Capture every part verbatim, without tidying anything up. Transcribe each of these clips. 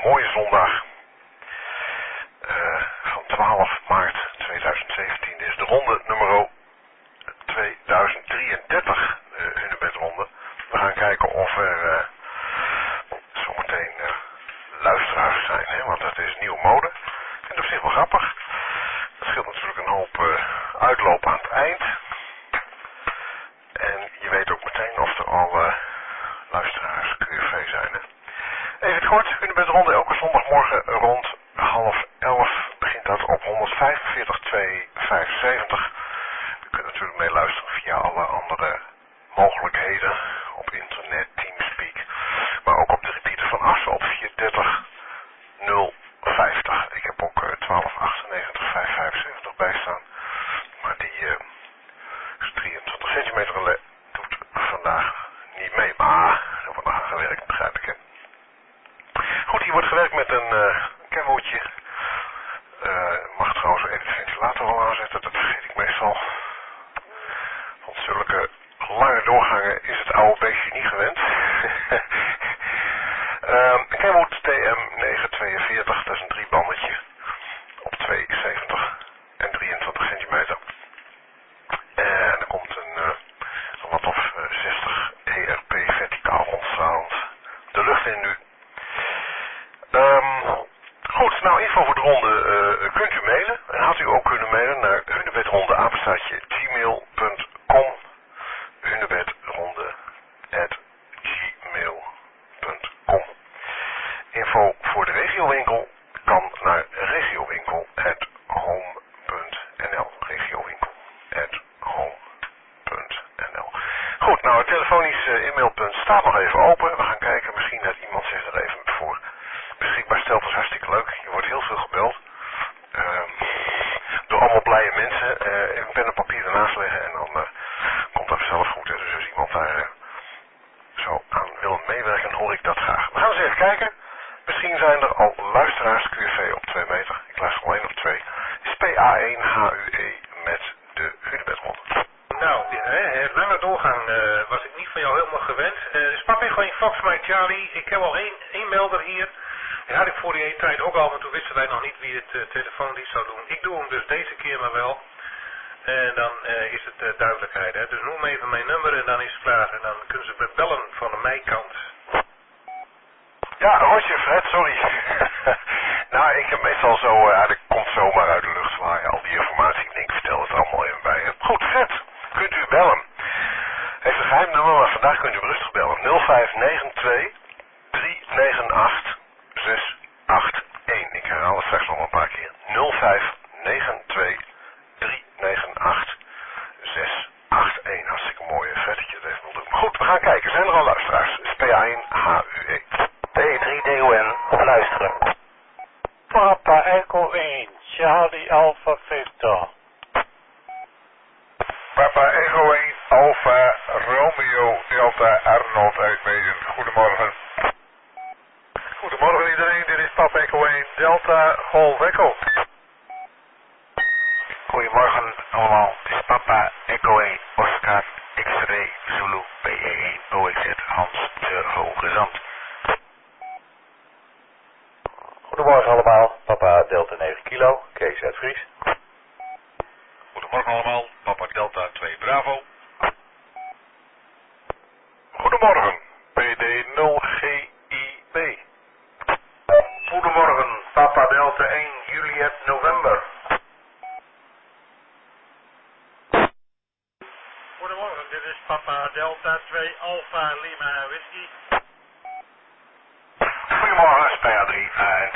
mooie zondag uh, van twaalf maart tweeduizend zeventien. Dit is de ronde nummer tweeduizend drieëndertig, de Hunebedronde. We gaan kijken of er uh, zometeen uh, luisteraars zijn, hè, want dat is nieuwe mode. Ik vind het op zich wel grappig. Dat scheelt natuurlijk een hoop uh, uitloop aan het eind. En je weet ook meteen of er al uh, luisteraars Q V zijn. Hè. Even het kort, Hunebedronde elke zondagmorgen rond half elf begint dat op honderdvijfenveertig twee vijfenzeventig. U kunt natuurlijk meeluisteren via alle andere mogelijkheden op internet, Teamspeak, maar ook op de repeater van Assen op vierhonderddertig nul vijftig. Ik heb ook uh, twaalf achtennegentig vijfhonderdvijfenzeventig bijstaan, maar die uh, is drieëntwintig centimeter doet vandaag niet mee, maar er wordt nog aan gewerkt, begrijp ik. Hè? Goed, hier wordt gewerkt met een uh, kenwoordje. Uh, mag trouwens even de ventilator al aanzetten, dat vergeet ik meestal. Want zulke lange doorgangen is het oude beestje niet gewend. uh, een kenwoord T M negen tweeënveertig, dat is een driebandetje op twee zeventig en drieëntwintig centimeter. En er komt een, uh, een wat of uh, zestig E R P verticaal rondstralend de lucht in nu. Um, goed, nou info voor de ronde uh, kunt u mailen. En had u ook kunnen mailen naar hunebedronde apenstaartje gmail punt com. hunebedronde at gmail punt com. Info voor de regiowinkel kan naar regiowinkel at home punt n l. regiowinkel at home punt n l. Goed, nou het telefonisch uh, e-mailpunt staat nog even open. We gaan kijken, misschien dat iemand zich er even voor beschikbaar stelt. Dat is hartstikke leuk. Je wordt heel veel gebeld. Uh, door allemaal blije mensen. Uh, ik pen en papier ernaast leggen en dan uh, komt dat zelf goed. Hè. Dus als iemand daar uh, zo aan wil meewerken, dan hoor ik dat graag. We gaan eens even kijken. Misschien zijn er al luisteraars Q V op twee meter. Ik luister al één of twee. Het is P A één H U E met de Hunebedronde. Nou, het lange doorgang uh, was ik niet van jou helemaal gewend. Uh, dus Papa gewoon Fox Mike Charlie. Ik heb al één, één melder hier. Die had ik voor die tijd ook al, maar toen wisten wij nog niet wie het uh, telefoondienst zou doen. Ik doe hem dus deze keer maar wel. En dan uh, is het uh, duidelijkheid. Hè. Dus noem even mijn nummer en dan is het klaar. En dan kunnen ze me bellen van de mijkant. Ja, Roger, Fred, sorry. Nou, ik heb meestal zo, uh, dat komt zomaar uit de lucht waar al die informatie. Ik denk, vertel het er allemaal even bij. Goed, Fred, kunt u bellen. Heeft een geheim nummer, maar vandaag kunt u rustig bellen. nul vijf negen twee drie negen acht zes acht één. Ik herhaal het straks nog een paar keer. nul vijf negen twee drie negen acht zes acht één. Hartstikke mooi, Fred, dat je het even wil doen. Goed, we gaan kijken. Zijn er al luisteraars? P A één H U E. P drie D O N, luisteren. Papa Echo één, Charlie Alpha Victor. Papa Echo één, Alpha Romeo Delta Arnold uitmeten. Goedemorgen. Goedemorgen iedereen, dit is Papa Echo één, Delta Golf Echo. Goedemorgen allemaal, dit is Papa Echo één, Oscar X-Ray Zulu P E één O X Z Hans de Hoge Zand. Goedemorgen allemaal, Papa Delta negen kilo, Kees uit Fries. Goedemorgen allemaal, Papa Delta twee Bravo. Goedemorgen, P D nul G I B. Goedemorgen, Papa Delta één Juliet November. Goedemorgen, dit is Papa Delta twee Alpha Lima Whisky. Goedemorgen, S P A drie A N T.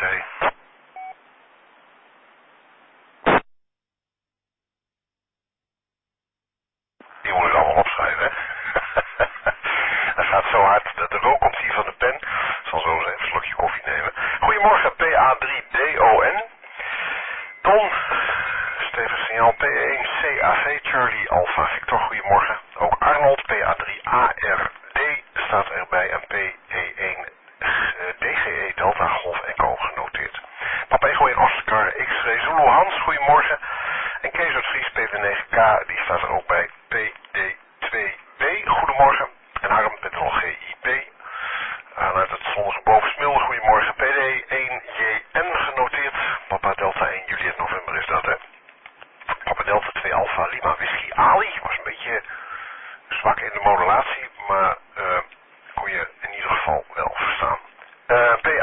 Die moet ik allemaal opschrijven, hè? Dat gaat zo hard. De rook komt hier van de pen. Ik zal zo eens even een slokje koffie nemen. Goedemorgen, P A drie D O N. Ton, stevig signaal P één C A V Charlie Alpha Victor. Goedemorgen. Ook Arnold, P A drie A R D staat erbij en P E één D G E Delta Golf Echo genoteerd. Papa Echo in Oscar X-Ray Zulu Hans, goedemorgen. En Kees uit Fries, P W negen K, die staat er ook bij. P D twee B, goedemorgen. En Harm, Petrol G I P. Vanuit het zonnige Bovensmilde, goedemorgen. P D één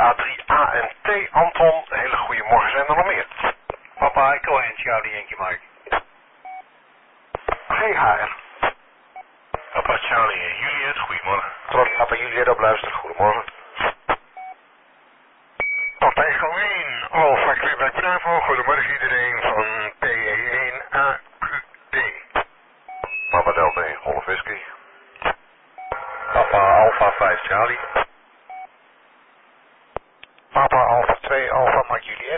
A drie A en T Anton, hele goede morgen, zijn er nog meer? Papa Echo en Charlie Yankee Mike. G H R. Papa Charlie en Juliet, goedemorgen. Trolley Papa Juliet op luister, goedemorgen. Papa Echo één, Alpha Quebec Bravo, goedemorgen iedereen van P E één A Q D. Papa Delta één, Golf Whisky. Papa Alpha vijf Charlie. Papa Alpha twee, Alpha Mike Juliet.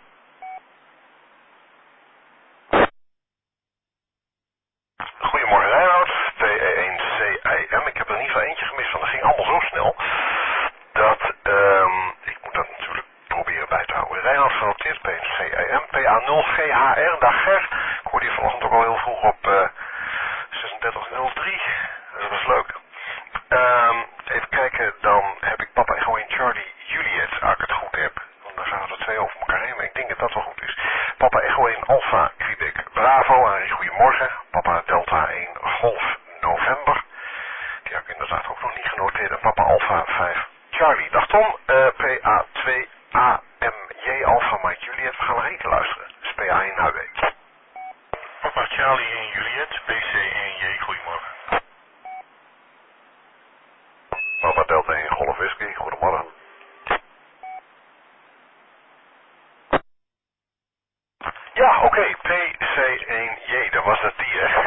Goedemorgen Reinoud, P E één C I M. Ik heb er in ieder geval eentje gemist, want dat ging allemaal zo snel. Dat, um, ik moet dat natuurlijk proberen bij te houden. Reinoud genoteerd, P één C I M, P A nul G H R, dag Ger. Ik hoorde je vanochtend ook al heel vroeg op uh, zesendertig nul drie, dat was leuk. Um, even kijken, dan heb ik Papa Echo één Charlie Juliet, als ik het goed heb. Want dan gaan er twee over elkaar heen, maar ik denk dat dat wel goed is. Papa Echo één Alpha Quebec Bravo, Henri, goedemorgen. Papa Delta één Golf November. Die heb ik inderdaad ook nog niet genoteerd. En Papa Alpha vijf Charlie. Dag Tom, uh, P A twee A M J Alpha Mike Juliet. We gaan nog één keer luisteren. Dus P A één H W. Papa Charlie en Juliet, P C één J, goedemorgen. Papa Delta één Golf Whisky, goedemorgen. Ja, oké, okay. P C één J, dat was het die, hè.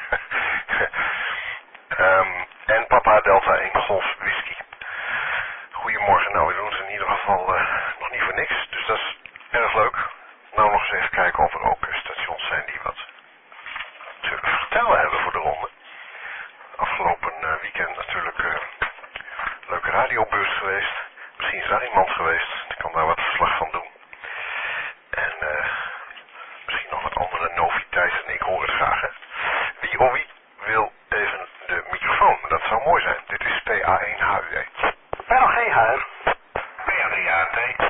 um, en Papa Delta één Golf Whisky. Goedemorgen, nou we doen ze in ieder geval uh, nog niet voor niks, dus dat is erg leuk. Nou nog eens even kijken of er ook stations zijn die wat te vertellen hebben voor de ronde. Afgelopen uh, weekend natuurlijk uh, leuke radiobeurs geweest. Misschien is daar iemand geweest, die kan daar wat verslag van doen. En uh, misschien nog wat andere noviteiten, ik hoor het graag. Hè. Wie of wie wil even de microfoon? Dat zou mooi zijn. Dit is P A één H U E. P A G H R. P A drie A T.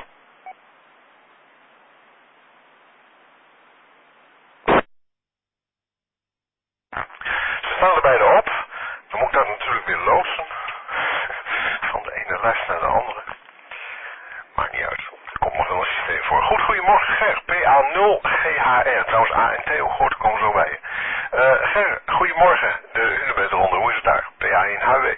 Ze staan er beide op. Dan moet ik dat natuurlijk weer loodsen. Van de ene lijst naar de andere. Maakt niet uit. Er komt nog wel een systeem voor. Goed, goedemorgen Ger. P A nul G H R. Trouwens A en T ook goed, komen zo bij je. Uh, Ger, goedemorgen. De Hunebedronde, hoe is het daar? P A één H W.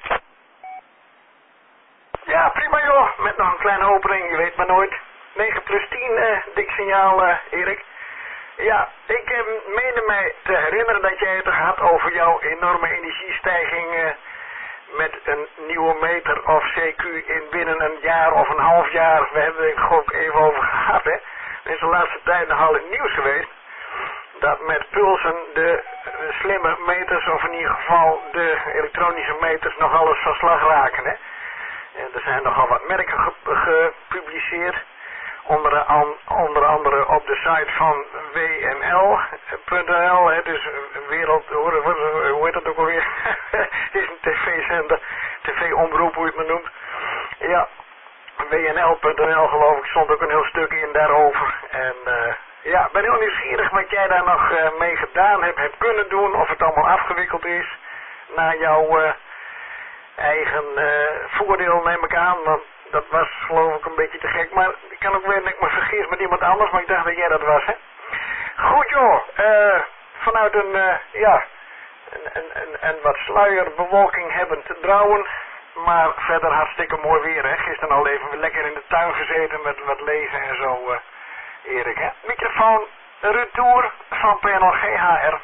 Ja, prima joh. Met nog een kleine opening, je weet maar nooit. negen plus tien, uh, dik signaal, uh, Erik. Ja, ik uh, meende mij te herinneren dat jij het er had over jouw enorme energiestijging uh, met een nieuwe meter of C Q in binnen een jaar of een half jaar. We hebben het er ook even over gehad, hè. Er is de laatste tijd nogal in het nieuws geweest dat met pulsen de uh, slimme meters, of in ieder geval de elektronische meters, nog alles van slag raken, hè. En er zijn nogal wat merken gepubliceerd, onder, an, onder andere op de site van W N L punt N L, hè, dus wereld, hoe, hoe heet dat ook alweer? Het is een tv-zender, tv-omroep, hoe je het maar noemt. Ja, W N L punt N L geloof ik, stond ook een heel stuk in daarover. En uh, ja, ik ben heel nieuwsgierig wat jij daar nog uh, mee gedaan hebt, hebt kunnen doen, of het allemaal afgewikkeld is naar jouw Uh, eigen uh, voordeel, neem ik aan, want dat was geloof ik een beetje te gek, maar ik kan ook weer dat ik me vergis met iemand anders, maar ik dacht dat jij dat was, hè. Goed joh, uh, vanuit een, uh, ja, een, een, een, een wat sluierbewolking hebben te drouwen, maar verder hartstikke mooi weer, hè. Gisteren al even lekker in de tuin gezeten met wat lezen en zo, uh, Erik, hè. Microfoon, retour van P N L G H R.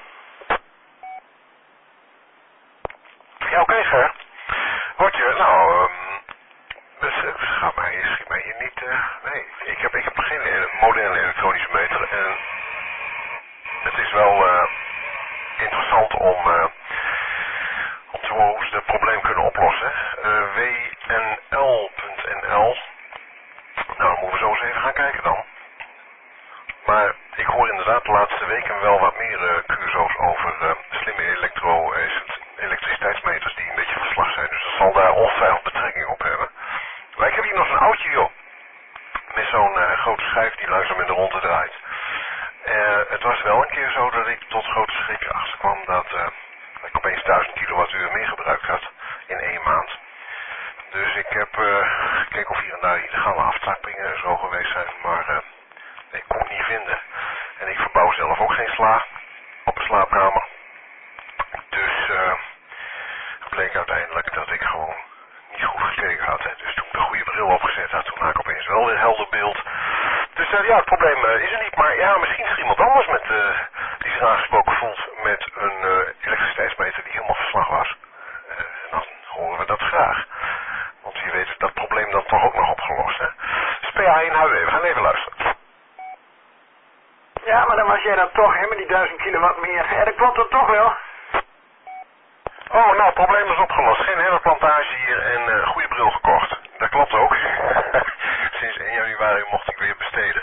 Ja, oké, okay, Ger. Hoort je, nou, um, dus, ga mij, schiet mij hier niet, uh, nee, ik heb, ik heb geen uh, moderne elektronische meter en het is wel uh, interessant om, uh, om te horen hoe ze het probleem kunnen oplossen. Uh, W N L punt N L, nou, dan moeten we zo eens even gaan kijken dan. Maar ik hoor inderdaad de laatste weken wel wat meer uh, curso's over uh, slimme elektro, uh, elektriciteitsmeters die een beetje verslag zijn. Dus dat zal daar ongetwijfeld betrekking op hebben. Maar ik heb hier nog een oudje, joh. Met zo'n uh, grote schijf die langzaam in de ronde draait. Uh, het was wel een keer zo dat ik tot grote schrik achterkwam dat uh, ik opeens duizend kilowattuur meer gebruikt had in één maand. Dus ik heb uh, gekeken of hier en daar illegale aftappingen en zo geweest zijn, maar uh, ik kon het niet vinden. En ik verbouw zelf ook geen sla op een slaapkamer. Dus uh, het bleek uiteindelijk dat ik gewoon niet goed gekeken had. Hè. Dus toen ik de goede bril opgezet had, toen had ik opeens wel weer helder beeld. Dus uh, ja, het probleem uh, is er niet. Maar ja, misschien is er iemand anders met, uh, die zich aangesproken voelt met een uh, elektriciteitsmeter die helemaal verslag was. Uh, en dan horen we dat graag. Want wie weet is dat probleem dan toch ook nog opgelost. Hè. Dus P A één H W, we gaan even luisteren. Ja, maar dan was jij dan toch, hè, met die duizend kilowatt meer. Ja, dat klopt dan toch wel. Oh, nou, het probleem is opgelost. Geen herderplantage hier en uh, goede bril gekocht. Dat klopt ook. Sinds één januari mocht ik weer besteden.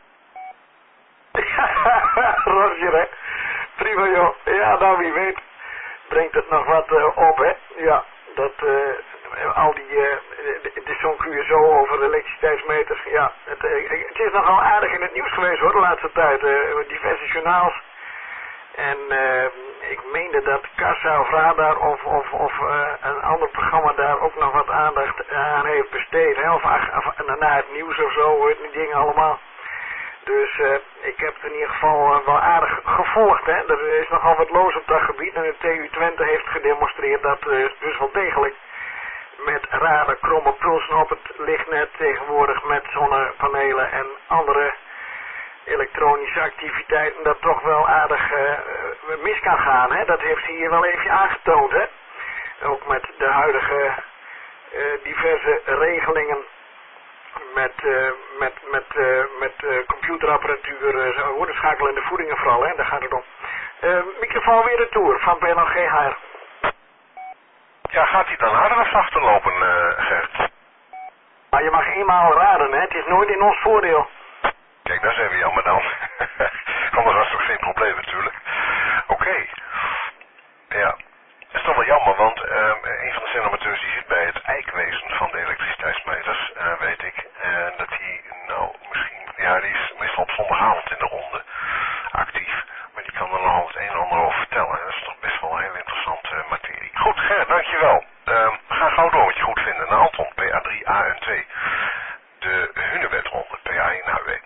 Roger, hè. Prima, joh. Ja, nou, wie weet brengt het nog wat uh, op, hè. Ja, dat, uh, al die, uh, het is zo'n Q S O over elektriciteitsmeters. Ja, het, uh, het is nogal aardig in het nieuws geweest, hoor, de laatste tijd. Uh, diverse journaals. En uh, ik meende dat Kassa of Radar of, of, of uh, een ander programma daar ook nog wat aandacht aan heeft besteed. Hè? Of, of, of na het nieuws of zo, die dingen allemaal. Dus uh, ik heb het in ieder geval uh, wel aardig gevolgd. Hè? Er is nogal wat los op dat gebied. En de T U Twente heeft gedemonstreerd dat uh, dus wel degelijk met rare kromme pulsen op het lichtnet tegenwoordig met zonnepanelen en andere elektronische activiteiten dat toch wel aardig uh, mis kan gaan. Hè? Dat heeft hij hier wel even aangetoond. Hè? Ook met de huidige uh, diverse regelingen met, uh, met, met, uh, met uh, computerapparatuur, uh, woordenschakelen en de voedingen vooral. Hè? Daar gaat het om. Uh, microfoon weer de tour van P L G H R. Ja, gaat hij dan harder of zachter lopen, uh, Gert? Maar je mag eenmaal raden, hè? Het is nooit in ons voordeel. Kijk, daar zijn we jammer dan. Anders was het ook geen probleem natuurlijk. Oké. Okay. Ja. Dat is toch wel jammer, want uh, een van de zenderamateurs die zit bij het eikwezen van de elektriciteitsmeters, uh, weet ik. En dat hij, nou, misschien, ja, die is meestal op zondagavond in de ronde actief. Maar die kan er nogal het een en ander over vertellen. Dat is toch best wel een heel interessante uh, materie. Goed, Gerrit, dankjewel. Uh, we gaan gauw door wat je goed vindt. Naar Anton, P A drie A N twee. De Hunebedronde, P A één H W.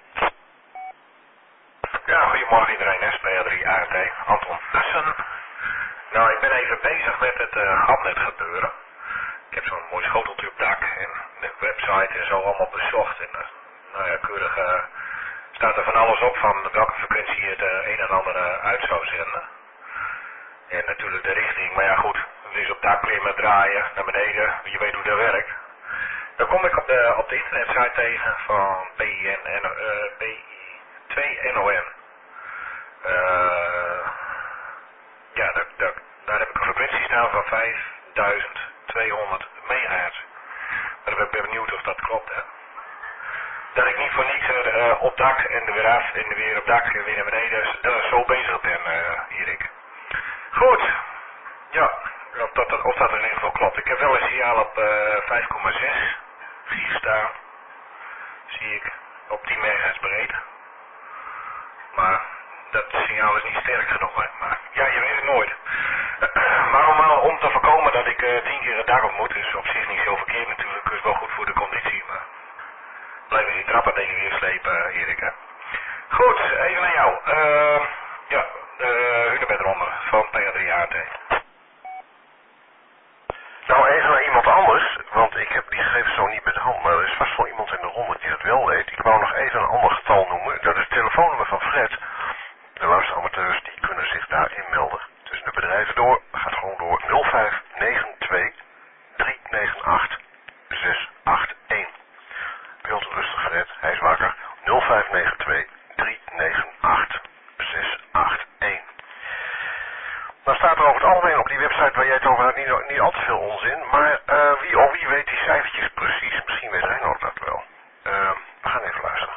Ja, goedemorgen iedereen, S P A drie A N T, Anton Ussen. Nou, ik ben even bezig met het uh, Hamnet gebeuren. Ik heb zo'n mooi schoteltje op dak en de website en zo allemaal bezocht. En uh, nou ja, keurig uh, staat er van alles op van welke frequentie het uh, een en ander uh, uit zou zenden. En natuurlijk de richting, maar ja goed, het is op dak klimmen, draaien, naar beneden, je weet hoe dat werkt. Dan kom ik op de, op de internetsite tegen van P I N en uh, P I twee N O N. Uh, ja, daar, daar, daar heb ik een frequentie staan van vijfduizend tweehonderd megahertz. Maar ik ben benieuwd of dat klopt, hè. Dat ik niet voor niks er uh, op dak en er weer af en er weer op dak en weer naar beneden uh, zo bezig ben, uh, Erik. Goed. Ja, of dat, of dat in ieder geval klopt. Ik heb wel een signaal op uh, vijf komma zes gig staan. Zie ik op tien megahertz breed. Maar dat signaal is niet sterk genoeg, hè. Maar ja, je weet het nooit. Maar om, om te voorkomen dat ik uh, tien keer het dak op moet, is op zich niet zo verkeerd natuurlijk. Is wel goed voor de conditie, maar blijven die trappen dingen weer slepen, Erik, hè. Goed, even naar jou. Uh, ja, de uh, Hunebedronde van P A drie A T. Nou, even naar iemand anders, want ik heb die gegevens zo niet bij de hand, maar er is vast wel iemand in de ronde die dat wel weet. Ik wou nog even een ander getal noemen. Dat is het telefoonnummer van Fred. De luisteramateurs die kunnen zich daar inmelden. Tussen de bedrijven door, gaat gewoon door nul vijf negen twee drie negen acht zes acht een. Beeld rustig, Fred, hij is wakker. nul vijf negen twee drie negen acht zes acht een. Dan staat er over het algemeen op die website waar jij het over had niet, niet al te veel onzin, maar uh, wie of wie weet die cijfertjes precies, misschien weet Reinhard dat wel. Uh, we gaan even luisteren.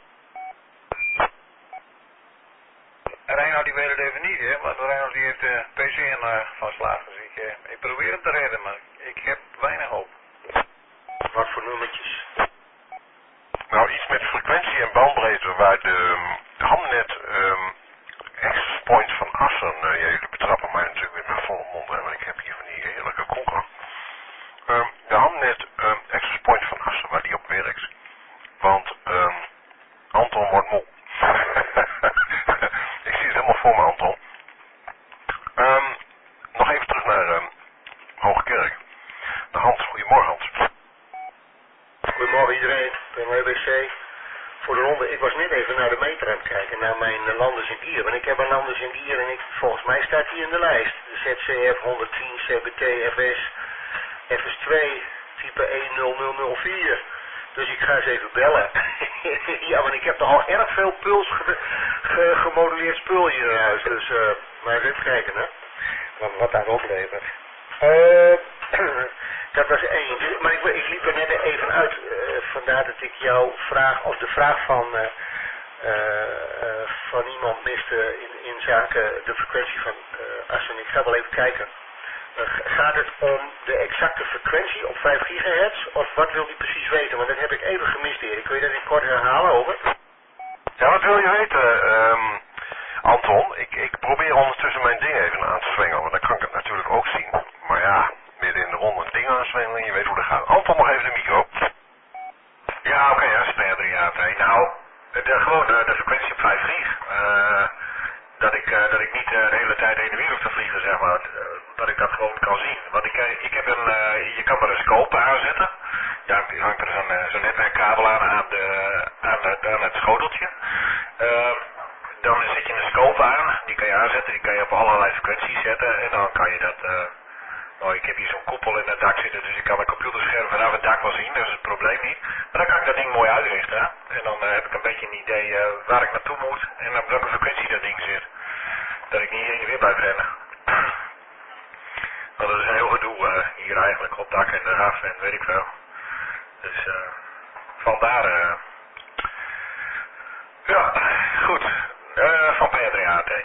Reinhard die weet het even niet, hè, want Reinhard die heeft de P C in uh, van slag, dus ik, uh, ik probeer het te redden, maar ik heb weinig hoop. Wat voor nummertjes? Nou, iets met frequentie en bandbreedte waar de, de Hamnet um, access point van Assen, uh, ja, jullie betrappen mij natuurlijk met mijn volle mond, hè, want ik heb hier van die heerlijke koeken. Um, de Hamnet um, access point van Assen waar die op werkt. Want um, Anton wordt moe. Ik zie het helemaal voor me, Anton. Um, nog even terug naar um, Hoogkerk. Nou, Hans, goedemorgen Hans. Goedemorgen iedereen, bij mijn W C. Voor de ronde, ik was net even naar de meter aan het kijken, naar mijn uh, Landers in Gier. Want ik heb een Landers in Gier en ik, volgens mij staat hij in de lijst. De Z C F honderdtien C B T F S F S twee type één nul nul nul vier. Dus ik ga eens even bellen. Ja, want ik heb toch al erg veel puls ge ge gemoduleerd spul hier in huis. Dus uh, maar eens even kijken hè. Wat, wat dat oplevert. Uh, dat was één. Maar ik, ik liep er net even uit. Uh, vandaar dat ik jouw vraag, of de vraag van, uh, uh, uh, van iemand miste in, in zaken de frequentie van uh, Assen. Ik ga wel even kijken. Uh, gaat het om de exacte frequentie op vijf gigahertz? Of wat wil hij precies weten? Want dat heb ik even gemist, Erik. Kun je dat in kort herhalen, over? Ja, wat wil je weten, um, Anton? Ik, ik probeer ondertussen mijn ding even aan te zwengelen, want dan kan ik het natuurlijk ook zien. Maar ja, midden in de ronde een ding aanzwengelen, je weet hoe dat gaat. Anton, nog even de micro. Ja, oké, okay, ja, Sneeuw drie A T. Nou, de, gewoon de, de frequentie op vijf gig. Uh, dat ik, uh, dat ik niet uh, de hele tijd heen en weer hoef te vliegen, zeg maar. Uh, dat ik dat gewoon kan zien. Want ik, uh, ik heb een, uh, je kan er een scope aanzetten. Daar hangt er zo'n uh, zo'n netwerkkabel aan aan, de, aan, het, aan het schoteltje. Uh, dan zet je een scope aan, die kan je aanzetten, die kan je op allerlei frequenties zetten. En dan kan je dat... Uh, Oh, ik heb hier zo'n koepel in het dak zitten, dus ik kan mijn computerscherm vanaf het dak wel zien, dat is het probleem niet. Maar dan kan ik dat ding mooi uitrichten, hè? En dan uh, heb ik een beetje een idee uh, waar ik naartoe moet en op welke frequentie dat ding zit. Dat ik niet heen en weer blijf rennen. Want dat is een heel gedoe uh, hier eigenlijk, op dak en eraf en weet ik veel. Dus uh, vandaar... Uh, ja, goed. Uh, van P drie A T.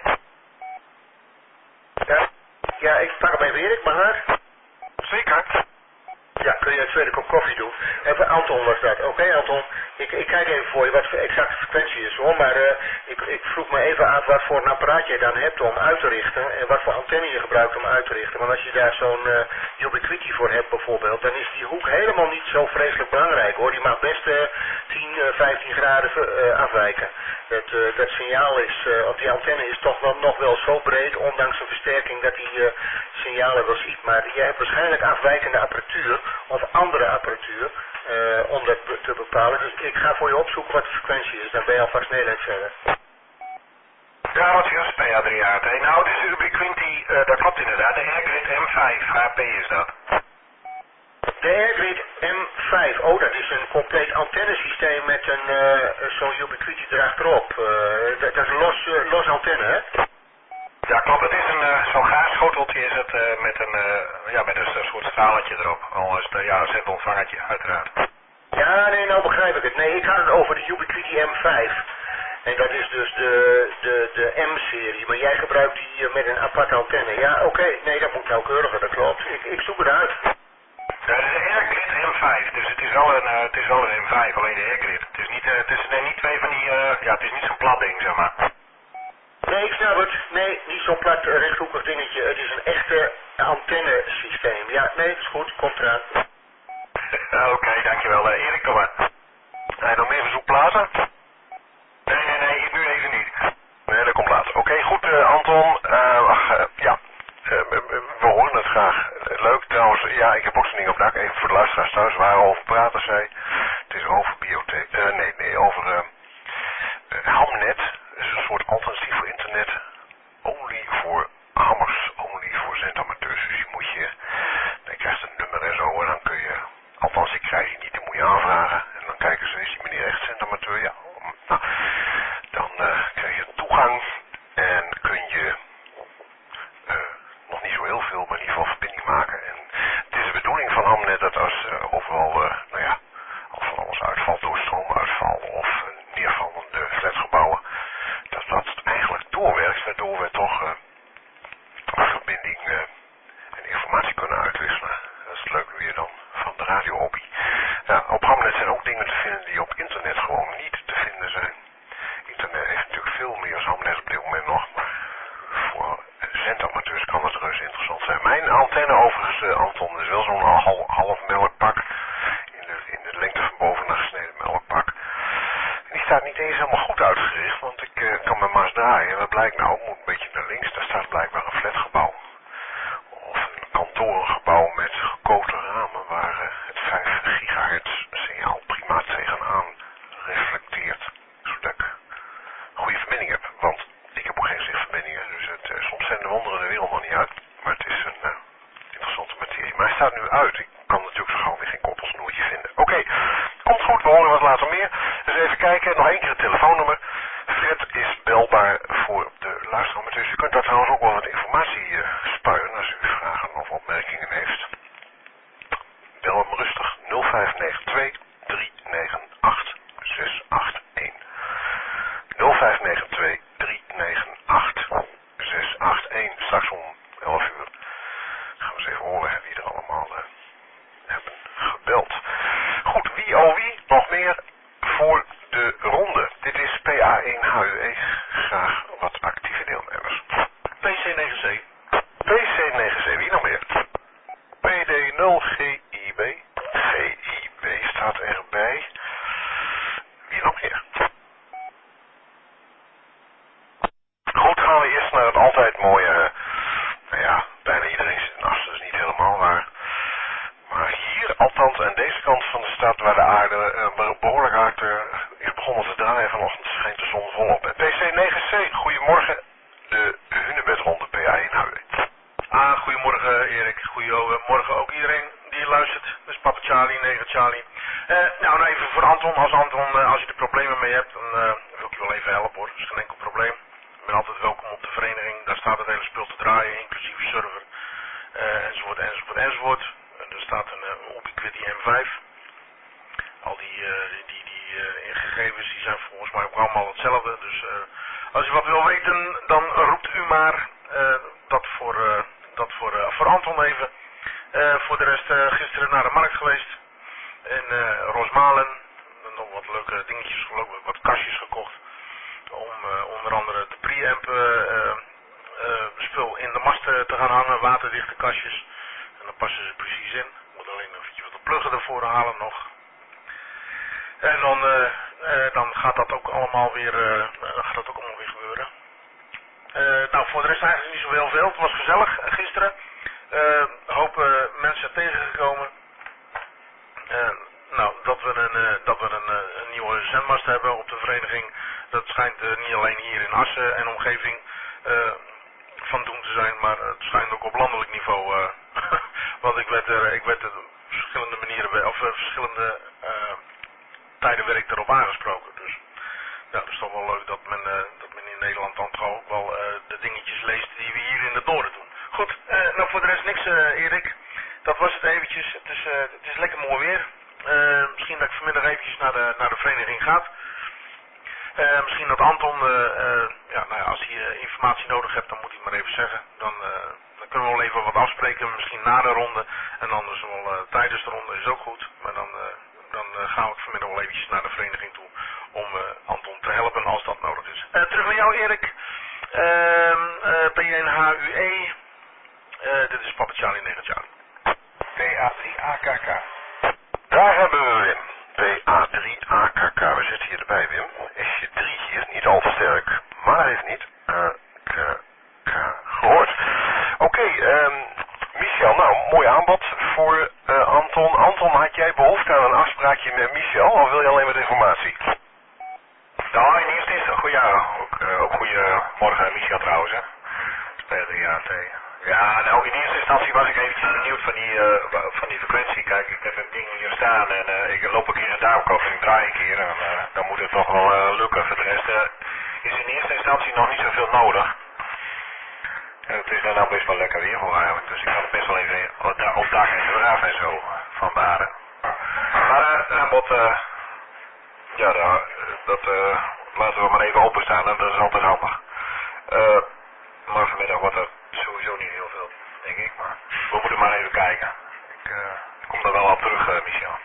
Ja. Ja, ik pak hem even Erik, mag dat? Zeker. Ja, kun je een tweede kop koffie doen? Even Anton was dat. Oké okay, Anton, ik, ik kijk even voor je wat de exacte frequentie is hoor. Maar uh, ik, ik vroeg me even af wat voor een apparaat je dan hebt om uit te richten. En wat voor antenne je gebruikt om uit te richten. Want als je daar zo'n uh, Ubiquiti voor hebt bijvoorbeeld, dan is die hoek helemaal niet zo vreselijk belangrijk hoor. Die mag best uh, tien, vijftien graden uh, afwijken. Dat, uh, dat signaal is, uh, op die antenne is toch wel, nog wel zo breed, ondanks een versterking, dat die uh, signalen wel ziet. Maar je hebt waarschijnlijk afwijkende apparatuur of andere apparatuur uh, om dat te bepalen. Dus ik ga voor je opzoeken wat de frequentie is. Dan ben je alvast Nederland verder. Ja, wat is P drie A T? Nou, het is Ubiquiti, uh, dat klopt inderdaad. De Airgrid M vijf H P is dat. De Airgrid M vijf, oh dat is een compleet antennesysteem met een uh, zo'n Ubiquiti erachterop. Uh, dat, dat is een los, uh, los antenne, hè? Ja, klopt. Het is een uh, zo'n gaarschoteltje is het uh, met een uh, ja met een, een soort straletje erop. Al is het uh, ja een zendontvangertje uiteraard. Ja, nee, nou begrijp ik het. Nee, ik had het over de Ubiquiti M vijf. En dat is dus de, de, de M-serie. Maar jij gebruikt die uh, met een aparte antenne. Ja, oké. Okay. Nee, dat moet nauwkeuriger, dat klopt. Ik, ik zoek het uit. Ja, het is een Airgrid M vijf, dus het is wel een, uh, het is wel een M vijf, alleen de Airgrid. Het is niet, uh, het is nee, niet twee van die, uh, ja, het is niet zo'n plat ding, zeg maar. Nee, ik snap het. Nee, niet zo'n plat rechthoekig dingetje. Het is een echte antennesysteem. Ja, nee, dat is goed. Komt eraan. Oké, okay, dankjewel. Uh, Erik, kom maar. Ga je nog meer verzoek plaatsen? Nee, nee, nee, nu even niet. Nee, dat komt later. Oké, okay, goed uh, Anton. Uh, ach, uh, ja, uh, we horen het graag. Uh, leuk trouwens. Ja, ik heb ook zo'n ding op dak. Even voor de luisteraars thuis. Waar we over praten zij. Het is over biotech. Uh, nee, nee, over uh, uh, Hamnet. Dat is een soort alternatief voor internet. Only voor hammers. Only voor zendamateurs. Dus je moet je... Dan krijg je een nummer en zo. En dan kun je... Althans, ik krijg je niet. Dan moet je aanvragen. En dan kijken ze, is die meneer echt zendamateur? Ja. Nou, dan uh, krijg je toegang. En kun je... Uh, nog niet zo heel veel, maar in ieder geval verbinding maken. En het is de bedoeling van Hamnet dat als uh, overal... Uh, nou ja... Als er alles uitvalt door stroomuitval of uh, neervallende flatgebouwen... dat dat eigenlijk doorwerkt, waardoor we toch uh, verbinding uh, en informatie kunnen uitwisselen. Dat is het leuke weer dan van de radiohobby. Ja, op Hamnet zijn ook dingen te vinden die op internet gewoon niet te vinden zijn. Internet heeft natuurlijk veel meer als Hamnet op dit moment nog, maar voor zendamateurs kan het er dus interessant zijn. Mijn antenne overigens, uh, Anton, is wel zo'n half, half melkpak. In de, in de lengte van bovenaan gesneden melkpak. En die staat niet eens helemaal goed uitgericht, want ik uh, kan mijn mas draaien. En wat blijkt nou? Moet een beetje naar links. Daar staat blijkbaar een flatgebouw. Of een kantorengebouw met gekookte ramen waar uh, het vijf gigahertz signaal prima tegenaan reflecteert. Zodat ik een goede verbinding heb. Want ik heb ook geen zichtverbindingen, dus het, uh, soms zijn de wonderen de wereld nog niet uit. Maar het is een uh, interessante materie. Maar hij staat nu uit. Ik kan natuurlijk zo gauw weer geen koppelsnoertje vinden. Oké, okay. Komt goed, we horen wat later meer. Dus even kijken, nog één keer het telefoonnummer. Fred is belbaar voor de luisteraar. Dus u kunt daar trouwens ook wel wat informatie uh, spuien als u vragen of opmerkingen heeft. Bel hem rustig nul vijf negen twee drie negen acht zes acht een. nul vijf negen twee drie negen acht zes acht een. Straks om elf uur gaan we eens even horen wie er allemaal uh, hebben gebeld. Goed, wie oh wie, nog meer voor de ronde. Dit is P A één H U E. Graag wat actieve deelnemers. P C negen C. P C negen C, wie nog meer? P D nul G I B. G I B staat erbij. Wie nog meer? Goed, gaan we eerst naar het altijd mooie, uh, nou ja, bijna iedereen zit in Assen, dus niet helemaal waar. Maar hier, althans aan deze kant van de stad waar de aarde uh, behoorlijk hard uh, is begonnen te draaien, vanochtend schijnt de zon volop. P C negen C, goedemorgen, de Hunebedronde P A één H U E. Ah, goedemorgen Erik, goedemorgen ook iedereen die luistert. Dus Papa Charlie, negen Charlie. Uh, nou, nou even voor Anton, als Anton, uh, als je er problemen mee hebt, dan uh, wil ik je wel even helpen hoor, dat is geen enkel probleem. Ik ben altijd welkom op de vereniging, daar staat het hele spul te draaien, inclusief server, uh, enzovoort, enzovoort, enzovoort. Er staat een uh, Ubiquiti M vijf. Al die, uh, die, die uh, gegevens die zijn volgens mij ook allemaal hetzelfde. Dus uh, als u wat wil weten, dan roept u maar. Uh, dat voor, uh, dat voor, uh, voor Anton even. Uh, voor de rest uh, gisteren naar de markt geweest. In uh, Rosmalen. Nog wat leuke dingetjes, geloof ik, wat kastjes gekocht. Om uh, onder andere de preamp uh, uh, uh, spul in de mast te gaan hangen. Waterdichte kastjes. En dan passen ze precies in. Ik moet alleen eventjes wat de pluggen ervoor halen nog. En dan, uh, uh, dan gaat dat ook allemaal weer, uh, dan gaat dat ook allemaal weer gebeuren. Uh, nou, voor de rest eigenlijk niet zo heel veel. Het was gezellig uh, gisteren. Uh, hoop uh, mensen tegengekomen. Uh, nou, dat we een, uh, dat we een, uh, een nieuwe zendmast hebben op de vereniging. Dat schijnt uh, niet alleen hier in Assen en omgeving uh, van doen te zijn, maar het schijnt ook op landelijk niveau. Uh, want ik werd er, ik werd er op verschillende manieren, of uh, verschillende uh, tijden werd ik erop aangesproken. Dus nou, dat is toch wel leuk dat men, uh, dat men in Nederland dan toch ook wel uh, de dingetjes leest die we hier in het noorden doen. Goed, uh, nou voor de rest niks uh, Erik. Dat was het eventjes. Het is, uh, het is lekker mooi weer. Uh, misschien dat ik vanmiddag eventjes naar de, naar de vereniging ga. Uh, misschien dat Anton, uh, uh, ja, nou ja, als hij uh, informatie nodig hebt, dan moet hij het maar even zeggen. Dan, uh, dan kunnen we wel even wat afspreken, misschien na de ronde. En anders wel uh, tijdens de ronde is ook goed. Maar dan, uh, dan uh, gaan we vanmiddag wel eventjes naar de vereniging toe om uh, Anton te helpen als dat nodig is. Uh, terug naar jou Erik. Uh, uh, P één H U E. Uh, dit is Papa Charlie negen Charlie. P A drie A K K. Daar hebben we Wim. P A drie A K K. We zitten hier erbij Wim. S je drie hier, niet al te sterk. Maar hij heeft niet A K K gehoord. Oké, okay, um, Michel. Nou, mooi aanbod voor uh, Anton. Anton, had jij behoefte aan een afspraakje met Michel of wil je alleen wat informatie? Nou, in eerste instantie, goed, ja, ook, uh, ook goedemorgen Michel trouwens, hè. P A drie A T. Ja, nou in eerste instantie was ik eventjes benieuwd van die, uh, van die frequentie. Kijk, ik heb een ding hier staan en uh, ik loop een keer een duimkop en ik draai een keer. En uh, dan moet het toch wel uh, lukken. Voor de rest uh, is in eerste instantie nog niet zoveel nodig. En het is dan nou best wel lekker weer voor eigenlijk. Dus ik kan het best wel even op dak en eraf en zo van baren. Maar uh, aanbod, uh, ja, dat, dat uh, laten we maar even openstaan en dat is altijd handig. Uh, maar vanmiddag wordt er sowieso niet heel veel, denk ik, maar we moeten maar even kijken. Ik uh, kom daar wel op terug, uh, Michel.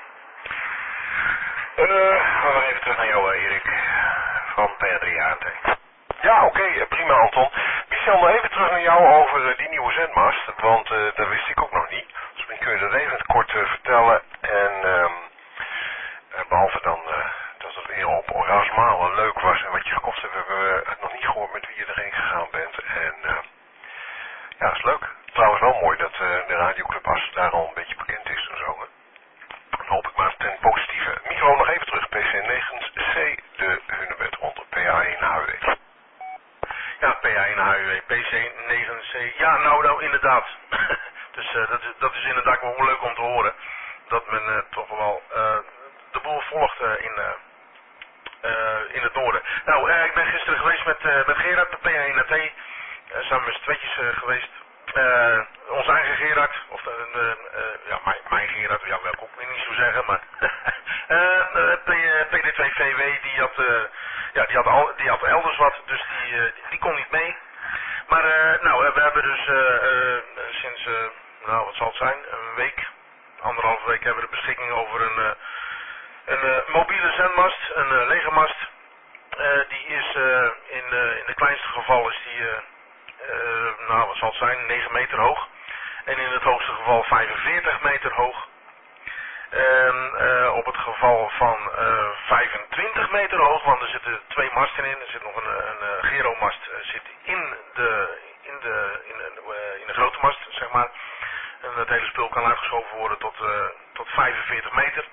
Uh, gaan we even terug naar jou, uh, Erik, van P A drie A T. Ja, oké, okay, prima Anton. Michel, nog even terug naar jou over uh, die nieuwe zendmast, want uh, dat wist ik ook nog niet. Dus misschien kun je dat even kort uh, vertellen. En um, uh, behalve dan uh, dat het weer op Orasmalen leuk was en wat je gekocht hebt, hebben we het nog niet gehoord met wie je erheen gegaan bent. En uh, ja, dat is leuk. Trouwens wel mooi dat uh, de radioclub Assen daar al een beetje bekend is en zo. Hè? Dan hoop ik maar ten positieve. Micro nog even terug, P C negen C, de Hunebed onder P A één H U W. Ja, P A één H U W, P C negen C. Ja, nou, nou inderdaad. dus uh, dat, is, dat is inderdaad wel leuk om te horen. Dat men uh, toch wel uh, de boel volgt uh, in, uh, uh, in het noorden. Nou, uh, ik ben gisteren geweest met, uh, met Gerard, de P A één A T. Uh, samen met z'n tweetjes uh, geweest. Uh, onze eigen Gerard, of uh, uh, uh, ja, mijn, mijn Gerard, ja, wil ik ook weer niet zo zeggen, maar uh, uh, P D twee V W, die had, uh, ja, die had, al, die had elders wat, dus die, uh, die, die kon niet mee. Maar uh, nou, we hebben dus uh, uh, sinds, uh, nou wat zal het zijn, een week, anderhalve week hebben we de beschikking over een, uh, een uh, mobiele zendmast, een uh, legermast. Uh, die is uh, in, uh, in de kleinste geval is die... Uh, Uh, nou, wat zal het zijn, negen meter hoog. En in het hoogste geval vijfenveertig meter hoog. En uh, op het geval van uh, vijfentwintig meter hoog, want er zitten twee masten in. Er zit nog een, een, een geromast uh, zit in de, in, de, in, de, uh, in de grote mast, zeg maar. En het hele spul kan uitgeschoven worden tot, uh, tot vijfenveertig meter.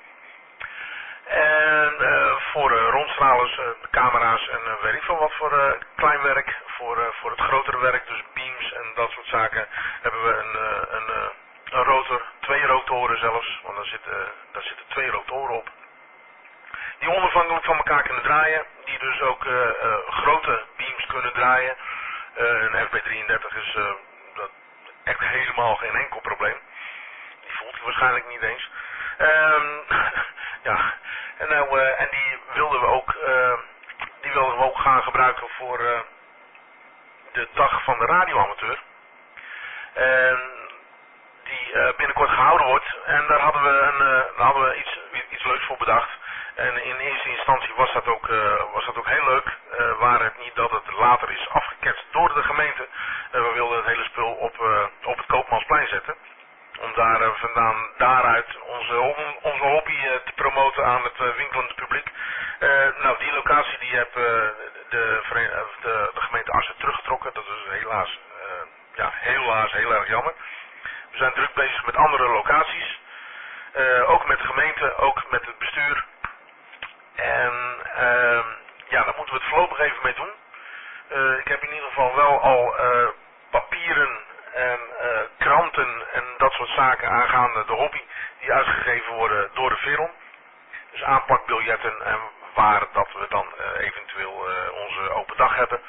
En uh, voor uh, rondstralers, uh, camera's en uh, weet ik veel wat voor uh, klein werk, voor, uh, voor het grotere werk, dus beams en dat soort zaken, hebben we een, uh, een, uh, een rotor, twee rotoren zelfs, want daar zitten, daar zitten twee rotoren op. Die onafhankelijk van elkaar kunnen draaien, die dus ook uh, uh, grote beams kunnen draaien. Uh, een F B drieëndertig is uh, dat echt helemaal geen enkel probleem. Die voelt hij waarschijnlijk niet eens. Um, ja, en, nou, uh, en die wilden we ook, uh, die wilden we ook gaan gebruiken voor uh, de dag van de radioamateur. En die uh, binnenkort gehouden wordt. En daar hadden we, een, uh, daar hadden we iets, iets leuks voor bedacht. En in eerste instantie was dat ook, uh, was dat ook heel leuk. Uh, waar het niet dat het later is afgeketst door de gemeente. Uh, we wilden het hele spul op, uh, op het Koopmansplein zetten. Om daar uh, vandaan daaruit onze, onze hobby uh, te promoten aan het uh, winkelende publiek. Uh, nou, die locatie die heeft uh, de, de, de, de gemeente Assen teruggetrokken. Dat is helaas, uh, ja, helaas heel erg jammer. We zijn druk bezig met andere locaties. Uh, ook met de gemeente, ook met het bestuur. En uh, ja, daar moeten we het voorlopig even mee doen. Uh, ik heb in ieder geval wel al uh, papieren en uh, kranten en dat soort zaken aangaande de hobby die uitgegeven worden door de Veron. Dus aanplakbiljetten en waar dat we dan uh, eventueel uh, onze open dag hebben.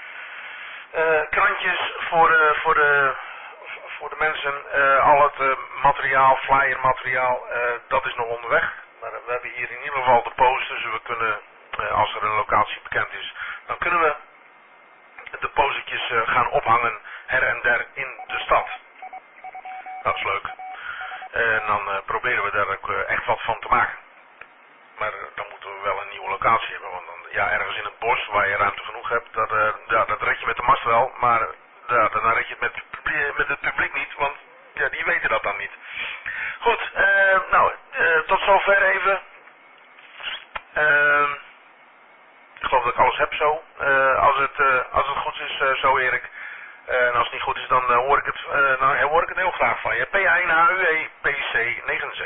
Uh, krantjes voor de, voor de, voor de mensen, uh, al het uh, materiaal, flyermateriaal, uh, dat is nog onderweg. Maar we hebben hier in ieder geval de posters, dus we kunnen, uh, als er een locatie bekend is, dan kunnen we de postertjes uh, gaan ophangen her en der in de stad. Dat is leuk. En dan uh, proberen we daar ook uh, echt wat van te maken. Maar uh, dan moeten we wel een nieuwe locatie hebben, want dan, ja, ergens in het bos waar je ruimte genoeg hebt, dat, uh, ja, dat red je met de mast wel, maar uh, ja, dan red je het met, met het publiek niet, want ja, die weten dat dan niet. Goed, uh, nou, uh, tot zover even. Uh, ik geloof dat ik alles heb zo. Uh, als, het, uh, als het goed is, uh, zo Erik. Uh, en als het niet goed is, dan uh, hoor, ik het, uh, dan hoor ik het heel graag van je. P A één H U W, P C negen C.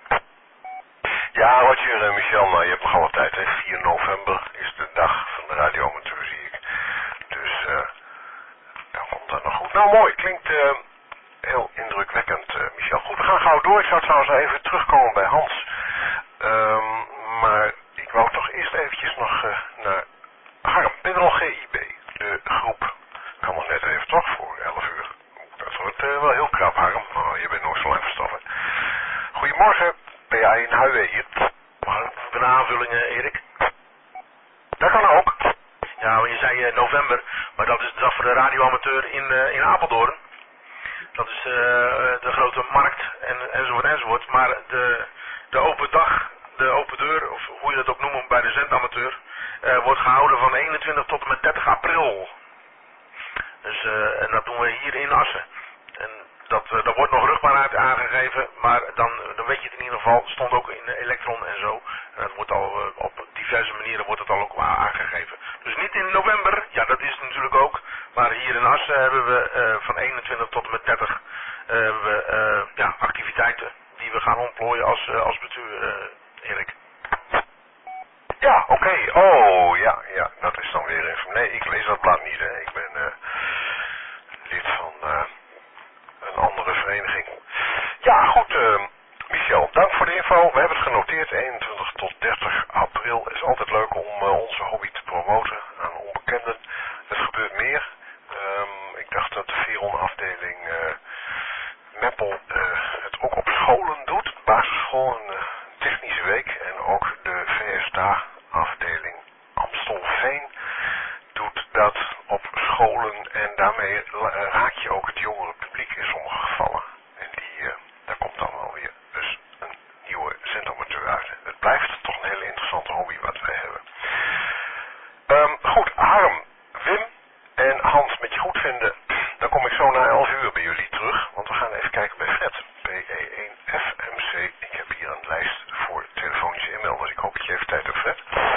Ja, wat je, uh, Michel, nou, je hebt nog alle tijd, hè. vier november is de dag van de radioamateur, zie ik. Dus, uh, ja, komt dat nog goed. Nou, mooi, klinkt uh, heel indrukwekkend, uh, Michel. Goed, we gaan gauw door. Ik zou trouwens even terugkomen bij Hans. Um, maar ik wou toch eerst eventjes nog uh, naar Harm, P R O G I B, de groep. Kan nog net even, toch, voor elf uur. Dat wordt uh, wel heel krap, Harm. Oh, je bent nog zo lang verstoffen. Goedemorgen, P A één H U W hier. Een aanvulling, uh, Erik. Dat kan ook. Ja, want je zei uh, november, maar dat is de dag voor de radioamateur in, uh, in Apeldoorn. Dat is uh, de grote markt en, enzovoort enzovoort. Maar de, de open dag, de open deur, of hoe je dat ook noemt bij de zendamateur, uh, wordt gehouden van eenentwintig tot en met dertig april. Dus Dus, uh, en dat doen we hier in Assen. En dat, uh, dat wordt nog rugbaarheid aangegeven, maar dan, dan weet je het in ieder geval, stond ook in Elektron en zo. En dat wordt al, uh, op diverse manieren wordt het al ook aangegeven. Dus niet in november, ja dat is het natuurlijk ook, maar hier in Assen hebben we uh, van eenentwintig tot en met dertig uh, hebben we, uh, ja, activiteiten die we gaan ontplooien als, uh, als bestuur, uh, Erik. Ja, oké. Okay. Oh, ja, ja, dat is dan weer even... Nee, ik lees dat blad niet, hè. Ik ben uh, lid van uh, een andere vereniging. Ja, goed, uh, Michel, dank voor de info. We hebben het genoteerd. eenentwintig tot dertig april is altijd leuk om uh, onze hobby te promoten aan onbekenden. Het gebeurt meer. Um, ik dacht dat de Veron-afdeling uh, Meppel uh, het ook op scholen doet. Basisschool, een uh, technische week. En ook de V S D-afdeling Amstelveen doet dat op scholen. En daarmee raak je ook het jongere publiek in sommige gevallen. En die, uh, daar komt dan wel weer dus een nieuwe zendamateur uit. Het blijft toch een hele interessante hobby wat wij hebben. Um, goed, Harm, Wim en Hans met je goed vinden. Dan kom ik zo na elf uur bij jullie terug. Want we gaan even kijken bij Fred. P E één F M C. Ik heb hier een lijst voor telefonische inmelders. Ik hoop dat je even tijd hebt, Fred.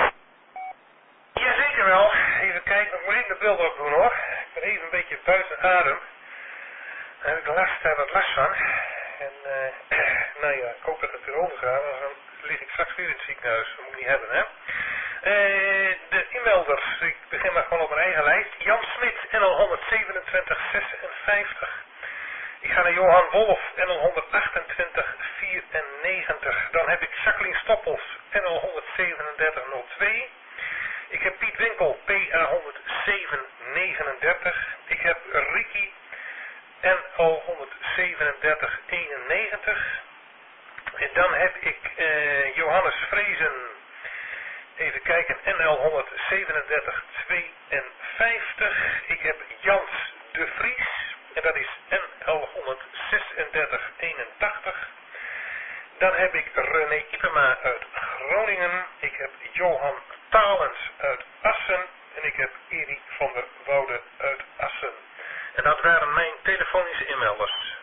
Jazeker wel. Even kijken, ik moet even de beeld op doen hoor. Ik ben even een beetje buiten adem. Daar heb ik de laatste tijd wat last van. En uh, nou ja, ik hoop dat het weer overgaat. Anders dan lig ik straks weer in het ziekenhuis. Dat moet ik niet hebben, hè. Uh, de inmelders, ik begin maar gewoon op mijn eigen lijst. Jan Smit, N L honderdzevenentwintig zesenvijftig. Ik ga naar Johan Wolf, N L honderdachtentwintig vierennegentig. Dan heb ik Jacqueline Stoppels, N L honderdzevenendertig nul twee. Ik heb Piet Winkel, P A honderdzeven negenendertig. Ik heb Ricky, N L honderdzevenendertig eenennegentig. En dan heb ik uh, Johannes Vrezen, even kijken, N L honderdzevenendertig tweeënvijftig. Ik heb Jans de Vries, en dat is N L honderdzesendertig eenentachtig. Dan heb ik René Ipema uit Groningen. Ik heb Johan Talens uit Assen. En ik heb Erik van der Woude uit Assen. En dat waren mijn telefonische inmelders.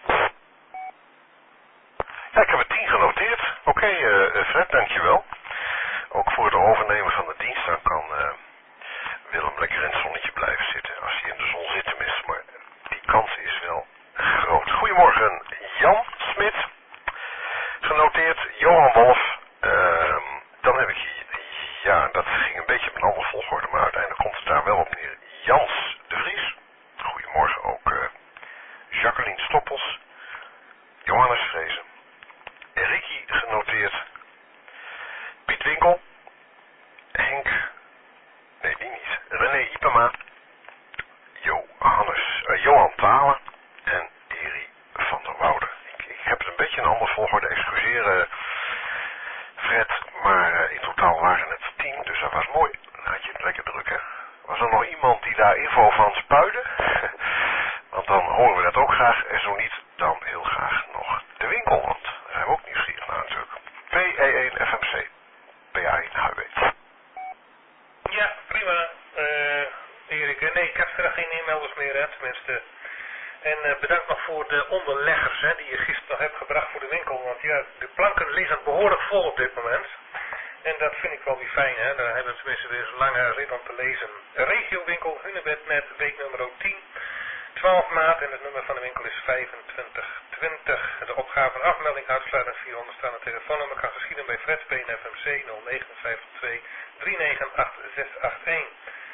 Ja, ik heb er tien genoteerd. Oké, okay, uh, Fred, dankjewel. Ook voor het overnemen van de dienst, dan kan uh, Willem lekker in het zonnetje blijven zitten. Als hij in de zon zit tenminste, maar die kans is wel groot. Goedemorgen, Jan Smit. Genoteerd, Johan Wolf. Uh, dan heb ik hier, ja, dat ging een beetje op een andere volgorde, maar uiteindelijk komt het daar wel op neer. Jans de Vries. Goedemorgen ook uh, Jacqueline Stoppels. Johannes Vrezen. Ricky genoteerd. Piet Winkel. Henk. Nee, die niet. René Ipema. Johannes, uh, Johan Talen. En Erik van der Woude. Ik, ik heb het een beetje een andere volgorde, excuseren Fred. Maar uh, in totaal waren het tien, dus dat was mooi. Dan had je het lekker druk, hè. Was er nog iemand die daar info van spuide? Want dan horen we dat ook graag. En zo niet, dan heel graag nog de winkel. Want daar zijn we ook nieuwsgierig naar natuurlijk. P E één F M C. P A één H W. Ja, prima. Uh, Erik, nee, ik heb verder geen inmelders meer, hè, tenminste. En uh, bedankt nog voor de onderleggers, hè, die je gisteren nog hebt gebracht voor de winkel. Want ja, de planken liggen behoorlijk vol op dit moment. En dat vind ik wel weer fijn, hè. Daar hebben we tenminste weer zo'n lange rit om te lezen. Regiowinkel Hunebed met week nummer tien. twaalf maart en het nummer van de winkel is vijfentwintig twintig. De opgave en afmelding uitsluitend vierhonderd staan. Het telefoonnummer kan geschieden bij Fred P N F M C nul negen vijf twee drie negen acht zes acht een.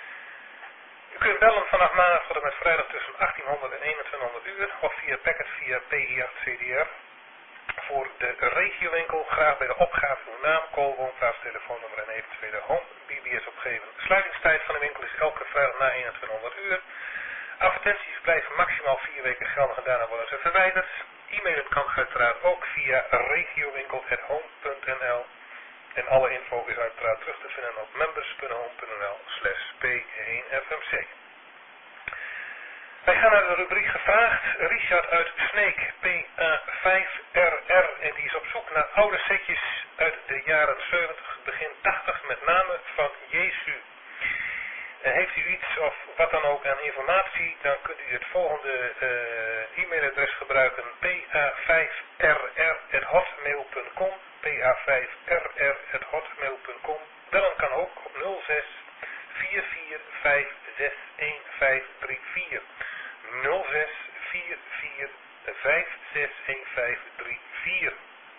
U kunt bellen vanaf maandag tot en met vrijdag tussen achttienhonderd en eenentwintighonderd uur of via packet via P I acht C D R. Voor de regiowinkel graag bij de opgave uw naam, call, woonplaats, telefoonnummer en eventuele home B B S opgeven. De sluitingstijd van de winkel is elke vrijdag na eenentwintighonderd uur. Advertenties blijven maximaal vier weken geldig en daarna worden ze verwijderd. E-mailen kan uiteraard ook via regiowinkel at home punt n l. En alle info is uiteraard terug te vinden op members punt home punt n l slash P één F M C. Wij gaan naar de rubriek gevraagd. Richard uit Sneek, P A vijf R R. En die is op zoek naar oude setjes uit de jaren zeventig, begin tachtig, met name van Jesu. En heeft u iets of wat dan ook aan informatie, dan kunt u het volgende uh, e-mailadres gebruiken: p a vijf r r at hotmail punt com. p a vijf r r at hotmail punt com. Bellen kan ook op nul zes vier vier vijf zes een vijf drie vier. nul zes vier vier vijf zes een vijf drie vier.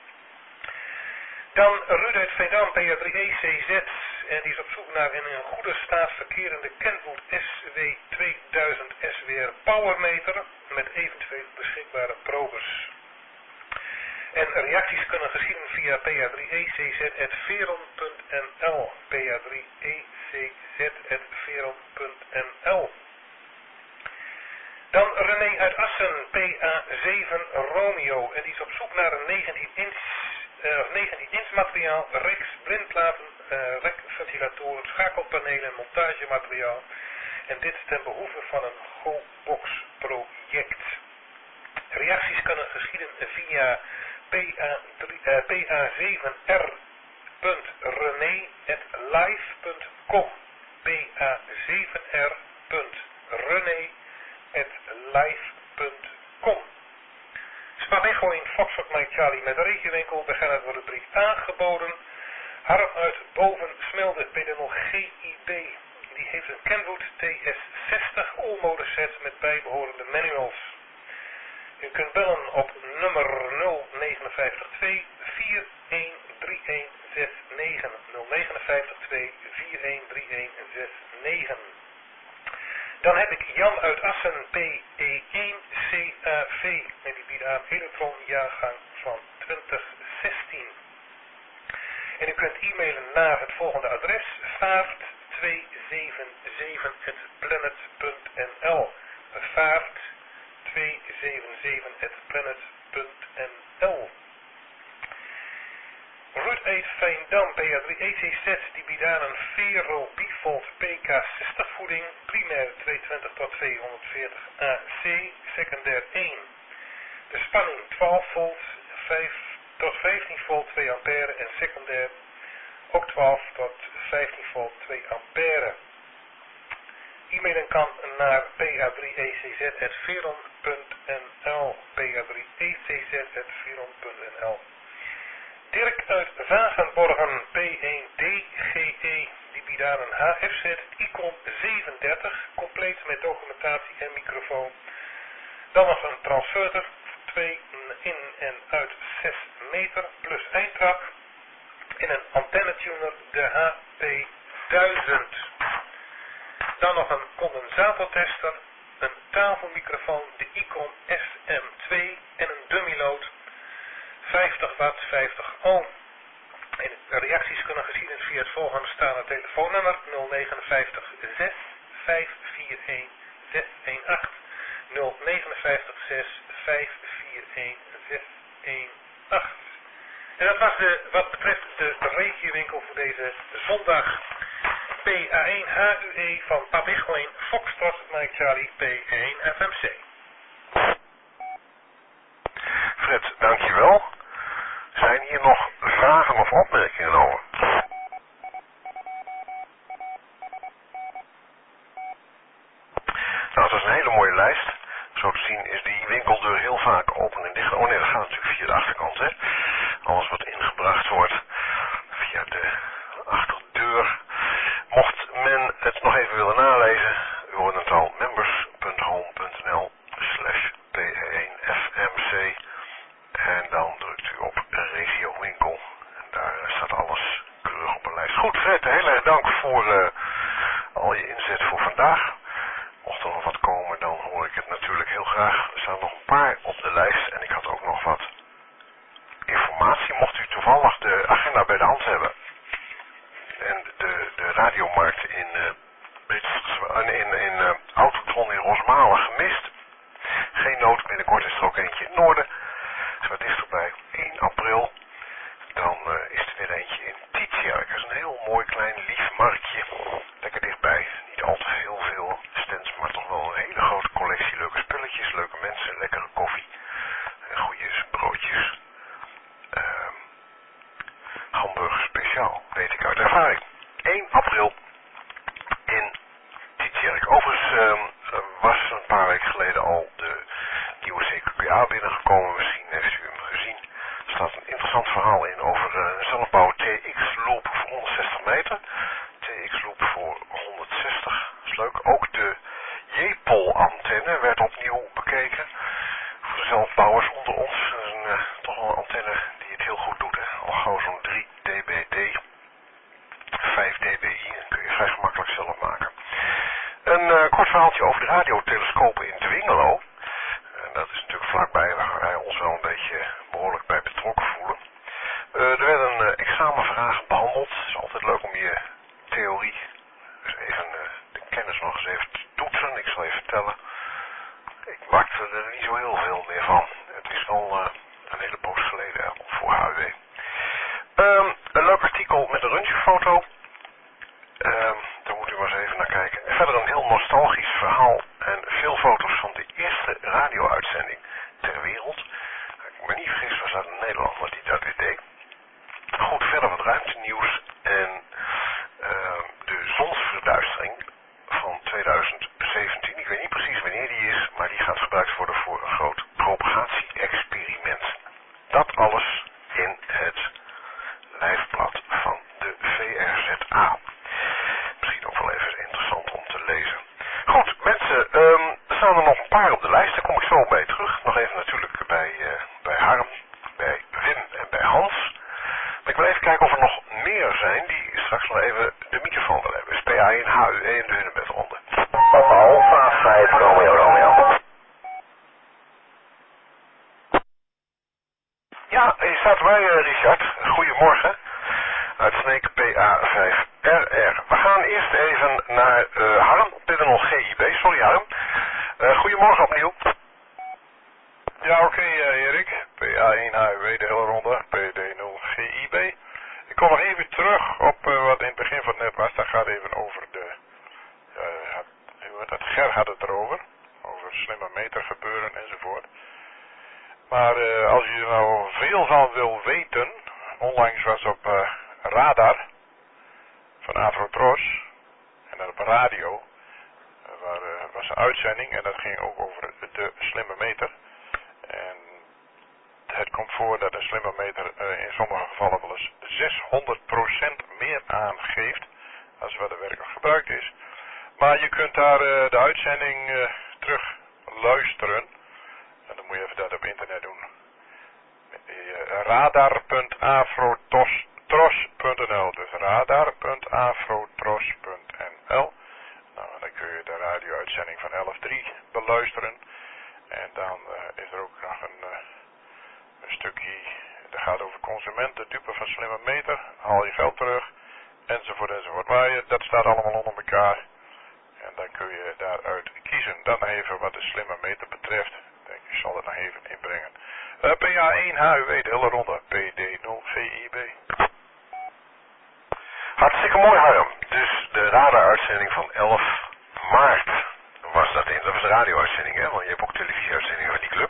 Dan Ruud uit Veendam, P A drie E C Z, en die is op zoek naar een in goede staat verkerende Kenwood S W tweeduizend S W R Powermeter met eventueel beschikbare probers. En reacties kunnen geschieden via p a drie e c z at veron punt n l. p a drie e c z at veron punt n l. Dan René uit Assen, P A zeven Romeo, en die is op zoek naar een negentien inch, uh, negentien inch materiaal, reks, blindplaten, uh, rekventilatoren, schakelpanelen en montagemateriaal. En dit ten behoeve van een GoBox project. Reacties kunnen geschieden via p a zeven r punt rené at live punt com. p a zeven r punt rené at live punt com. Spabecho in Foxtrot Mike Charlie met de regiewinkel. We gaan naar de rubriek aangeboden. Harm uit Boven Smilde, B D N G I B. Die heeft een Kenwood T S zestig all-mode set met bijbehorende manuals. U kunt bellen op nummer nul negen vijf twee vier een drie een zes negen. nul negen vijf twee vier een drie een zes negen. Dan heb ik Jan uit Assen, P E één C A V. En die biedt aan Electron jaargang van twintig zestien. En u kunt e-mailen naar het volgende adres: vaart twee zeven zeven at planet punt n l. Vaart twee zeven zeven at planet punt n l. Ruud uit Veendam, P A drie E C Z, die biedt aan een Vero Bivolt P K zestig voeding, primair tweehonderdtwintig tot tweehonderdveertig A C, secundair één. De spanning twaalf volt, vijf tot vijftien volt twee ampère en secundair ook twaalf tot vijftien volt twee ampère. E-mailen kan naar p a drie e c z at veron punt n l. p a drie e c z at veron punt n l. Dirk uit Wagenborgen, P één D G E, die biedt aan een H F-set Icon zevenendertig, compleet met documentatie en microfoon. Dan nog een transverter, twee in en uit zes meter, plus eindtrap. En een antennetuner, de H P duizend. Dan nog een condensatortester, een tafelmicrofoon, de Icon S M twee en een dummyload, vijftig watt, vijftig ohm. En de reacties kunnen geschieden via het volgende staande telefoonnummer nul negen vijf zes vijf vier een zes een acht. nul negen vijf zes vijf vier een zes een acht. En dat was de, wat betreft de regiewinkel voor deze zondag. P A één H U E van Pabicho in Foxtrot Mike Charlie P één F M C. Fred, dankjewel. Zijn hier nog vragen of opmerkingen over? Nou, dat is een hele mooie lijst. Zo te zien is die winkeldeur heel vaak open en dicht. Oh nee, dat gaat natuurlijk via de achterkant, hè. Alles wat ingebracht wordt via de achterdeur. Mocht men het nog even willen nalezen, u hoort het al, members punt home punt n l slash P één F M C. En dan drukt u op regio winkel. En daar staat alles keurig op een lijst. Goed, Fred, heel erg dank voor uh, al je inzet voor vandaag. Mocht er nog wat komen, dan hoor ik het natuurlijk heel graag. Er staan nog een paar op de lijst. En ik had ook nog wat informatie. Mocht u toevallig de agenda bij de hand hebben. En de, de radiomarkt in, uh, in, in, in uh, Autotron in Rosmalen gemist. Geen nood, binnenkort is er ook eentje in het noorden. Dus wat is er bij één april? Dan uh, is er weer eentje in Tietjerk. Dat is een heel mooi klein lief marktje. Lekker dichtbij. Niet al te heel veel stands, maar toch wel een hele grote collectie leuke spulletjes, leuke mensen, lekkere koffie en goede broodjes. Uh, hamburger speciaal, weet ik uit ervaring. één april in kort verhaaltje over de radiotelescopen in Dwingelo. En dat is natuurlijk vlakbij waar wij ons wel een beetje behoorlijk bij betrokken voelen. Uh, er werd een uh, examenvraag behandeld. Het is altijd leuk om je theorie, dus even uh, de kennis nog eens even te toetsen. Ik zal je vertellen, ik maakte er niet zo heel veel meer van. Het is al uh, een hele poos geleden voor H U W. Um, een leuk artikel met een röntgenfoto. Um, daar moet u maar eens even naar kijken. En verder een heel nostalgisch verhaal en veel foto's van de eerste radio-uitzending ter wereld. Ik me niet vergis, was dat in Nederland wat die dat weer deed. Goed, verder wat ruimtenieuws en uh, de zonsverduistering van tweeduizend zeventien. Ik weet niet precies wanneer die is, maar die gaat gebruikt worden voor een groot propagatie-experiment. Dat alles in het lijfblad van de V R Z A. Misschien ook wel even interessant om te lezen. Goed, mensen, um, er staan er nog een paar op de lijst, daar kom ik zo bij terug. Nog even natuurlijk bij, uh, bij Harm, bij Wim en bij Hans. Maar ik wil even kijken of er nog meer zijn die straks nog even de microfoon willen hebben. Dus P A één, H U E en de Hunebedronde. Papa Alpha vijf Romeo Romeo. Ja, je staat erbij, uh, Richard. Goedemorgen. Uit Sneek P A vijf R R. We gaan eerst even naar uh, Harm, P D nul G I B. Sorry Harm. Uh, goedemorgen opnieuw. Ja, oké okay, uh, Erik. P A één H U W de hele ronde. P D nul G I B. Ik kom nog even terug op uh, wat in het begin van het net was. Dat gaat even over de... Uh, had, dat Ger had het erover. Over slimme meter gebeuren enzovoort. Maar uh, als je er nou veel van wil weten... Onlangs was op uh, Radar van Avrotros en dan op radio uh, waar, uh, was een uitzending en dat ging ook over de slimme meter. En het komt voor dat een slimme meter uh, in sommige gevallen wel eens zeshonderd procent meer aangeeft als wat er werkelijk gebruikt is. Maar je kunt daar uh, de uitzending uh, terug luisteren en dan moet je even dat op internet doen. radar punt avrotros punt n l dus radar punt avrotros punt n l. Nou, dan kun je de radio-uitzending van elf drie beluisteren. En dan uh, is er ook nog een, uh, een stukje, dat gaat over consumenten, dupe van slimme meter, haal je geld terug, enzovoort enzovoort. Maar je, dat staat allemaal onder elkaar. En dan kun je daaruit kiezen. Dan nog even wat de slimme meter betreft. Ik denk, ik zal het nog even inbrengen. Uh, P A één H U W, de hele ronde. P D nul G I B. Hartstikke mooi Harm. Dus de radar-uitzending van elf maart was dat in. Dat was de radio-uitzending, hè? Want je hebt ook televisie-uitzendingen van die club.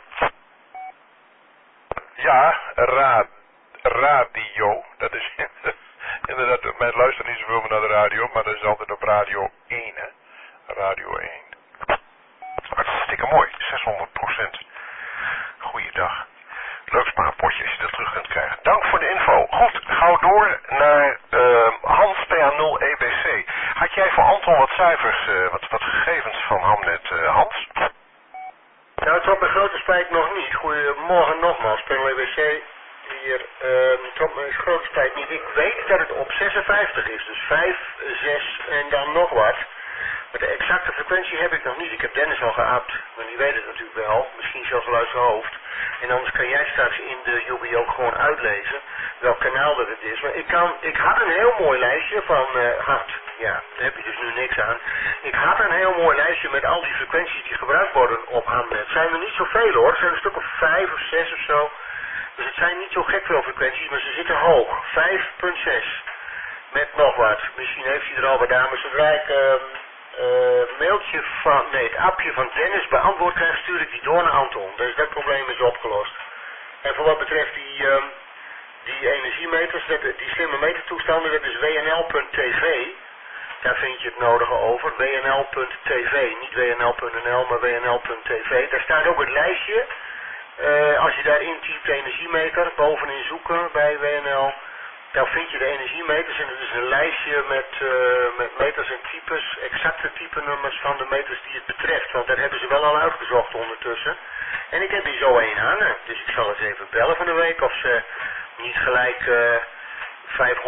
Ja, ra radio. Dat is inderdaad, mijn luister niet zoveel meer naar de radio, maar dat is altijd op radio één, hè. Radio één. Hartstikke mooi. zeshonderd procent. Goeiedag. Leuk spaarpotje als je dat terug kunt krijgen. Dank voor de info. Goed, gauw door naar uh, Hans P A nul E B C. Had jij voor Anton wat cijfers, uh, wat, wat gegevens van Hamnet, uh, Hans? Nou, tot mijn grote spijt nog niet. Goedemorgen nogmaals, P A nul E B C. Hier, uh, tot mijn grote spijt niet. Ik weet dat het op zesenvijftig is, dus vijf, zes en dan nog wat. Maar de exacte frequentie heb ik nog niet. Ik heb Dennis al geappt, maar die weet het natuurlijk wel. Misschien zelfs wel uit zijn hoofd. En anders kan jij straks in de U B ook gewoon uitlezen welk kanaal dat het is. Maar ik, kan, ik had een heel mooi lijstje van... Uh, had, ja, daar heb je dus nu niks aan. Ik had een heel mooi lijstje met al die frequenties die gebruikt worden op Hamnet. Het zijn er niet zoveel hoor. Het zijn een stuk of vijf of zes of zo. Dus het zijn niet zo gek veel frequenties, maar ze zitten hoog. vijf komma zes. Met nog wat. Misschien heeft hij er al wat aan, maar zodra ik... Uh, Uh, mailtje van, nee, het appje van Dennis beantwoord krijg, stuur ik die door naar Anton. Dus dat probleem is opgelost. En voor wat betreft die, um, die energiemeters, dat, die slimme metertoestanden, dat is W N L punt T V. Daar vind je het nodige over. W N L punt T V, niet W N L punt N L, maar W N L punt T V. Daar staat ook het lijstje. Uh, als je daar intypt energiemeter, bovenin zoeken bij W N L. Dan vind je de energiemeters en het is een lijstje met, uh, met meters en types, exacte typenummers van de meters die het betreft. Want dat hebben ze wel al uitgezocht ondertussen. En ik heb hier zo één hangen, dus ik zal eens even bellen van de week of ze niet gelijk uh,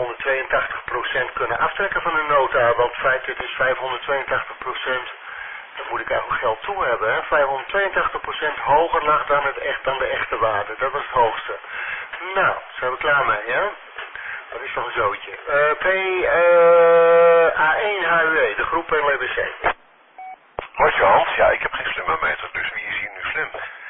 vijfhonderdtweeëntachtig procent kunnen aftrekken van hun nota. Want feitelijk is vijfhonderdtweeëntachtig procent dan moet ik eigenlijk geld toe hebben, hè. vijfhonderdtweeëntachtig procent hoger lag dan, het echt, dan de echte waarde. Dat was het hoogste. Nou, zijn we klaar mee, hè? Dat is nog een zootje. Uh, P uh, A één H U E, de groep L B C. Hoi Hans, ja, ik heb geen slimmermeter, dus wie is hier nu slim?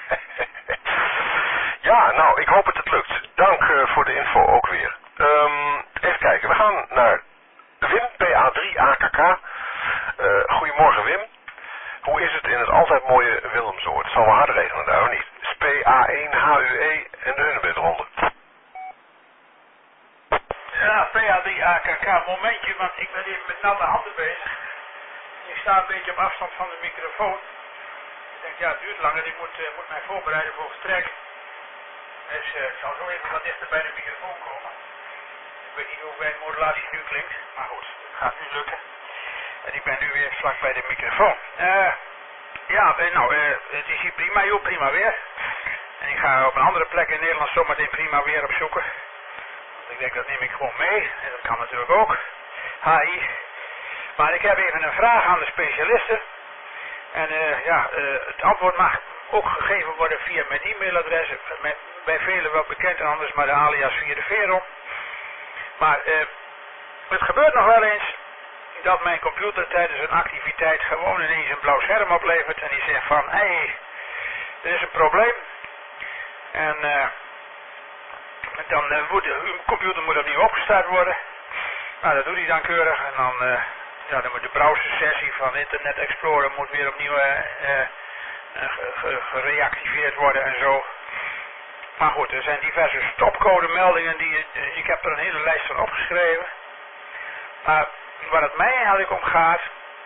Ja, nou, ik hoop dat het lukt. Dank uh, voor de info ook weer. Um, even kijken, we gaan naar Wim, P A drie A K K. Uh, goedemorgen Wim. Hoe is het in het altijd mooie Willemsoord? Het zal wel hard regenen daar, of niet? Is P A één H U E en de Hunebed eronder. Ja, P A drie A K K, momentje, want ik ben even met natte handen bezig. Ik sta een beetje op afstand van de microfoon. Ik denk, ja, het duurt langer, ik moet, uh, moet mij voorbereiden voor vertrek. Dus uh, ik zal zo even wat dichter bij de microfoon komen. Ik weet niet hoe mijn modulatie nu klinkt, maar goed, het gaat nu lukken. En ik ben nu weer vlak bij de microfoon. Uh, ja, nou, uh, het is hier prima, joh, prima weer. En ik ga op een andere plek in Nederland zometeen prima weer opzoeken. Want ik denk, dat neem ik gewoon mee. En dat kan natuurlijk ook. H I. Maar ik heb even een vraag aan de specialisten. En uh, ja, uh, het antwoord mag ook gegeven worden via mijn e-mailadres. Met, bij velen wel bekend en anders maar de alias via de Vero. Maar uh, het gebeurt nog wel eens dat mijn computer tijdens een activiteit gewoon ineens een blauw scherm oplevert. En die zegt van, hé, hey, er is een probleem. En uh, dan uh, moet uw computer moet opnieuw opgestart worden. Nou, dat doet hij dan keurig. En dan, uh, ja, dan moet de browsersessie van Internet Explorer moet weer opnieuw uh, uh, gereactiveerd worden en zo. Maar goed, er zijn diverse stopcodemeldingen die, uh, ik heb er een hele lijst van opgeschreven. Maar waar het mij eigenlijk om gaat,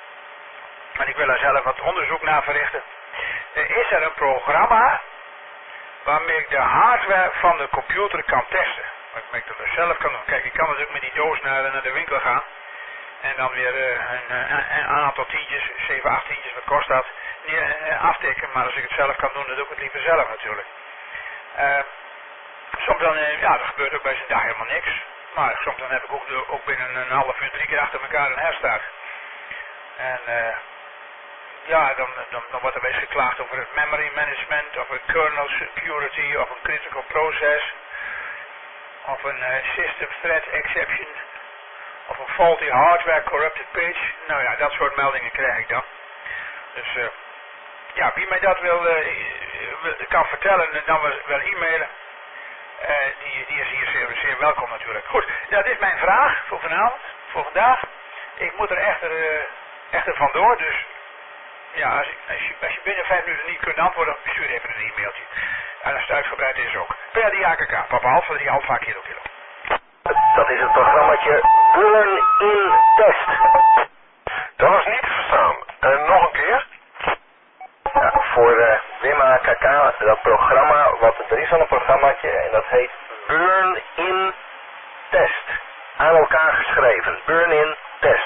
en ik wil er zelf wat onderzoek naar verrichten, uh, is er een programma waarmee ik de hardware van de computer kan testen. Waarmee ik dat dus zelf kan doen. Kijk, ik kan natuurlijk met die doos naar, naar de winkel gaan. En dan weer uh, een, een, een aantal tientjes, zeven, acht tientjes, wat kost dat, uh, aftikken. Maar als ik het zelf kan doen, dan doe ik het liever zelf natuurlijk. Uh, soms dan, uh, ja, er gebeurt ook bij zijn dag helemaal niks. Maar soms dan heb ik ook, de, ook binnen een half uur drie keer achter elkaar een herstart. En uh, ja, dan, dan, dan wordt er wel eens geklaagd over het memory management, of een kernel security, of een critical process, of een uh, system threat exception, of een faulty hardware corrupted page. Nou ja, dat soort meldingen krijg ik dan. Dus uh, ja, wie mij dat wil, uh, kan vertellen, dan wel, wel e-mailen. Uh, die, die is hier zeer, zeer welkom natuurlijk. Goed, dat is mijn vraag voor vanavond, voor vandaag. Ik moet er echter, uh, echter vandoor, dus ja, als, ik, als, je, als je binnen vijf minuten niet kunt antwoorden, stuur even een e-mailtje. En als het uitgebreid is ook. P A drie A K K, Papa Alpha drie Alpha Kilo Kilo. Dat is het programmaatje Burn in Test. Dat was niet te verstaan. En uh, nog een keer? Ja, voor uh, Wim A K K, dat programma, wat, er is al een programmaatje en dat heet Burn in Test. Aan elkaar geschreven, Burn in Test.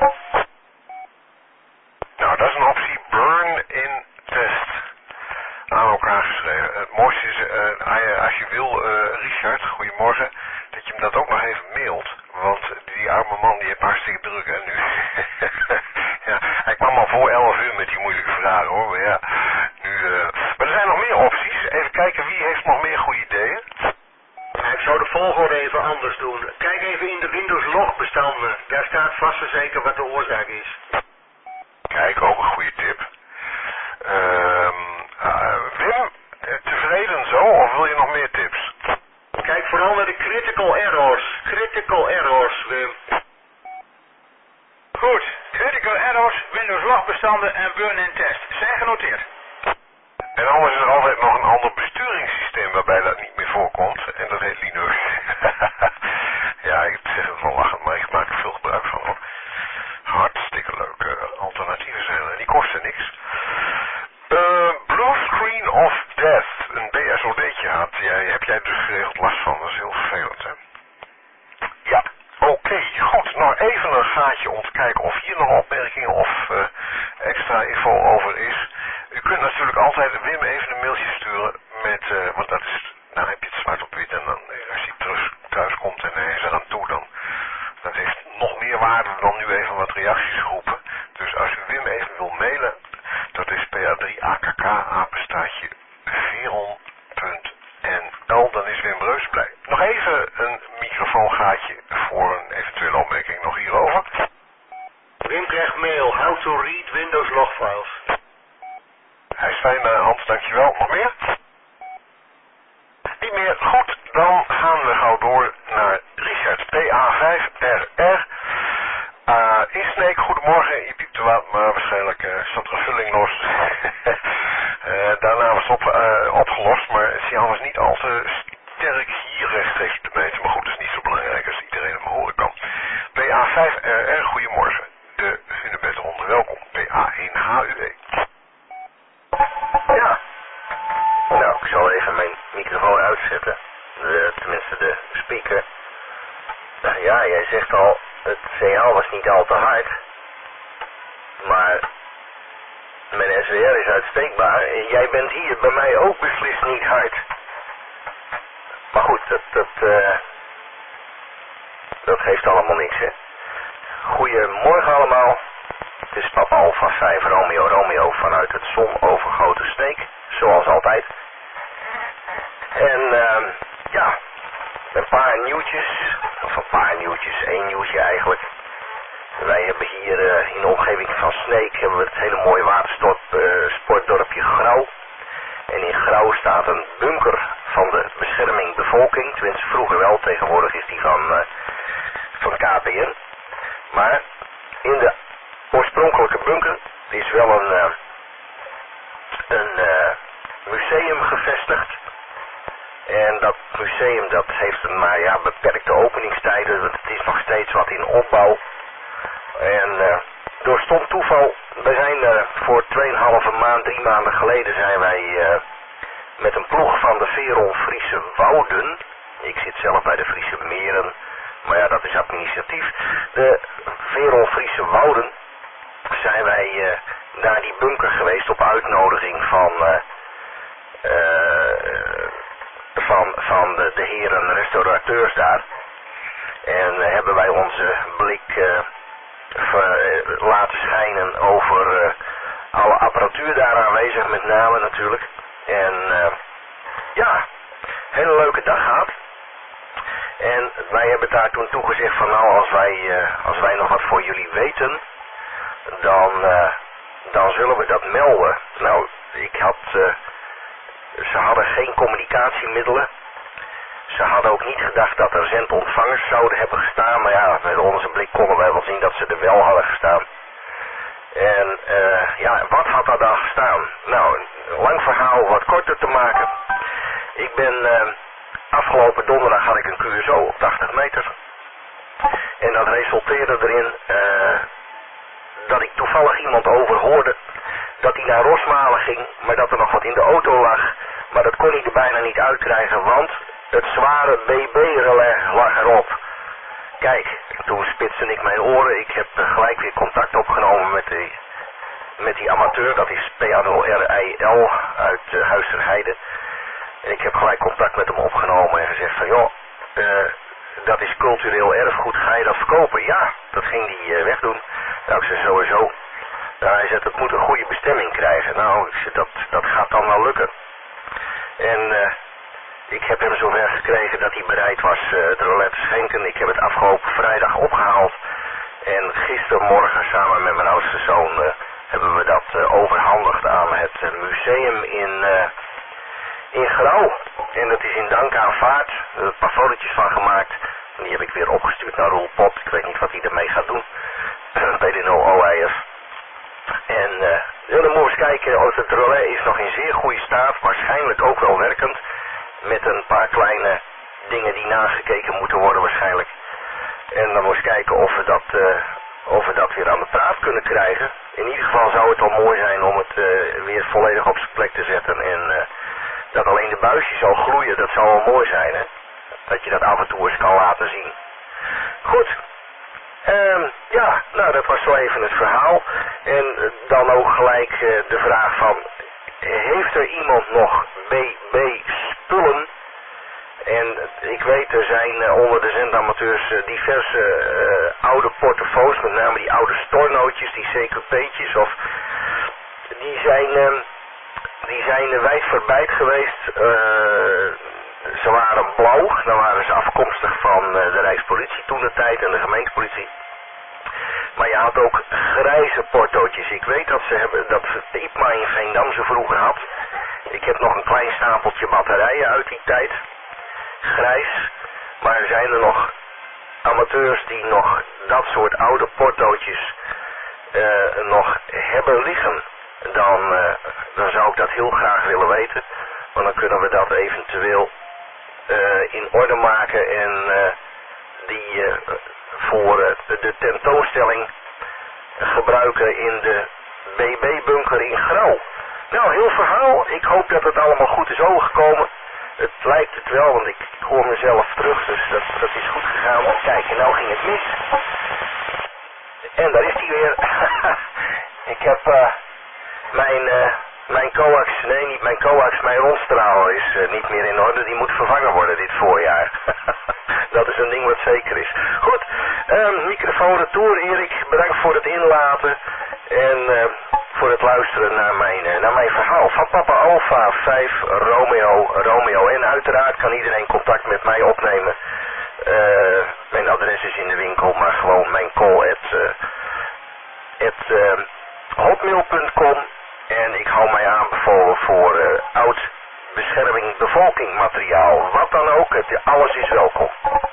Nou, dat is een optie, Burn in Test. Aan elkaar geschreven. Het mooiste is, uh, als je wil, uh, Richard, goedemorgen, dat je hem dat ook nog even mailt. Want die arme man die heeft hartstikke druk en nu. Ja, hij kwam al voor elf uur met die moeilijke vragen hoor. Maar ja, nu. Uh... Maar er zijn nog meer opties. Even kijken wie heeft nog meer goede ideeën. Ik zou de volgorde even anders doen. Kijk even in de Windows logbestanden. Daar staat vast en zeker wat de oorzaak is. Kijk, ook een goede tip. Uh, uh, Wim, tevreden zo of wil je nog meer tips? Kijk vooral naar de critical errors. Critical errors, Wim. Goed, critical errors, Windows logbestanden en burn-in test. Zijn genoteerd. En anders is er altijd nog een ander besturingssysteem waarbij dat niet meer voorkomt. En dat heet Linux. Ja, ik zeg het wel lachend, maar ik maak er veel gebruik van hoor. Hartstikke leuke alternatieven zijn er. En die kosten niks. Uh, Blue Screen of Death. Een B S O D'tje had. Jij, heb jij dus geregeld last van. Dat is heel vervelend hè. Ja, oké. Okay, goed. Nou even een gaatje om te kijken of hier nog opmerkingen of uh, extra info over is. U kunt natuurlijk altijd Wim even een mailtje sturen met, uh, want dat is, nou heb je het zwart op wit en dan als hij terug thuis komt en hij is er aan toe dan, dat heeft nog meer waarde dan nu even wat reacties roepen. Dus als u Wim even wil mailen, P A drie A K K, apenstaartje, veron punt N L. Dan is Wim Breus blij. Nog even een microfoongaatje voor een eventuele opmerking nog hierover. Wim krijgt mail, how to read Windows logfiles. Hij is fijn, uh, Hans, dankjewel. Nog meer? Niet meer. Goed, dan gaan we gauw door naar Richard. P A vijf R R. Uh, Insneek, goedemorgen. Je piepte wat, maar waarschijnlijk uh, zat er een vulling los. uh, daarna was het op, uh, opgelost, maar het signaal was niet al te sterk hier rechtstreeks te meten. Maar goed, dat is niet zo belangrijk als iedereen hem horen kan. P A vijf R R, goedemorgen. De Hunebedronde, welkom. P A één H U E. Ja. Nou, ik zal even mijn microfoon uitzetten. De, tenminste de speaker. Ja, jij zegt al, het signaal was niet al te hard. Maar mijn S W R is uitstekbaar. En jij bent hier bij mij ook beslist niet hard. Maar goed, dat, dat, uh, dat geeft allemaal niks, hè. Goedemorgen allemaal. Het is papa Alpha vijf Romeo Romeo vanuit het zonovergoten Sneek. Zoals altijd. En uh, ja, een paar nieuwtjes. Of een paar nieuwtjes, één nieuwtje eigenlijk. Wij hebben hier uh, in de omgeving van Sneek hebben we het hele mooie watersportdorpje uh, Grauw. En in Grauw staat een bunker van de bescherming bevolking. Tenminste vroeger wel, tegenwoordig is die van, uh, van K P N. Maar in de oorspronkelijke bunker is wel een, uh, een uh, museum gevestigd. En dat museum dat heeft een maar ja, beperkte openingstijden, want het is nog steeds wat in opbouw. En uh, door stom toeval, we zijn uh, voor tweeënhalve maand, drie maanden geleden zijn wij uh, met een ploeg van de Veron Friese Wouden. Ik zit zelf bij de Friese Meren, maar ja, dat is administratief. De Veron Friese Wouden zijn wij uh, naar die bunker geweest op uitnodiging van, uh, uh, van, van de, de heren restaurateurs daar. En uh, hebben wij onze blik uh, ver, uh, laten schijnen over uh, alle apparatuur daar aanwezig, met name natuurlijk. En uh, ja, hele leuke dag gehad. En wij hebben daar toen toegezegd van nou, als wij, uh, als wij nog wat voor jullie weten, dan, uh, dan zullen we dat melden. Nou, ik had, uh, ze hadden geen communicatiemiddelen. Ze hadden ook niet gedacht dat er zendontvangers zouden hebben gestaan, maar ja, met onze blik konden wij wel zien dat ze er wel hadden gestaan. En uh, ja, wat had er dan gestaan? Nou, een lang verhaal wat korter te maken. Ik ben, uh, afgelopen donderdag had ik een Q S O op tachtig meter. En dat resulteerde erin uh, dat ik toevallig iemand overhoorde dat hij naar Rosmalen ging, maar dat er nog wat in de auto lag. Maar dat kon hij er bijna niet uitkrijgen, want het zware B B-relais lag erop. Kijk, toen spitste ik mijn oren. Ik heb uh, gelijk weer contact opgenomen met die, met die amateur. Dat is P A nul R I L uit uh, Huis ter Heide. En ik heb gelijk contact met hem opgenomen en gezegd van joh, uh, dat is cultureel erfgoed, ga je dat verkopen? Ja, dat ging hij uh, wegdoen. Nou, ik zei sowieso. Nou, hij zei, het moet een goede bestemming krijgen. Nou, ik zei, dat, dat gaat dan wel lukken. En uh, ik heb hem zover gekregen dat hij bereid was uh, het relais te schenken. Ik heb het afgelopen vrijdag opgehaald. En gistermorgen samen met mijn oudste zoon uh, hebben we dat uh, overhandigd aan het uh, museum in, uh, in Grauw. En dat is in dank aan vaart. Er zijn een paar fotootjes van gemaakt. En die heb ik weer opgestuurd naar Roel Pot. Ik weet niet wat hij ermee gaat doen. B D nul O I F. En uh, dan moeten we eens kijken, of het relais is nog in zeer goede staat, waarschijnlijk ook wel werkend, met een paar kleine dingen die nagekeken moeten worden waarschijnlijk. En dan moet je kijken of we, dat, uh, of we dat weer aan de praat kunnen krijgen. In ieder geval zou het wel mooi zijn om het uh, weer volledig op zijn plek te zetten en uh, dat alleen de buisjes zal gloeien, dat zou wel mooi zijn, hè. Dat je dat af en toe eens kan laten zien. Goed. Um, ja, nou dat was zo even het verhaal. En uh, dan ook gelijk uh, de vraag van, heeft er iemand nog B B spullen? En uh, ik weet, er zijn uh, onder de zendamateurs uh, diverse uh, oude portofoons, met name die oude stornootjes, die C Q P'tjes of die zijn, uh, die zijn wijdverbreid geweest. Uh, ze waren blauw, dan waren ze afkomstig van uh, de Rijkspolitie toen de tijd en de gemeentepolitie. Maar je had ook grijze portootjes. Ik weet dat ze hebben, dat Ipma in Veendam ze vroeger had. Ik heb nog een klein stapeltje batterijen uit die tijd. Grijs. Maar er zijn er nog amateurs die nog dat soort oude portootjes uh, nog hebben liggen. Dan, uh, dan zou ik dat heel graag willen weten. Want dan kunnen we dat eventueel uh, in orde maken en uh, die uh, voor uh, de tentoonstelling gebruiken in de B B-bunker in Grauw. Nou, heel verhaal. Ik hoop dat het allemaal goed is overgekomen. Het lijkt het wel, want ik hoor mezelf terug, dus dat, dat is goed gegaan. Kijk, en nou ging het mis. En daar is hij weer. Ik heb uh, mijn, uh, mijn coax, nee niet mijn coax, mijn rondstraal is uh, niet meer in orde. Die moet vervangen worden dit voorjaar. Dat is een ding wat zeker is. Goed, uh, microfoon retour. Erik, bedankt voor het inlaten. En uh, voor het luisteren naar mijn, uh, naar mijn verhaal. Van Papa Alpha vijf Romeo Romeo. En uiteraard kan iedereen contact met mij opnemen. Uh, mijn adres is in de winkel, maar gewoon mijn call at, uh, at uh, hotmail punt com. En ik hou mij aanbevolen voor uh, oud bescherming bevolking materiaal. Wat dan ook, het, alles is welkom.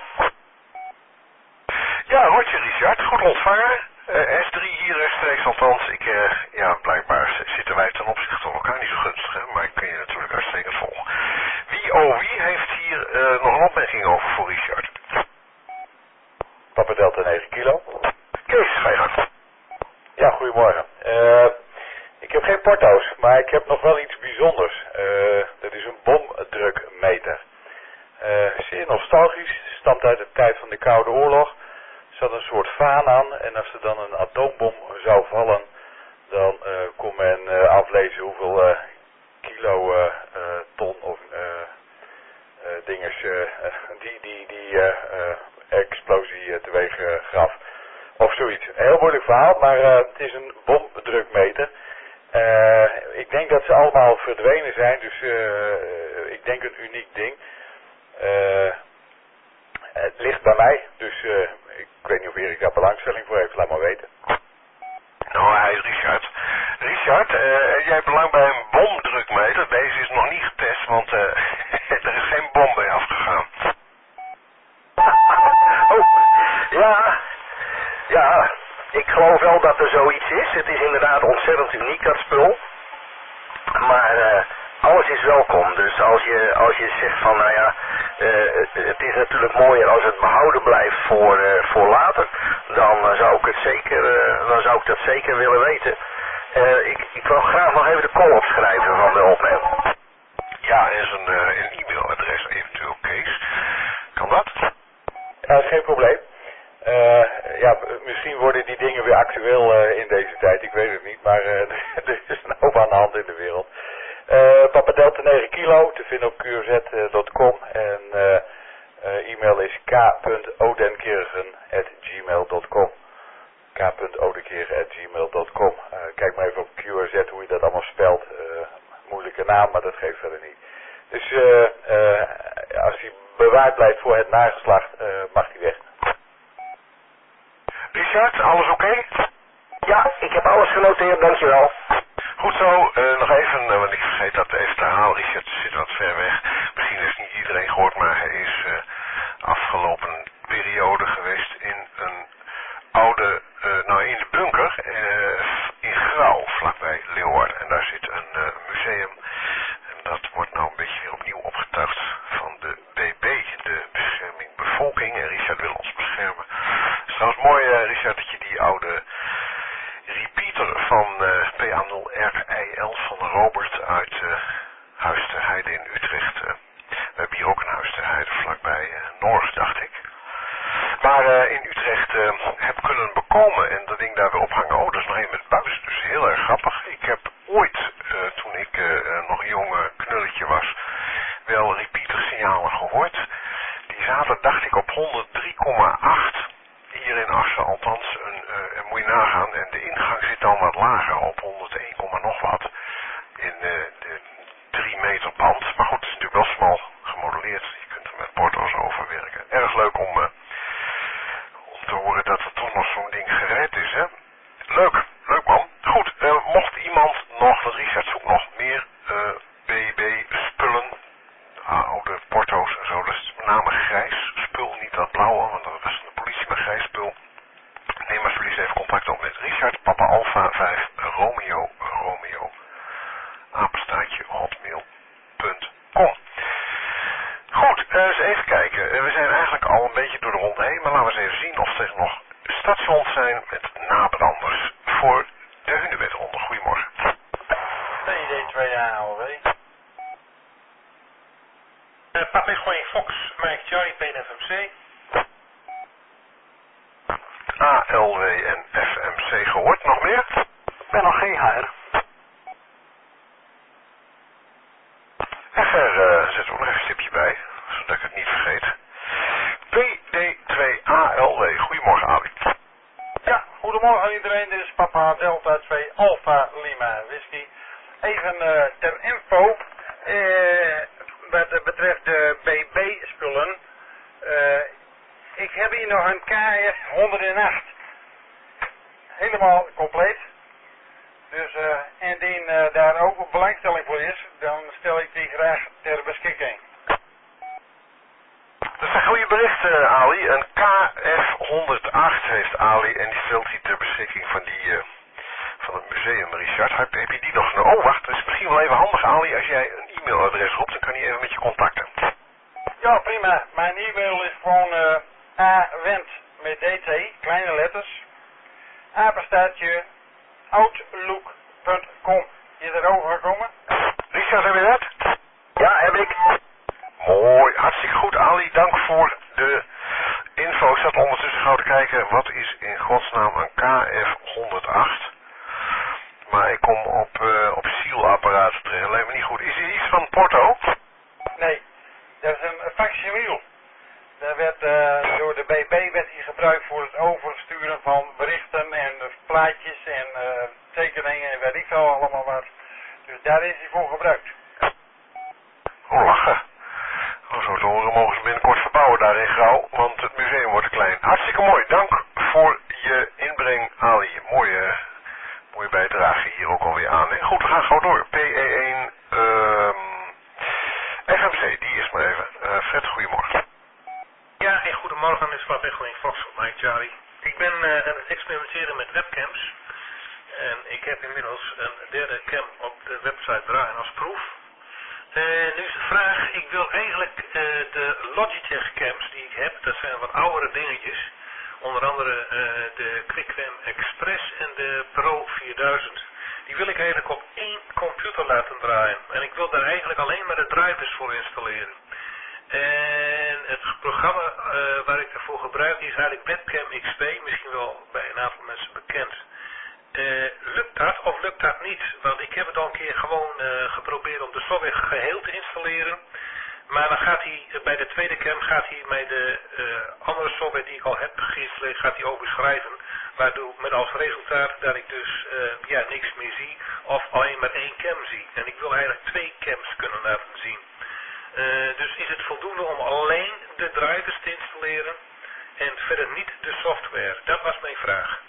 Ja, hoort je Richard, goed ontvangen. Uh, S drie hier rechtstreeks althans. Ik, uh, ja, blijkbaar zitten wij ten opzichte van elkaar niet zo gunstig, hè? Maar ik kun je natuurlijk uitstekend volgen. Wie oh wie heeft hier uh, nog een opmerking over voor Richard? Papa Delta negen kilo. Kees, ga je gang. Ja, goedemorgen. Uh, ik heb geen porto's, maar ik heb nog wel iets bijzonders. Uh, dat is een bomdrukmeter. Uh, zeer nostalgisch, stamt uit de tijd van de Koude Oorlog. Er zat een soort vaan aan en als er dan een atoombom zou vallen, dan uh, kon men uh, aflezen hoeveel uh, kilo, uh, uh, ton of uh, uh, dinges uh, die, die, die uh, uh, explosie uh, teweeg uh, gaf. Of zoiets. Een heel moeilijk verhaal, maar uh, het is een bomdrukmeter. Uh, ik denk dat ze allemaal verdwenen zijn, dus uh, ik denk een uniek ding. Uh, het ligt bij mij, dus uh, ik weet niet of Erik daar belangstelling voor heeft, laat maar weten. Nou, hij is Richard. Richard, uh, jij hebt belang bij een bomdrukmeter. Deze is nog niet getest, want uh, er is geen bom bij afgegaan. Oh, ja, ja, ik geloof wel dat er zoiets is. Het is inderdaad ontzettend uniek, dat spul. Maar uh, alles is welkom. Dus als je, als je zegt van, nou ja, uh, het is natuurlijk mooier als het behouden blijft voor, uh, voor later, dan uh, zou ik het zeker, uh, dan zou ik dat zeker willen weten. Uh, ik, ik wil graag nog even de call opschrijven van de opmail. Ja, en zijn uh, een e-mailadres eventueel, Kees. Kan dat? Ja, dat is geen probleem. Uh, ja, misschien worden die dingen weer actueel uh, in deze tijd, ik weet het niet, maar uh, er is een hoop aan de hand in de wereld. Uh, Papa Delta negen kilo, te vinden op q r z punt com en uh, uh, e-mail is k punt odenkirchen at gmail punt com k punt odenkirchen at gmail punt com. Uh, kijk maar even op Q R Z hoe je dat allemaal spelt. Uh, moeilijke naam, maar dat geeft verder niet. Dus uh, uh, als hij bewaard blijft voor het nageslacht, uh, mag hij weg. Richard, alles oké? Okay? Ja, ik heb alles genoteerd, dankjewel. Goed zo, uh, nog even, uh, want ik vergeet dat even te halen. Richard zit wat ver weg. Misschien heeft niet iedereen gehoord, maar hij is uh, afgelopen periode geweest in een oude, uh, nou in de bunker, uh, in Grauw, vlakbij Leeuwarden. En daar zit een uh, museum. En dat wordt nou een beetje weer opnieuw opgetuigd van de B B, de bescherming bevolking. En Richard wil ons beschermen. Het is trouwens mooi, uh, Richard, dat je die oude repeater van uh, P A nul R I L van Robert uit uh, Huis ter Heide in Utrecht. Uh, we hebben hier ook een Huis ter Heide vlakbij uh, Noord, dacht ik. Maar uh, in Utrecht uh, heb kunnen bekomen en dat ding daar weer ophangen. Oh, dat is nog een met buis, dus heel erg grappig. Ik heb ooit, uh, toen ik uh, nog een jonge knulletje was, wel repeater signalen gehoord. Die zaten, dacht ik, op honderd drie komma acht. Hier in Assen althans een Uh, en moet je nagaan, en de ingang zit dan wat lager op honderdéén, nog wat in uh, de drie meter band. Maar goed, het is natuurlijk wel smal gemodelleerd. Je kunt er met porto's over werken. Erg leuk om, uh, om te horen dat er toch nog zo'n ding gereed is, hè. Leuk, leuk man. Goed, uh, mocht iemand nog, want Richard zoekt nog meer uh, B B-spullen, uh, oude porto's en zo, dus met name grijs spul, niet dat blauwe, want dat was de politie met grijs spul. Neem alsjeblieft even contact op met Richard, Papa Alpha vijf Romeo Romeo, apenstaartje hotmail punt com. Goed, uh, eens even kijken. Uh, we zijn eigenlijk al een beetje door de ronde heen, maar laten we eens even zien of er nog stations zijn met nabranders voor de Hunebedronde. Goedemorgen. P D twee A L W. Uh, Papa Echo Fox, Mike Charlie, P N F M C. A L W en F M C gehoord, nog meer? Ik ben nog geen haar. F R uh, zetten we nog even een stipje bij, zodat ik het niet vergeet. P D twee A L W, goedemorgen Ali. Ja, goedemorgen iedereen, dit is Papa Delta twee Alpha Lima Whisky. Even uh, ter info, uh, wat betreft de B B-spullen. Uh, ik heb hier nog een K F honderdacht. Helemaal compleet. Dus uh, indien uh, daar ook belangstelling voor is, dan stel ik die graag ter beschikking. Dat is een goede bericht, uh, Ali. Een K F honderdacht heeft Ali en die stelt hij ter beschikking van die uh, van het museum, Richard. Heb, heb je die nog? Oh, wacht, het is misschien wel even handig, Ali, als jij een e-mailadres roept, dan kan hij even met je contacten. Ja, prima. Mijn e-mail is gewoon uh, awent met dt, kleine letters, apenstaartje outlook punt com. Is er over gekomen? Richard, heb je dat? Ja, heb ik. Mooi, hartstikke goed, Ali. Dank voor de info. Ik zat ondertussen gauw te kijken, wat is in godsnaam een K F honderdacht? Maar ik kom op, uh, op zielapparaten terecht. Alleen maar niet goed. Is er iets van Porto? Nee, dat is een facsimile. Dat werd uh, door de B B werd die gebruikt voor het oversturen van berichten en uh, plaatjes en uh, tekeningen en weet ik veel allemaal wat. Dus daar is hij voor gebruikt. Oh, lachen. Oh, zo te horen mogen ze binnenkort verbouwen daar in Grauw, want het museum wordt klein. Hartstikke mooi. Dank voor je inbreng, Ali. Mooie, mooie bijdrage hier ook alweer aan. En goed, we gaan gauw door. P E één um, F M C, die is maar even. Uh, Fred, goedemorgen. Ja, en goedemorgen, dit is Papa Echo Fox op Mike Charlie. Ik ben uh, aan het experimenteren met webcams. En ik heb inmiddels een derde cam op de website draaien als proef. Uh, nu is de vraag, ik wil eigenlijk uh, de Logitech cams die ik heb, dat zijn wat oudere dingetjes. Onder andere uh, de QuickCam Express en de Pro vierduizend. Die wil ik eigenlijk op één computer laten draaien. En ik wil daar eigenlijk alleen maar de drivers voor installeren. En het programma uh, waar ik daarvoor gebruik is eigenlijk Webcam X P, misschien wel bij een aantal mensen bekend. Uh, lukt dat of lukt dat niet? Want ik heb het al een keer gewoon uh, geprobeerd om de software geheel te installeren. Maar dan gaat hij, uh, bij de tweede cam gaat hij mij de uh, andere software die ik al heb geïnstalleerd, gaat hij overschrijven. Waardoor met als resultaat dat ik dus uh, ja, niks meer zie of alleen maar één cam zie. En ik wil eigenlijk twee cams kunnen laten zien. Uh, dus is het voldoende om alleen de drivers te installeren en verder niet de software? Dat was mijn vraag.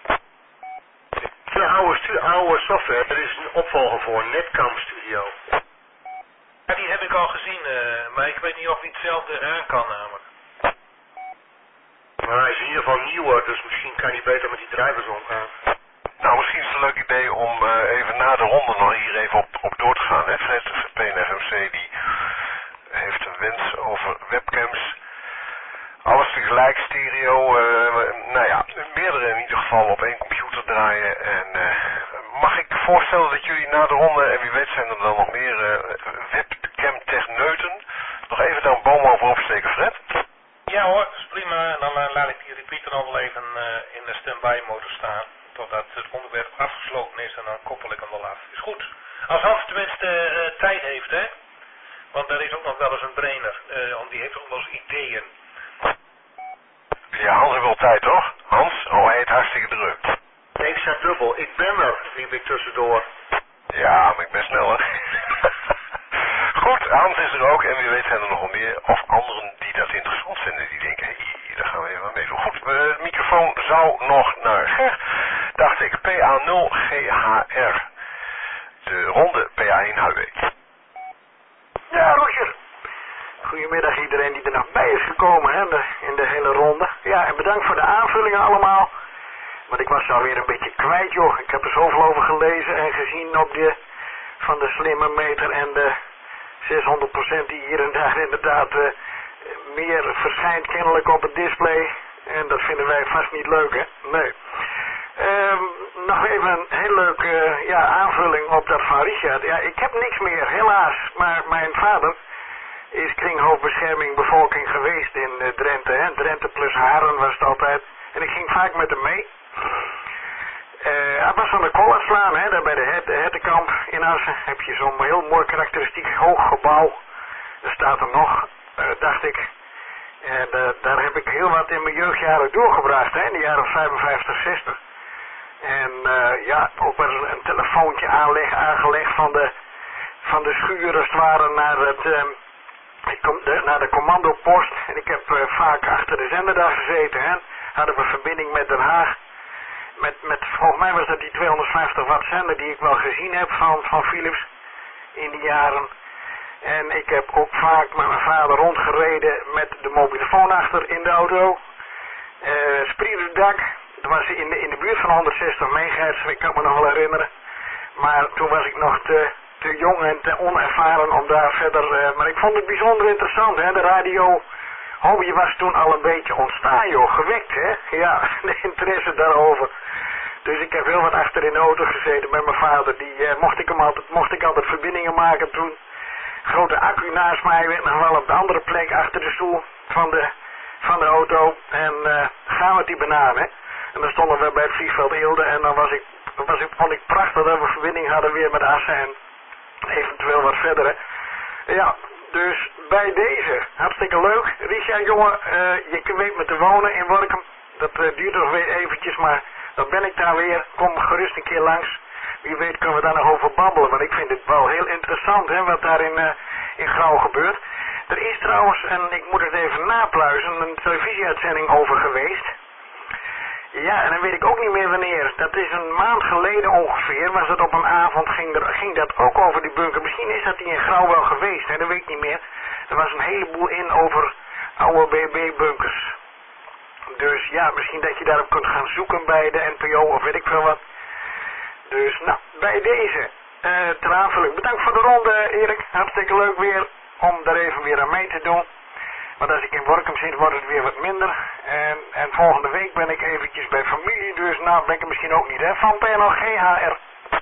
De oude, oude software, dat is een opvolger voor Netcam Studio. Ja, die heb ik al gezien, uh, maar ik weet niet of hij hetzelfde aan kan namelijk. Maar hij is in ieder geval nieuwer, dus misschien kan hij beter met die drivers omgaan. Nou, misschien is het een leuk idee om uh, even na de ronde nog hier even op, op door te gaan. Hè? Fred, de P N F M C, die heeft een wens over webcams. Alles tegelijk, stereo, uh, nou ja, meerdere in ieder geval op één computer draaien. En uh, mag ik voorstellen dat jullie na de ronde, en wie weet zijn er dan nog meer uh, webcam techneuten, nog even daar een boom over opsteken, Fred? Ja hoor, dat is prima. Dan uh, laat ik die repeater nog wel even uh, in de standby mode staan, totdat het onderwerp afgesloten is en dan koppel ik hem wel af. Is goed. Als Hans tenminste uh, tijd heeft, hè. Want daar is ook nog wel eens een brainer, uh, want die heeft ook wel eens ideeën. Ja, Hans heeft wel tijd, toch? Hans? Oh, hij heeft hartstikke druk. Ik sta dubbel. Ik ben er, riep ik tussendoor. Ja, maar ik ben sneller. Goed, Hans is er ook en wie weet zijn er nog meer. Of anderen die dat interessant vinden. Die denken, hé, hey, daar gaan we even mee doen. Goed, de microfoon zou nog naar Ger. Dacht ik, P A nul G H R. De ronde P A één H W. Ja, Roger. Goedemiddag iedereen die er nog bij is gekomen hè, in, de, in de hele ronde. Ja, en bedankt voor de aanvullingen allemaal. Want ik was alweer een beetje kwijt, joh. Ik heb er zoveel over gelezen en gezien op de, van de slimme meter en de zeshonderd procent die hier en daar inderdaad uh, meer verschijnt kennelijk op het display. En dat vinden wij vast niet leuk, hè? Nee. Um, nog even een heel leuke uh, ja, aanvulling op dat van Richard. Ja, ik heb niks meer, helaas. Maar mijn vader is kringhoofdbescherming bevolking geweest in uh, Drenthe. Hè? Drenthe plus Haren was het altijd. En ik ging vaak met hem mee. Uh, hij was van de Kollerslaan, hè, daar bij de het, Hettenkamp in Assen. Heb je zo'n heel mooi karakteristiek hoog gebouw. Dat staat er nog, uh, dacht ik. En uh, daar heb ik heel wat in mijn jeugdjaren doorgebracht, hè, in de jaren vijfenvijftig, zestig. En uh, ja, ook wel een, een telefoontje aanleg, aangelegd van de, van de schuur als het ware naar, het, uh, de, naar de commandopost. En ik heb uh, vaak achter de zender daar gezeten, hè. Hadden we verbinding met Den Haag. Met, met, volgens mij was dat die tweehonderdvijftig watt zender die ik wel gezien heb van, van Philips in die jaren. En ik heb ook vaak met mijn vader rondgereden met de mobielefoon achter in de auto. Uh, Spriedersdak, dat was in de, in de buurt van honderdzestig megahertz, ik kan me nog wel herinneren. Maar toen was ik nog te, te jong en te onervaren om daar verder... Uh, maar ik vond het bijzonder interessant, hè, de radio... Hobby was toen al een beetje ontstaan, joh, gewekt, hè? Ja, de interesse daarover. Dus ik heb heel wat achter in de auto gezeten met mijn vader. Die eh, mocht ik hem altijd, mocht ik altijd verbindingen maken toen. Grote accu naast mij, werd nog wel op de andere plek achter de stoel van de, van de auto. En uh, gaan we die bananen, hè? En dan stonden we bij het vliegveld Eelde en dan was ik, was ik, vond ik prachtig dat we verbinding hadden weer met Assen en eventueel wat verder, hè? Ja. Dus bij deze, hartstikke leuk. Richard, jongen, uh, je weet me te wonen in Workum. Dat uh, duurt nog weer eventjes, maar dan ben ik daar weer. Kom gerust een keer langs. Wie weet kunnen we daar nog over babbelen, want ik vind het wel heel interessant, hè, wat daar in, uh, in Grauw gebeurt. Er is trouwens, en ik moet het even napluizen, een televisieuitzending over geweest. Ja, en dan weet ik ook niet meer wanneer. Dat is een maand geleden ongeveer. Was het op een avond, ging, er, ging dat ook over die bunker. Misschien is dat die in Grauw wel geweest, hè? Dat weet ik niet meer. Er was een heleboel in over oude B B-bunkers. Dus ja, misschien dat je daarop kunt gaan zoeken bij de N P O of weet ik veel wat. Dus nou, bij deze uh, ter aanvulling. Bedankt voor de ronde, Erik. Hartstikke leuk weer om daar even weer aan mee te doen. Want als ik in Workum zit, wordt het weer wat minder. En, en volgende week ben ik eventjes bij familie, dus nou ben ik er misschien ook niet, hè? Van P N L G H R.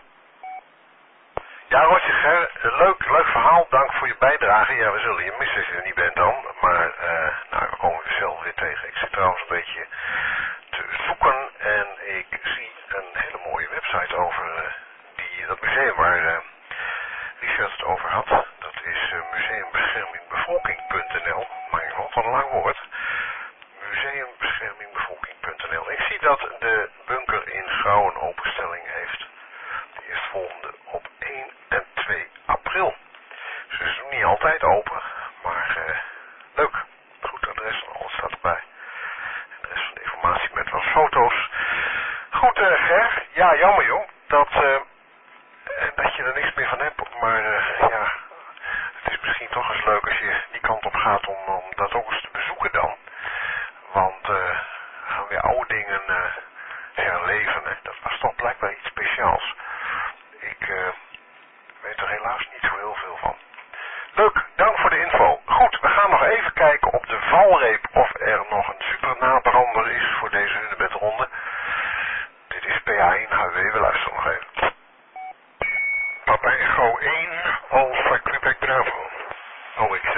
Ja, Roger, Ger, leuk, leuk verhaal. Dank voor je bijdrage. Ja, we zullen je missen als je er niet bent dan. Maar, uh, nou, we komen zelf weer tegen. Ik zit trouwens een beetje te zoeken en ik zie een hele mooie website over uh, die, dat museum waar uh, Richard het over had. Dat is uh, museumbeschermingbevolking punt n l. Maar wat een lang woord. museumbeschermingbevolking punt n l. Ik zie dat de bunker in Grauw een openstelling heeft. De eerstvolgende op één en twee april. Dus het is nog niet altijd open, maar uh, leuk. Goed adres en alles staat erbij. En de rest van de informatie met wat foto's. Goed, uh, Ger. Ja, jammer joh. Dat, uh, dat je er niks meer van hebt. Maar uh, ja, het is misschien toch eens leuk als je die kant op gaat om, om dat ook eens te bezoeken dan. Want uh, gaan weer oude dingen uh, herleven. Hè. Dat was toch blijkbaar iets speciaals. Ik uh, weet er helaas niet zo heel veel van. Leuk, dank voor de info. Goed, we gaan nog even kijken op de valreep of er nog een super nabrander is voor deze Hunebedronde. Dit is P A één H W, we luisteren nog even. Papa Echo één, Alpha Quebec Bravo. O X Z.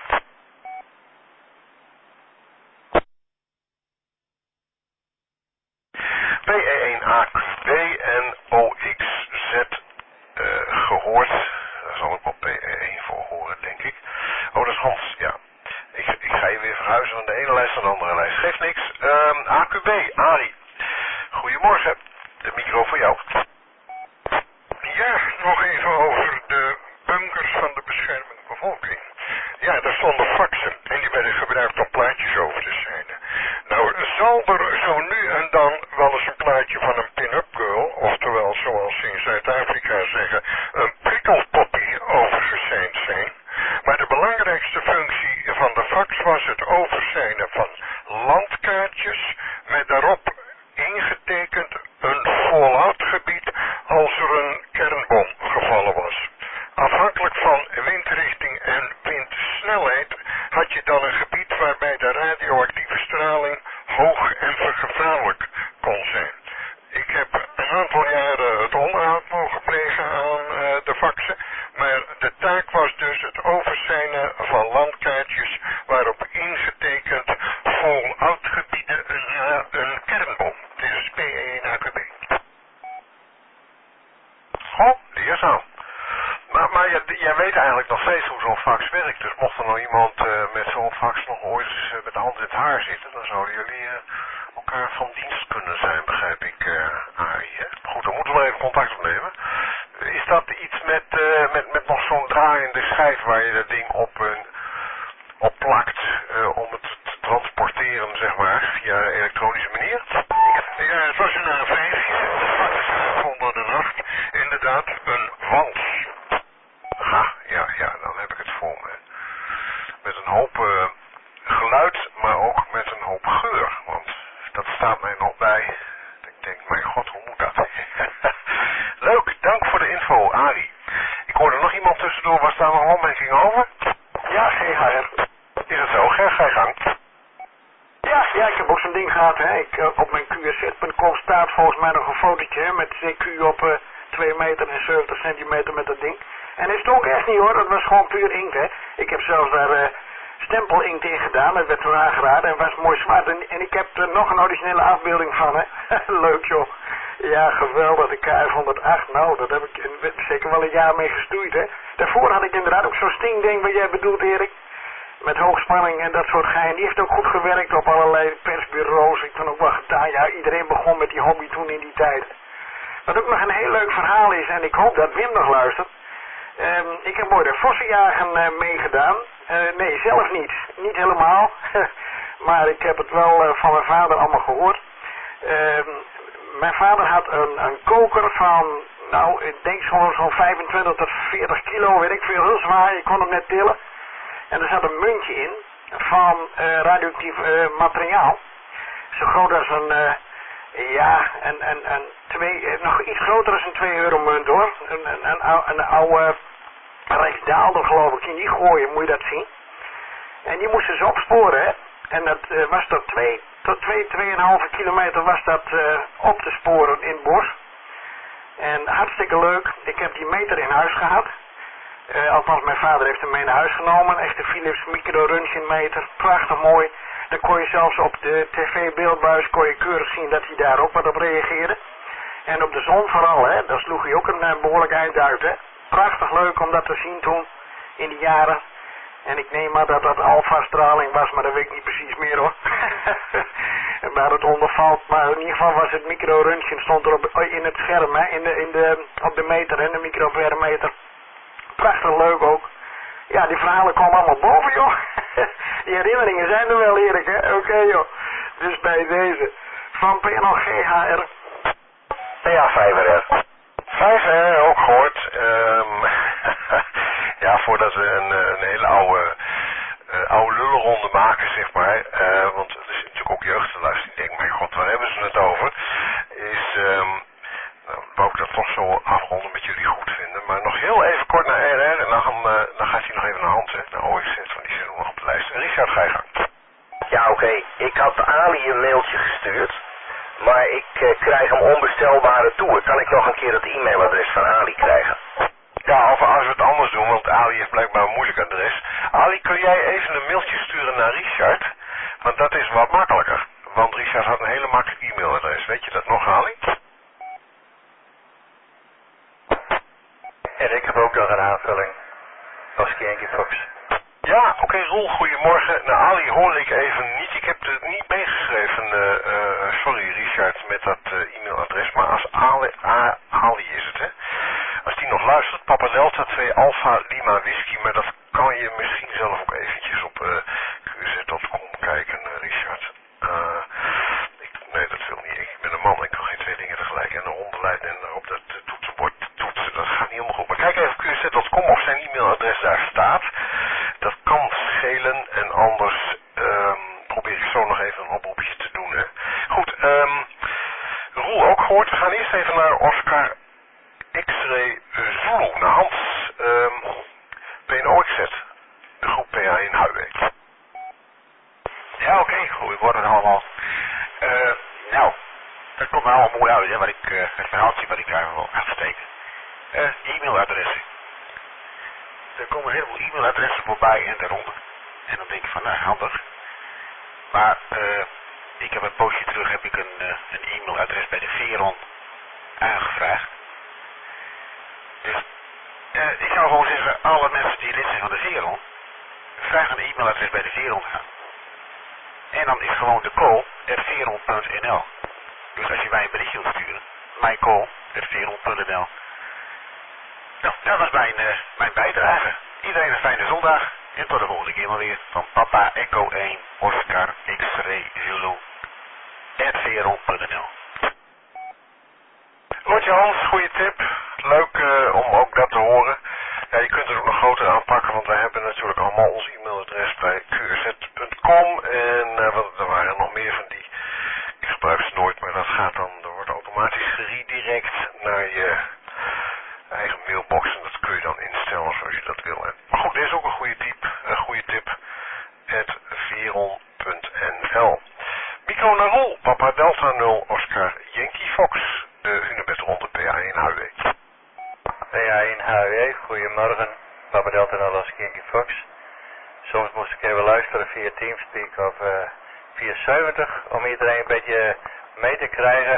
P E één A Q B en O X Z uh, gehoord. Daar zal ik wel P E één voor horen, denk ik. Oh, dat is Hans, ja. Ik, ik ga ga je weer verhuizen van de ene lijst naar de andere lijst. Geeft niks. Um, A Q B, Arie. Goedemorgen. De micro voor jou. Ja, nog even over de bunkers van de bescherming bevolking. Ja, daar stonden faxen en die werden gebruikt om plaatjes over te zenden. Nou, zal er zo nu en dan wel eens een plaatje van een pin-up girl, oftewel zoals ze in Zuid-Afrika zeggen, een prikkelpoppie overgezeind zijn. Maar de belangrijkste functie van de fax was het overzenden van landkaartjes met daarop ingetekend een fallout-gebied als er een kernbom gevallen was. Afhankelijk van windrichting en windsnelheid had je dan een gebied waarbij de radioactieve straling hoog en gevaarlijk kon zijn. Ik heb een aantal jaren het onderhoud mogen plegen aan uh, de faxen, maar de taak was dus het overzenden van landkaartjes waarop ingetekend fallout-gebieden een, uh, een kernbom. Dit is P E één A Q B. Goh, leerzaam. Maar, maar jij, jij weet eigenlijk nog steeds hoe zo'n fax werkt. Dus mocht er nog iemand uh, met zo'n fax nog ooit eens uh, met de hand in het haar zitten, dan zouden jullie uh, elkaar van dienst kunnen zijn, begrijp ik, uh, Arie. Hè? Goed, dan moeten we even contact opnemen. Is dat iets met, uh, met, met nog zo'n draaiende schijf waar je dat ding op, uh, op plakt uh, om het te transporteren, zeg maar, via een elektronische manier? Ja, het was een A vijf. De fax vonden de nacht inderdaad een wals. Aha, ja, ja, dan heb ik het voor me. Met een hoop uh, geluid, maar ook met een hoop geur. Want dat staat mij nog bij. Ik denk, mijn god, hoe moet dat? Leuk, dank voor de info, Arie. Ik hoorde nog iemand tussendoor, was daar nog een opmerking over? Ja, G H R. Is het zo? Ger, ga je gang. Ja, ja, ik heb ook zo'n ding gehad, hè. Ik, uh, op mijn Q S Z punt com staat volgens mij nog een fotootje, hè, met C Q op uh, twee meter en zeventig centimeter met dat ding. En het stonk echt niet hoor, dat was gewoon puur inkt, hè. Ik heb zelfs daar uh, stempel-inkt in gedaan, dat werd toen aangeraden en was mooi zwart. En, en ik heb er nog een originele afbeelding van, hè. Leuk joh. Ja, geweldig, de K F honderdacht, nou, dat heb ik in, zeker wel een jaar mee gestoeid, hè. Daarvoor had ik inderdaad ook zo'n stingding wat jij bedoelt, Erik. Met hoogspanning en dat soort gein. Die heeft ook goed gewerkt op allerlei persbureaus. Ik heb ook wel gedaan. Ja, iedereen begon met die hobby toen in die tijd. Wat ook nog een heel leuk verhaal is, en ik hoop dat Wim nog luistert. Um, ik heb mooi de vossenjagen uh, meegedaan. Uh, nee, zelf niet. Niet helemaal. Maar ik heb het wel uh, van mijn vader allemaal gehoord. Um, mijn vader had een, een koker van, nou, ik denk zo'n zo vijfentwintig tot veertig kilo, weet ik veel, heel zwaar. Je kon hem net tillen. En er zat een muntje in van uh, radioactief uh, materiaal. Zo groot als een, uh, ja, een, een, een twee, uh, nog iets groter dan een twee euro munt hoor. Een, een, een, een, een oude Rijksdaalder geloof ik. In die gooien moet je dat zien. En die moesten ze opsporen hè. En dat uh, was tot twee, tot twee, tweeënhalve kilometer was dat uh, op te sporen in het bos. En hartstikke leuk. Ik heb die meter in huis gehad. Uh, althans, mijn vader heeft hem mee naar huis genomen. Een echte Philips micro-röntgenmeter. Prachtig mooi. Dan kon je zelfs op de tv-beeldbuis kon je keurig zien dat hij daar ook wat op reageerde. En op de zon vooral, hè. Daar sloeg hij ook een uh, behoorlijk eind uit, hè. Prachtig leuk om dat te zien toen, in die jaren. En ik neem maar dat dat alfa-straling was, maar dat weet ik niet precies meer, hoor. En waar het onder valt, maar in ieder geval was het micro-röntgen, stond er op, in het scherm, hè. In de, in de, op de meter, hè, de microvermeter. Prachtig leuk ook. Ja, die verhalen komen allemaal boven, joh. Die herinneringen zijn er wel, Erik, hè. Oké, okay, joh. Dus bij deze. Van P N L G H R. Ja, vijf R. vijf R, ook gehoord. Um, ja, voordat we een, een hele oude, uh, oude lullenronde maken, zeg maar. Uh, want er is natuurlijk ook jeugd te luisteren. Ik denk, mijn god, waar hebben ze het over? Is... Um, Nou, wou ik dat toch zo afronden met jullie goed vinden. Maar nog heel even kort naar R R. En dan, gaan, uh, dan gaat hij nog even naar Hans, hè, naar O X Z. Want die zit nog op de lijst. En Richard, ga je gang. Ja, oké. Okay. Ik had Ali een mailtje gestuurd. Maar ik uh, krijg hem onbestelbare toer. Kan ik nog een keer het e-mailadres van Ali krijgen? Ja, of als we het anders doen. Want Ali heeft blijkbaar een moeilijk adres. Ali, kun jij even een mailtje sturen naar Richard? Want dat is wat makkelijker. Want Richard had een hele makkelijk e-mailadres. Weet je dat nog, Ali? En ik heb ook nog een aanvulling. Als ik één keer fox. Ja, oké okay, Roel, goedemorgen. Nou, Ali hoor ik even niet. Ik heb het niet meegeschreven, uh, uh, sorry Richard, met dat uh, e-mailadres. Maar als Ali, A, Ali is het, hè. Als die nog luistert, Papa Delta twee Alpha Lima Whisky. Maar dat kan je misschien zelf ook eventjes op uh, Q Z punt com kijken, uh, Richard. Uh, ik, nee, dat wil niet. Ik ben een man, ik kan geen twee dingen tegelijk. En een hondenleid en op dat uh, toetsenbord toetsen, dat gaat niet helemaal goed. Maar kijk even op Q Z punt com of zijn e-mailadres daar staat. Dat kan schelen en anders um, probeer ik zo nog even een oproepje te doen. Hè. Goed, um, Roel ook gehoord. We gaan eerst even naar Oscar X-Ray Zulu. Naar Hans um, P N O X Z, de groep P A in Huiweg. Ja, oké. Okay. Goedemorgen allemaal. Uh, nou, dat komt nou allemaal mooi uit, hè, wat ik, uh, het verhaaltje wat ik daar wil afsteken. Uh, e-mailadressen. Er komen een heleboel e-mailadressen voorbij en daaronder. En dan denk ik van, nou, handig. Maar uh, ik heb een poosje terug heb ik een, uh, een e-mailadres bij de Veron aangevraagd. Dus uh, ik zou gewoon zeggen, alle mensen die lid zijn van de Veron, vraag een e-mailadres bij de Veron aan. En dan is gewoon de call at veron punt n l. Dus als je mij een berichtje wilt sturen, mijn call at veron punt n l. Nou, dat was mijn, uh, mijn bijdrage. Iedereen een fijne zondag. En tot de volgende keer maar weer. Van Papa Echo één, Oscar X-Ray Zulu, at veron punt n l. Goed Hans, goede tip. Leuk uh, om ook dat te horen. Ja, je kunt het ook nog groter aanpakken, want wij hebben natuurlijk allemaal ons e-mailadres bij Q Z punt com. En uh, wat, er waren nog meer van die. Ik gebruik ze nooit, maar dat gaat dan, er wordt automatisch geredirect naar je eigen mailbox en dat kun je dan instellen zoals je dat wil. Maar goed, dit is ook een goede tip, een goede tip. at veron punt n l. Micro naar Roel, Papa Delta nul, Oscar Yankee Fox, de Hunebedronde P A in H W. P A in H W, goedemorgen, Papa Delta nul, Oscar Yankee Fox. Soms moest ik even luisteren via Teamspeak of uh, via zeventig om iedereen een beetje mee te krijgen.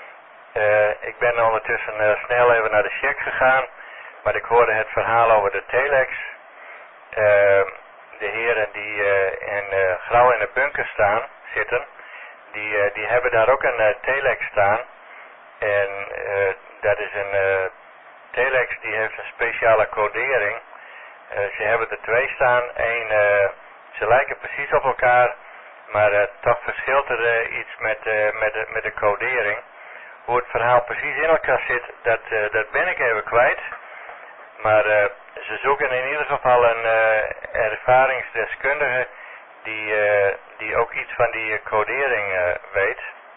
Uh, ik ben ondertussen uh, snel even naar de check gegaan, maar ik hoorde het verhaal over de telex. Uh, de heren die uh, in uh, Grauw in de bunker staan, zitten, die, uh, die hebben daar ook een uh, telex staan. En uh, dat is een uh, telex die heeft een speciale codering. Uh, ze hebben er twee staan, Eén, uh, ze lijken precies op elkaar, maar uh, toch verschilt er uh, iets met, uh, met, de, met de codering. Hoe het verhaal precies in elkaar zit, dat, uh, dat ben ik even kwijt. Maar uh, ze zoeken in ieder geval een uh, ervaringsdeskundige die, uh, die ook iets van die codering uh, weet.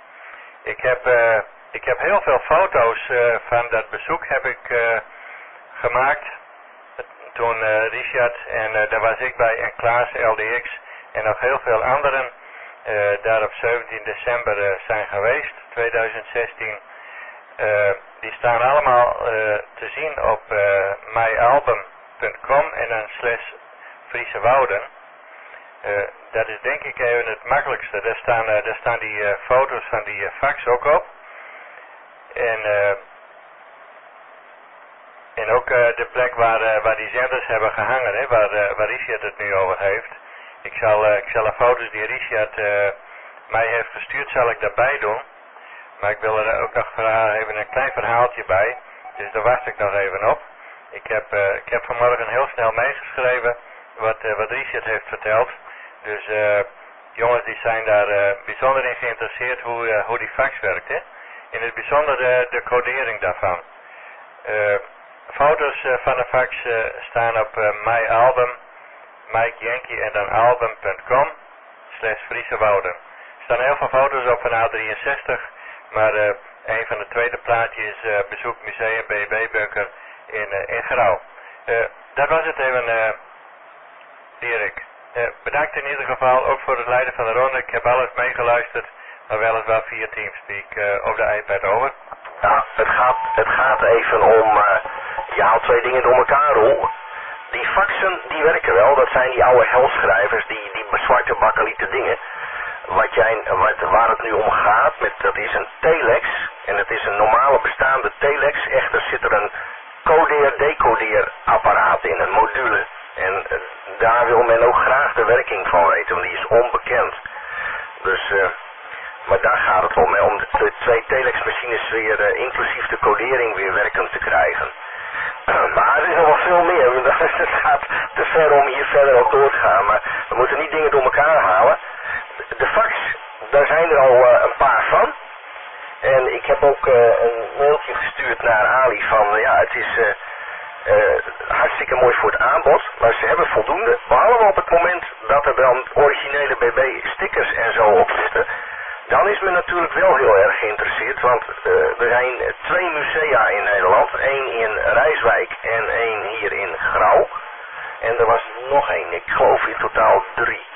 Ik heb, uh, ik heb heel veel foto's uh, van dat bezoek heb ik uh, gemaakt. Toen uh, Richard en uh, daar was ik bij en Klaas L D X en nog heel veel anderen uh, daar op zeventien december uh, zijn geweest, tweeduizend zestien. Uh, die staan allemaal uh, te zien op uh, myalbum punt com en dan slash Friese Wouden. Uh, dat is denk ik even het makkelijkste. Daar staan, uh, daar staan die uh, foto's van die uh, fax ook op. En, uh, en ook uh, de plek waar, uh, waar die zenders hebben gehangen, hè, waar, uh, waar Richard het nu over heeft. Ik zal, uh, ik zal de foto's die Richard uh, mij heeft gestuurd, zal ik daarbij doen. Maar ik wil er ook nog even een klein verhaaltje bij. Dus daar wacht ik nog even op. Ik heb, uh, ik heb vanmorgen heel snel meegeschreven wat, uh, wat Richard heeft verteld. Dus uh, jongens die zijn daar uh, bijzonder in geïnteresseerd hoe, uh, hoe die fax werkt. Hè? In het bijzonder de, de codering daarvan. Uh, foto's uh, van de fax uh, staan op uh, myalbum, Mike Yankee en dan album punt com slash Friese Wouden. Er staan heel veel foto's op van A drieënzestig. Maar uh, een van de tweede plaatjes is uh, bezoek Museum B B Bunker in, uh, in Grauw. Uh, dat was het even, uh, Erik. Uh, bedankt in ieder geval ook voor het leiden van de ronde. Ik heb alles meegeluisterd, maar weliswaar via Teamspeak uh, op de iPad over. Ja, het gaat, het gaat even om, uh, je haalt twee dingen door elkaar, Roel. Die faxen, die werken wel. Dat zijn die oude helschrijvers, die, die zwarte bakkelieten dingen. Wat jij, wat, waar het nu om gaat, met, dat is een telex. En het is een normale bestaande telex. Echter zit er een codeer-decodeer apparaat in, een module. En uh, daar wil men ook graag de werking van weten, want die is onbekend. Dus, uh, maar daar gaat het om, hè, om de twee telexmachines weer, uh, inclusief de codering, weer werkend te krijgen. Maar er is nog wel veel meer, het gaat te ver om hier verder op door te gaan, maar we moeten niet dingen door elkaar halen. De fax, daar zijn er al uh, een paar van. En ik heb ook uh, een mailtje gestuurd naar Ali van, uh, ja, het is uh, uh, hartstikke mooi voor het aanbod, maar ze hebben voldoende. Behalve op het moment dat er dan originele B B stickers en zo op zitten. Dan is men natuurlijk wel heel erg geïnteresseerd, want uh, er zijn twee musea in Nederland. Eén in Rijswijk en één hier in Grauw. En er was nog één, ik geloof in totaal drie.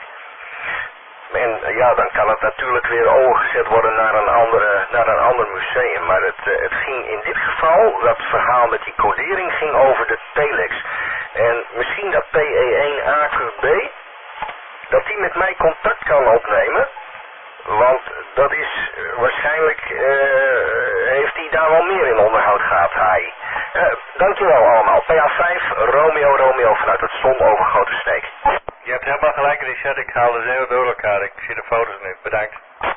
En uh, ja, dan kan het natuurlijk weer overgezet worden naar een, andere, naar een ander museum. Maar het, uh, het ging in dit geval, dat verhaal met die codering ging over de telex. En misschien dat P E één A Q B, dat die met mij contact kan opnemen. Want dat is uh, waarschijnlijk, uh, heeft hij daar wel meer in onderhoud gehad, hij. Uh, dankjewel allemaal. P A vijf, Romeo, Romeo vanuit het zonovergoten Sneek. Je hebt helemaal gelijk, Richard. Ik haal de zeeuw door elkaar. Ik zie de foto's nu. Bedankt.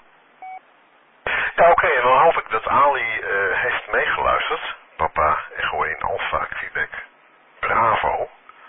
Ja, oké. Okay, en dan hoop ik dat Ali uh, heeft meegeluisterd. Papa, Echo één, Alpha, Quebec, Bravo.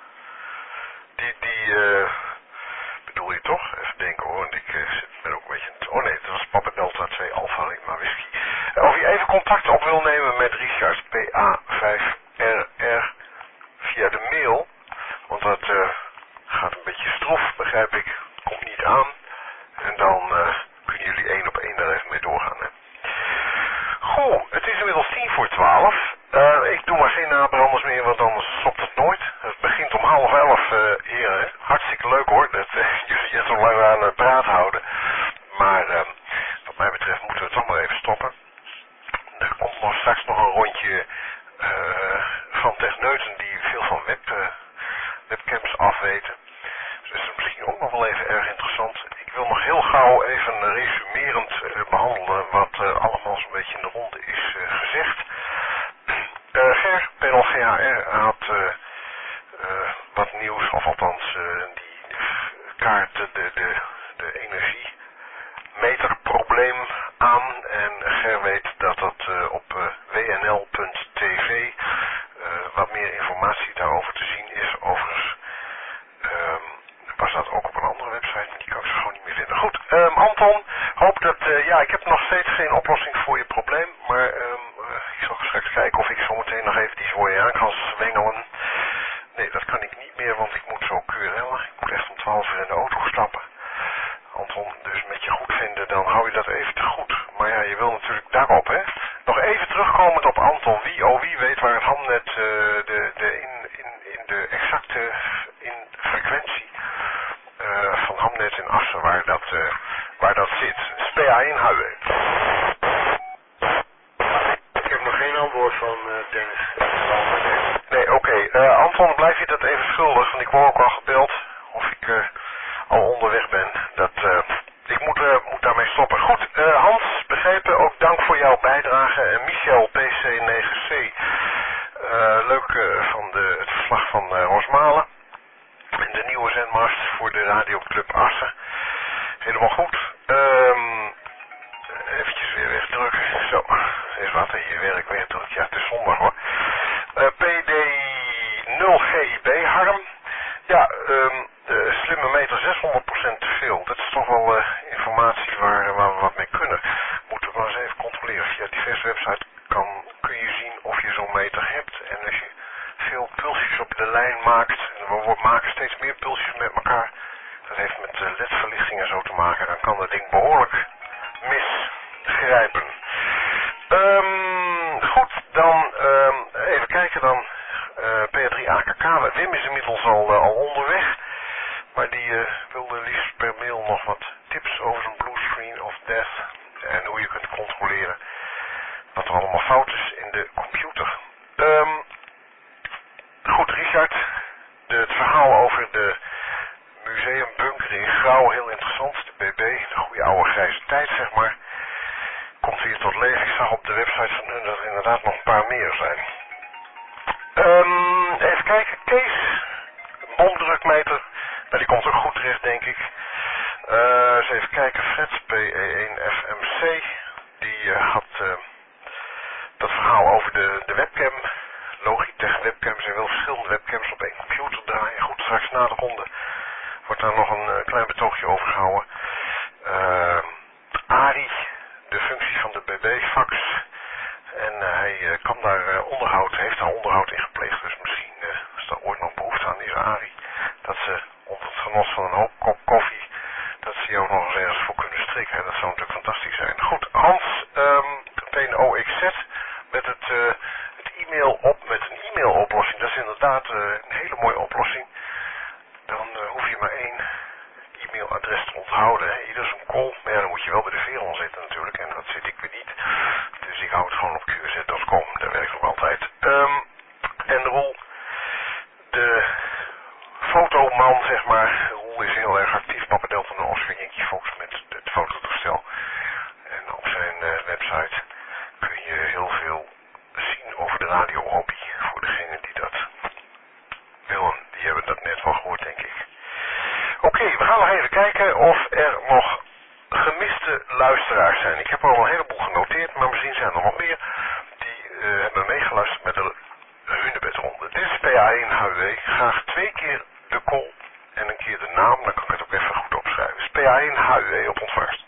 Die, die, uh, bedoel je toch? Even denken hoor, want ik uh, ben ook een beetje... Oh nee, dat was Papa Delta twee, Alpha, Lima, Whisky. Uh, of je even contact op wil nemen met Richard, P A vijf R R, via de mail. Want dat... Uh, gaat een beetje stroef, begrijp ik. Komt niet aan. En dan uh, kunnen jullie één op één daar even mee doorgaan. Hè. Goed, het is inmiddels tien voor twaalf. Uh, ik doe maar geen nabranders meer, want anders stopt het nooit. Het begint om half elf, uh, heren. Hartstikke leuk hoor, dat uh, jullie je zo lang aan het praat houden. Maar uh, wat mij betreft moeten we toch maar even stoppen. Er komt nog straks nog een rondje uh, van techneuten die veel van web... Uh, webcams afweten. Dus dat is misschien ook nog wel even erg interessant. Ik wil nog heel gauw even resumerend uh, behandelen wat uh, allemaal zo'n beetje in de ronde is uh, gezegd. Uh, Ger, panel G H R, had uh, uh, wat nieuws, of althans uh, die kaarten, de, de, de energiemeterprobleem aan. En Ger weet dat dat uh, op uh, w n l punt t v uh, wat meer informatie daarover te zien is. Overigens um, was dat ook op een andere website, maar die kan ik zo gewoon niet meer vinden. Goed, um, Anton, hoop dat, uh, ja, ik heb nog steeds geen oplossing voor je probleem, maar um, uh, ik zal straks kijken of ik zo meteen nog even die voor je aan kan zwengelen. Nee, dat kan ik niet meer, want ik moet zo keurellen. Ik moet echt om twaalf uur in de auto stappen. Anton, dus met je goed vinden, dan hou je dat even te goed. Maar ja, je wil natuurlijk daarop, hè. Nog even terugkomend op Anton. Wie, oh wie weet waar het hamnet uh, de, de in, in, in de exacte in frequentie uh, van hamnet in Assen, waar dat, uh, waar dat zit. P A één H W. Ik heb nog geen antwoord van uh, Dennis. Nee, oké. Okay. Uh, Anton, blijf je dat even schuldig, want ik word ook al gebeld of ik uh, al onderweg ben. Dat, uh, ik moet, uh, moet daarmee stoppen. Goed, uh, Hans, begrepen, ook dank voor jouw bijdrage. En Michel, P C negen C, uh, leuk uh, van de, het verslag van uh, Rosmalen. En de nieuwe zendmast voor de radioclub Assen. Helemaal goed. Um, eventjes weer wegdrukken. Zo, is wat, hier werk weer druk. Ja, het is zondag hoor. Uh, P D nul G I B, Harm. Ja, um, de slimme meter zeshonderd procent te veel. Dat is toch wel uh, informatie waar, waar we wat mee kunnen. Moeten we maar eens even controleren. Via diverse websites kan, kun je zien of je zo'n meter hebt. En als je veel pulsjes op de lijn maakt, en we maken steeds meer pulsjes met elkaar, dat heeft met uh, L E D-verlichting en zo te maken, dan kan dat ding behoorlijk misgrijpen. Um, goed, dan um, even kijken dan. Uh, P A drie A K K, Wim is inmiddels al, uh, al onderweg, maar die uh, wilde liefst per mail nog wat tips over zo'n blue screen of death en hoe je kunt controleren wat er allemaal fout is in de computer. Um, goed, Richard, de, het verhaal over de museumbunker in Grauw, heel interessant, de B B, de goede oude grijze tijd zeg maar, komt weer tot leven. Ik zag op de website van hun dat er inderdaad nog een paar meer zijn. Um, even kijken, Kees, bomdrukmeter, komt ook goed terecht, denk ik. Uh, eens even kijken, Fred, P E één F M C, die uh, had uh, dat verhaal over de, de webcam, Logitech webcams en wel verschillende webcams op één computer draaien. Goed, straks na de ronde wordt daar nog een uh, klein betoogje over gehouden. Uh, Ari, de functie van de B B-fax. En uh, hij uh, kan daar uh, onderhoud, heeft daar onderhoud in gepleegd. Dus misschien uh, is er ooit nog behoefte aan deze Ari. Dat ze onder het genot van een hoop kop koffie, dat ze jou nog eens ergens voor kunnen strikken. Dat zou natuurlijk fantastisch zijn. Goed, Hans, um, P N O X Z met het, uh, het e-mail op, met een e-mailoplossing. Dat is inderdaad uh, een hele mooie oplossing. Dan uh, hoef je maar één e-mailadres te onthouden. Hè. Ieder zo'n call. Maar ja, dan moet je wel bij de Veron zitten natuurlijk. En dat zit ik weer niet. Dus ik hou het gewoon op Q Z punt com. Daar werkt nog altijd. Um, en Roel, de fotoman, zeg maar. Roel is heel erg actief. Papa Delta en Oscar Yankee Fox met het fototoestel. En op zijn uh, website kun je heel veel zien over de radiohobby. Voor degenen die dat willen. Die hebben dat net wel gehoord, denk ik. Oké, okay, we gaan nog even kijken of er nog gemiste luisteraars zijn. Ik heb er al een heleboel genoteerd, maar misschien zijn er nog meer die uh, hebben meegeluisterd met de Hunebedronde. Dit is P A één H W. Graag twee keer de call en een keer de naam, dan kan ik het ook even goed opschrijven. Dus P A één H W op ontvangst.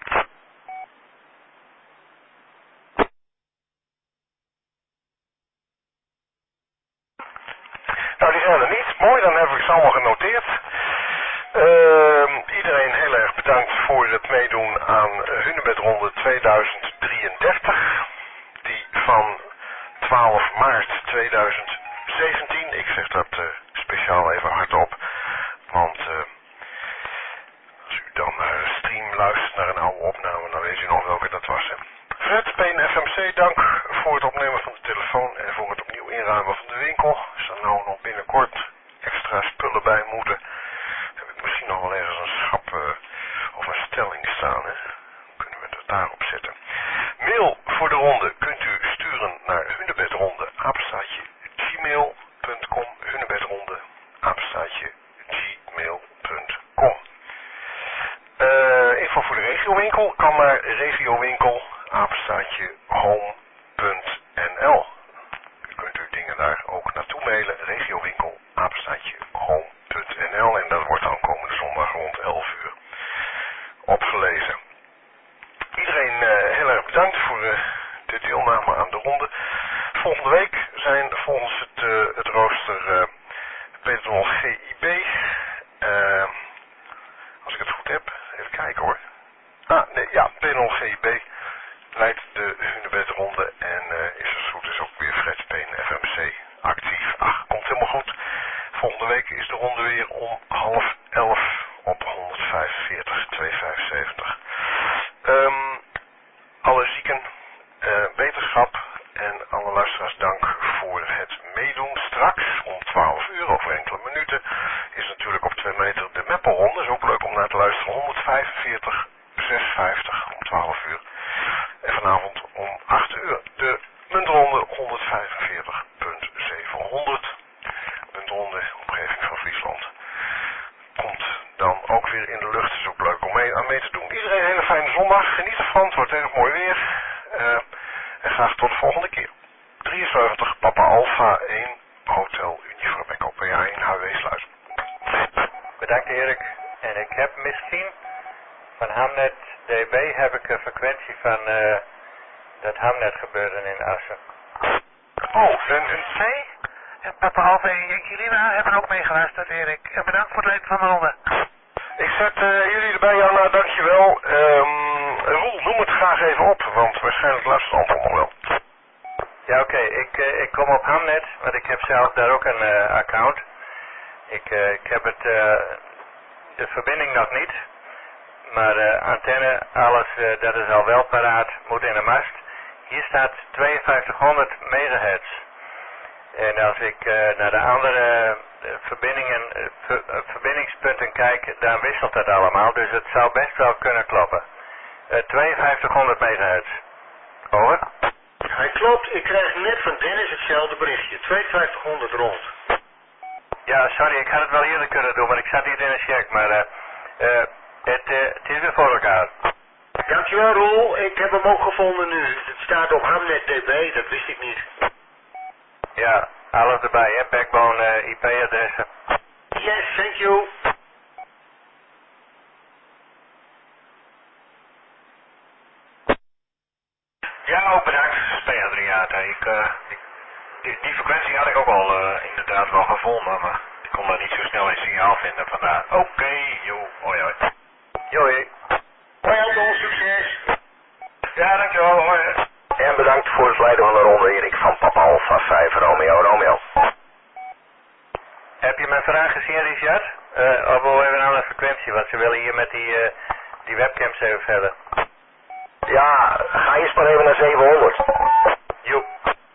Nou, die zijn er niet. Mooi, dan heb ik ze allemaal genoteerd. Uh, iedereen heel erg bedankt voor het meedoen aan Hunebedronde tweeduizend drieëndertig. Die van twaalf maart tweeduizend zeventien. Ik zeg dat uh, speciaal even hardop. Want uh, als u dan naar de stream luistert naar een oude opname, dan weet u nog welke dat was. Hè. Fred, P N F M C, dank voor het opnemen van de telefoon en voor het opnieuw inruimen van de winkel. Als er nou nog binnenkort extra spullen bij moeten, heb ik misschien nog wel ergens een schap uh, of een stelling staan. Hè. Kunnen we dat daarop zetten. Mail voor de ronde kunt u sturen naar hunebedronde, apenstaatje, gmail punt com, hunebedronde, apenstaatje, gmail punt com. Uh, info voor de regiowinkel kan naar regiowinkel, apenstaatje, home punt n l. U kunt uw dingen daar ook naartoe mailen, regiowinkel, apenstaatje, home punt n l. En dat wordt dan komende zondag rond elf uur opgelezen. Iedereen uh, heel erg bedankt voor uh, de deelname aan de ronde. Volgende week zijn volgens het, uh, het rooster uh, Peter G I B. Uh, als ik het goed heb, even kijken hoor. Ah, nee, ja, P nul G I B leidt de Hunebedronde en uh, is er goed is ook weer Fred P N F M C actief. Ach, komt helemaal goed. Volgende week is de ronde weer om half elf op honderdvijfenveertig tweehonderdvijfenzeventig. Um, alle zieken, uh, wetenschap en alle luisteraars dank voor het meedoen. Straks om twaalf uur, over enkele minuten, is natuurlijk op twee meter de Meppelronde. Is ook leuk om naar te luisteren. honderdvijfenveertig zesenvijftig om twaalf uur. En vanavond om acht uur de muntronde honderdvijfenveertig zevenhonderd. Muntronde, omgeving van Friesland. Komt dan ook weer in de lucht. Is ook leuk om mee, aan mee te doen. Iedereen een hele fijne zondag. Geniet ervan. Het wordt erg mooi weer. Uh, en graag tot de volgende keer. drieënzeventig Papa Alpha één Hotel Uniform Echo P A één H W Sluis. Bedankt Erik. En ik heb misschien van Hamnet D B heb ik een frequentie van uh, dat Hamnet gebeuren in Assen. Oh, en, en C? En Papa Alpha en Jenkilina hebben ook meegeluisterd, Erik. En bedankt voor het leiden van de ronde. Ik zet uh, jullie erbij, Janna, dankjewel. Um, Roel, noem het graag even op, want waarschijnlijk luistert het nog wel. Ja, oké. Okay. Ik, uh, ik kom op Hamnet, want ik heb zelf daar ook een uh, account. Ik, uh, ik heb het, uh, de verbinding nog niet. Maar uh, antenne, alles, uh, dat is al wel paraat, moet in de mast. Hier staat tweeënvijftighonderd megahertz. En als ik uh, naar de andere uh, verbindingen, uh, ver, uh, verbindingspunten kijk, dan wisselt dat allemaal. Dus het zou best wel kunnen kloppen. Uh, tweeënvijftighonderd megahertz. Over. Hij klopt, ik krijg net van Dennis hetzelfde berichtje. tweeënvijftighonderd rond. Ja, sorry, ik had het wel eerder kunnen doen, maar ik zat niet in een check, maar uh, uh, het, uh, het is weer voor elkaar. Dankjewel Roel, ik heb hem ook gevonden nu. Het staat op Hamnet D B, dat wist ik niet. Ja, alles erbij, hè, backbone uh, I P-adressen. Yes, thank you. Ja, ook bedankt, P Adriata. Ik, uh, ik, die, die frequentie had ik ook al uh, inderdaad wel gevonden, maar ik kon daar niet zo snel een signaal vinden. Vandaar, oké, okay, joh, hoi hoi. Hoi. Hoi Anton, succes. Ja, dankjewel, hoi. En bedankt voor het leiden van de ronde, Erik van Papa Alpha vijf Romeo Romeo. Heb je mijn vraag gezien, Richard? Uh, of wel even een andere frequentie, want ze willen hier met die, uh, die webcams even verder. Ja, ga eerst maar even naar zevenhonderd. Joep.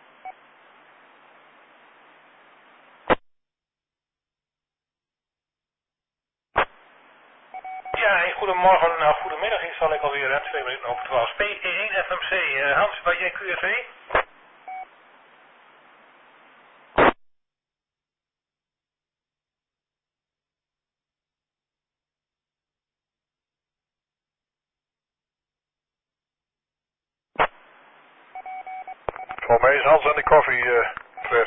Ja, hey, goedemorgen, nou, goedemiddag is al ik alweer, hè, twee minuten over twaalf. P E één F M C, uh, Hans, wat jij Q R V? Voor mij is Hans aan de koffie, uh, Fred.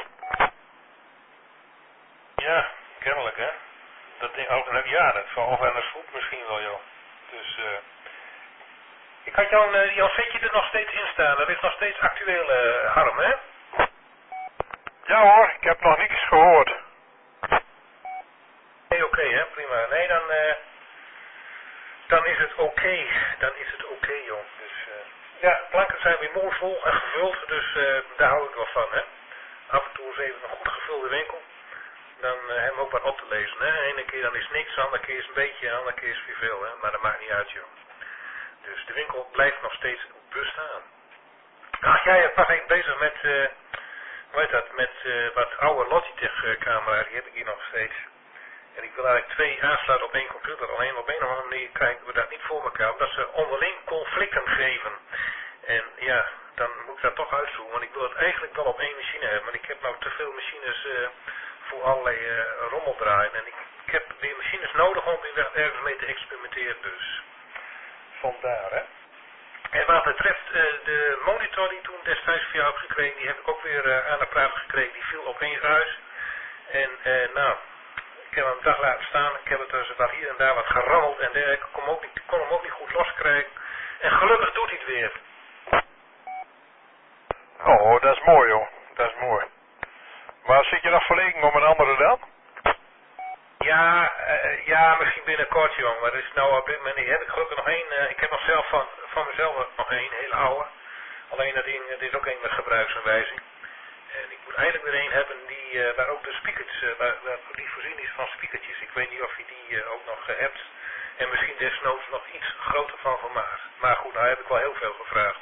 Ja, kennelijk hè. Dat ding ook, ja, dat zal of aan de soep misschien wel, joh. Dus, eh. Uh, ik had jouw, uh, jouw setje er nog steeds in staan, dat is nog steeds actueel, uh, Harm, hè? Ja hoor, ik heb nog niks gehoord. Nee, oké, okay, hè, prima. Nee, dan, uh, dan is het oké. Okay. Dan is het oké, okay, joh. Dus, uh, ja, planken zijn weer mooi vol en gevuld, dus uh, daar hou ik wel van, hè. Af en toe eens even een goed gevulde winkel. Dan uh, hebben we ook wat op te lezen, hè. De ene keer dan is niks, de andere keer is een beetje, de andere keer is weer veel, hè. Maar dat maakt niet uit, joh. Dus de winkel blijft nog steeds bestaan. Ach, jij was even bezig met, uh, hoe heet dat, met uh, wat oude Logitech camera's, die heb ik hier nog steeds. En ik wil eigenlijk twee aansluiten op één computer. Alleen op een of andere manier krijgen we dat niet voor elkaar, omdat ze onderling conflicten geven. En ja, dan moet ik dat toch uitzoeken, want ik wil het eigenlijk wel op één machine hebben. Maar ik heb nou te veel machines uh, voor allerlei uh, rommel draaien. En ik, ik heb weer machines nodig om weer ergens mee te experimenteren, dus. Vandaar, hè. En wat betreft uh, de monitor die toen destijds voor jou heb gekregen, die heb ik ook weer uh, aan de praat gekregen. Die viel opeens uit. En uh, nou, ik heb hem een dag laten staan. Ik heb het dus wel hier en daar wat gerammeld en dergelijke. Ik kon, ook niet, kon hem ook niet goed loskrijgen. En gelukkig doet hij het weer. Oh, dat is mooi joh. Dat is mooi. Maar zit je nog verlegen om een andere dan? Ja, uh, ja, misschien binnenkort, jong. Maar er is nou op dit moment, heb ik gelukkig nog één. Uh, ik heb nog zelf van, van mezelf nog één, hele oude. Alleen dat ding, het is ook één met gebruiksaanwijzing. En ik moet eigenlijk weer één hebben die, uh, waar ook de speakers, uh, waar, waar die voorzien is van speakertjes. Ik weet niet of je die uh, ook nog uh, hebt. En misschien desnoods nog iets groter van formaat. Maar goed, nou heb ik wel heel veel gevraagd.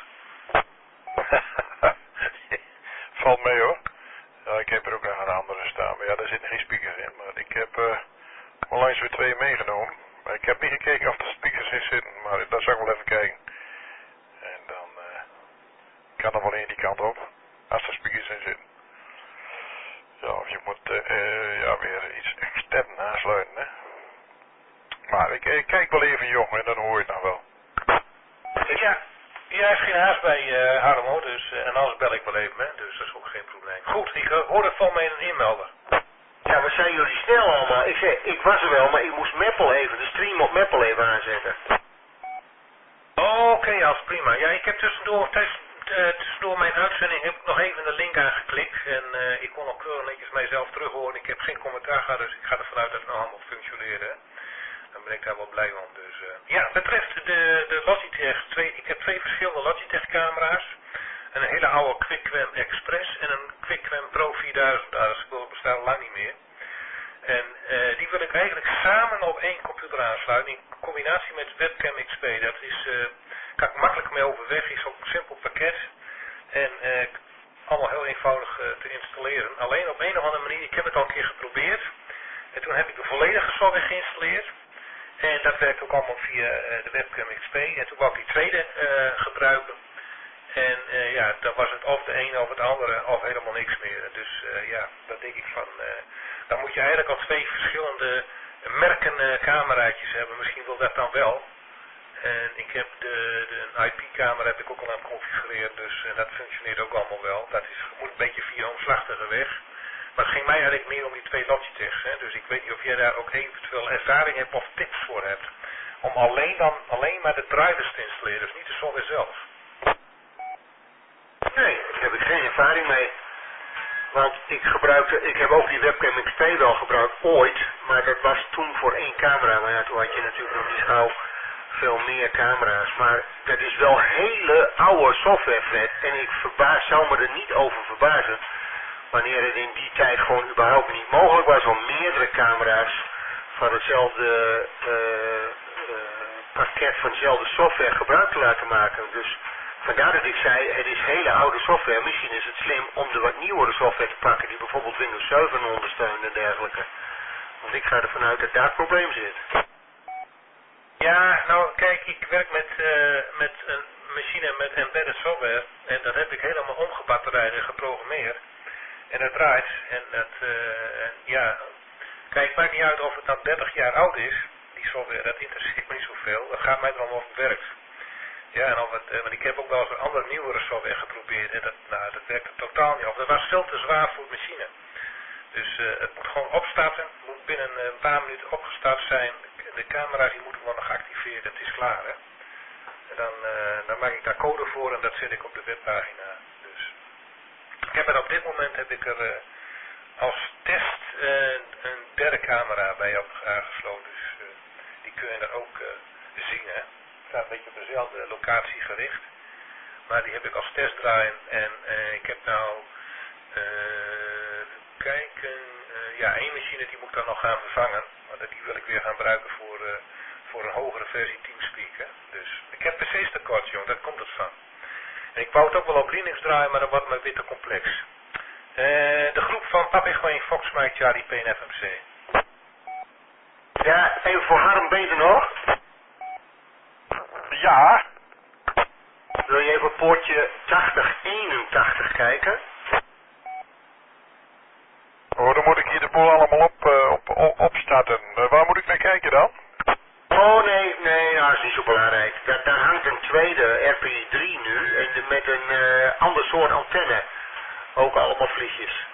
Valt mee hoor. Ja, ik heb er ook nog een andere staan, maar ja, daar zitten geen speakers in. Maar ik heb uh, onlangs weer twee meegenomen. Maar ik heb niet gekeken of er speakers in zitten, maar daar zou ik wel even kijken. En dan uh, kan er wel één die kant op, als er speakers in zitten. Ja, of je moet uh, uh, ja, weer iets extern aansluiten, hè. Maar ik, ik kijk wel even jong en dan hoor je het nog wel. Ja. Ja, er is geen haast bij uh, Harmo, dus, uh, en anders bel ik wel even, hè, dus dat is ook geen probleem. Goed, ik uh, hoorde van mij een inmelder. Ja, maar zijn jullie snel allemaal? Ik zei, ik was er wel, maar ik moest Meppel even, de stream op Meppel even aanzetten. Oké, okay, als prima. Ja, ik heb tussendoor, tuss, uh, tussendoor mijn uitzending heb ik nog even de link aangeklikt en uh, ik kon ook keurig netjes mijzelf terug horen. Ik heb geen commentaar gehad, dus ik ga ervan uit dat het nou allemaal functioneert, hè. Dan ben ik daar wel blij om. Dus, uh, ja, betreft de, de Logitech, twee, ik heb twee verschillende Logitech camera's. Een hele oude QuickCam Express en een QuickCam Pro vierduizend. Nou, dat bestaat al lang niet meer. En uh, die wil ik eigenlijk samen op één computer aansluiten in combinatie met Webcam X P. Dat is, uh, kan ik makkelijk mee overweg, is ook een simpel pakket. En uh, allemaal heel eenvoudig uh, te installeren. Alleen op een of andere manier, ik heb het al een keer geprobeerd. En toen heb ik de volledige software geïnstalleerd. En dat werkt ook allemaal via uh, de Webcam X P. En toen wou ik die tweede uh, gebruiken. En uh, ja, dan was het of de een of het andere of helemaal niks meer. Dus uh, ja, dan denk ik van, uh, dan moet je eigenlijk al twee verschillende merken uh, cameraatjes hebben. Misschien wil dat dan wel. En ik heb de, de I P-camera heb ik ook al aan het configureren, dus uh, dat functioneert ook allemaal wel. Dat is, moet een beetje via een omslachtige weg. Maar het ging mij eigenlijk meer om die twee Logitechs. Hè? Dus ik weet niet of jij daar ook eventueel ervaring hebt of tips voor hebt. Om alleen dan alleen maar de drivers te installeren, dus niet de software zelf. Nee, daar heb ik geen ervaring mee. Want ik gebruikte, ik heb ook die webcam X T wel gebruikt ooit, maar dat was toen voor één camera. Maar ja, toen had je natuurlijk nog niet gauw veel meer camera's. Maar dat is wel hele oude software, Fred. En ik verbaas, zou me er niet over verbazen wanneer het in die tijd gewoon überhaupt niet mogelijk was om meerdere camera's van hetzelfde uh, uh, pakket van dezelfde software gebruik te laten maken. Dus vandaar dat ik zei, het is hele oude software. Misschien is het slim om de wat nieuwere software te pakken die bijvoorbeeld Windows zeven ondersteunt en dergelijke. Want ik ga ervan uit dat daar het probleem zit. Ja, nou kijk, ik werk met, uh, met een machine met embedded software en dat heb ik helemaal omgebatterijd en geprogrammeerd. En dat draait en dat, uh, en ja, kijk, het maakt niet uit of het dan dertig jaar oud is, die software, dat interesseert me niet zoveel. Het gaat mij erom of het werkt. Ja, en of het, uh, want ik heb ook wel eens een andere nieuwere software geprobeerd en dat, nou, dat werkte totaal niet. Of dat was veel te zwaar voor de machine. Dus uh, het moet gewoon opstarten, het moet binnen een paar minuten opgestart zijn. De camera's die moeten gewoon nog geactiveerd, het is klaar, hè. En dan, uh, dan maak ik daar code voor en dat zet ik op de webpagina. Dus ik heb er op dit moment heb ik er uh, als test uh, een derde camera bij op aangesloten. Dus uh, die kun je er ook uh, zien, hè. Het staat een beetje op dezelfde locatie gericht. Maar die heb ik als test draaien en uh, ik heb nou, uh, kijken, uh, ja, één machine die moet ik dan nog gaan vervangen. Maar die wil ik weer gaan gebruiken voor, uh, voor een hogere versie TeamSpeak, hè. Dus ik heb P C's tekort, jong, daar komt het van. En ik wou het ook wel op Linux draaien, maar dat wordt me weer te complex. Uh, de groep van Papi Gewoon Fox Mike Charlie P N F M C. Ja, even voor Harm, ben je er nog? Ja. Wil je even op poortje tachtig eenentachtig kijken? Oh, dan moet ik hier de boel allemaal op, uh, op, op, opstarten. Uh, waar moet ik naar kijken dan? Oh nee, nee, nou, dat is niet zo belangrijk. Daar, daar hangt een tweede R P I drie nu en de, met een uh, ander soort antenne. Ook allemaal vliegjes.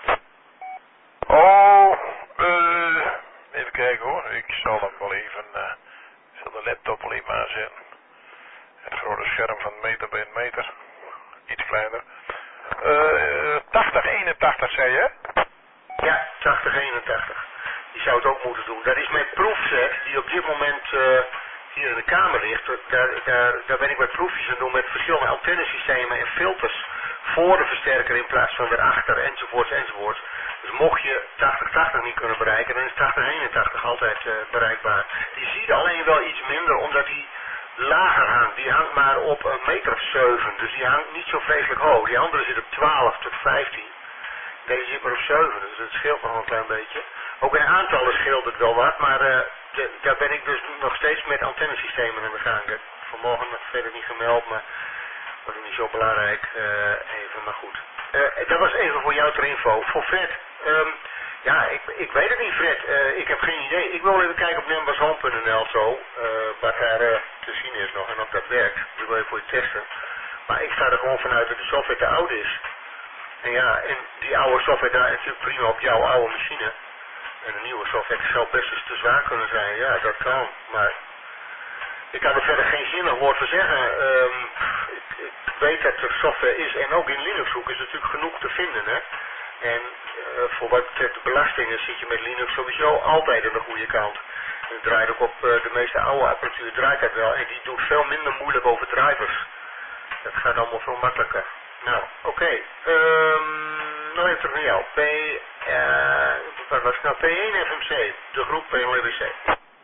Oh, uh, even kijken hoor. Ik zal hem wel even, uh, ik zal de laptop wel even aanzetten. Het grote scherm van meter bij een meter. Iets kleiner. Uh, tachtig eenentachtig zei je? Ja, tachtig eenentachtig. Die zou het ook moeten doen. Dat is mijn proefset die op dit moment uh, hier in de kamer ligt. Daar, daar, daar ben ik wat proefjes aan doen met verschillende antennesystemen en filters voor de versterker in plaats van weer achter enzovoorts enzovoorts. Dus mocht je tachtig tachtig niet kunnen bereiken, dan is tachtig eenentachtig altijd uh, bereikbaar. Die ziet alleen wel iets minder omdat die lager hangt. Die hangt maar op een meter of zeven. Dus die hangt niet zo vreselijk hoog. Die andere zit op twaalf tot vijftien. Deze zit maar op zeven, dus dat scheelt nog een klein beetje. Ook in aantallen scheelt het wel wat, maar uh, de, daar ben ik dus nog steeds met antennesystemen aan de gang. Dat vanmorgen nog verder niet gemeld, maar dat is niet zo belangrijk. Uh, even, maar goed. Uh, dat was even voor jou ter info. Voor Fred, um, ja, ik, ik weet het niet Fred, uh, ik heb geen idee. Ik wil even kijken op numbers home punt n l zo, uh, wat daar uh, te zien is nog en of dat werkt. Dat wil je voor je testen. Maar ik ga er gewoon vanuit dat de software te oud is. En ja, en die oude software draait natuurlijk prima op jouw oude machine. En de nieuwe software zou best eens te zwaar kunnen zijn. Ja, dat kan. Maar ik kan er verder geen zinnig woord voor zeggen. Um, ik, ik weet dat er software is. En ook in Linux hoek is natuurlijk genoeg te vinden. Hè? En uh, voor wat betreft de belastingen zit je met Linux sowieso altijd aan de goede kant. En het draait ook op uh, de meeste oude apparatuur draait dat wel. En die doet veel minder moeilijk over drivers. Dat gaat allemaal veel makkelijker. Nou, oké. Okay. Um, nou even terug naar jou. P, uh, wat was het nou? P één F M C, de groep P één L B C.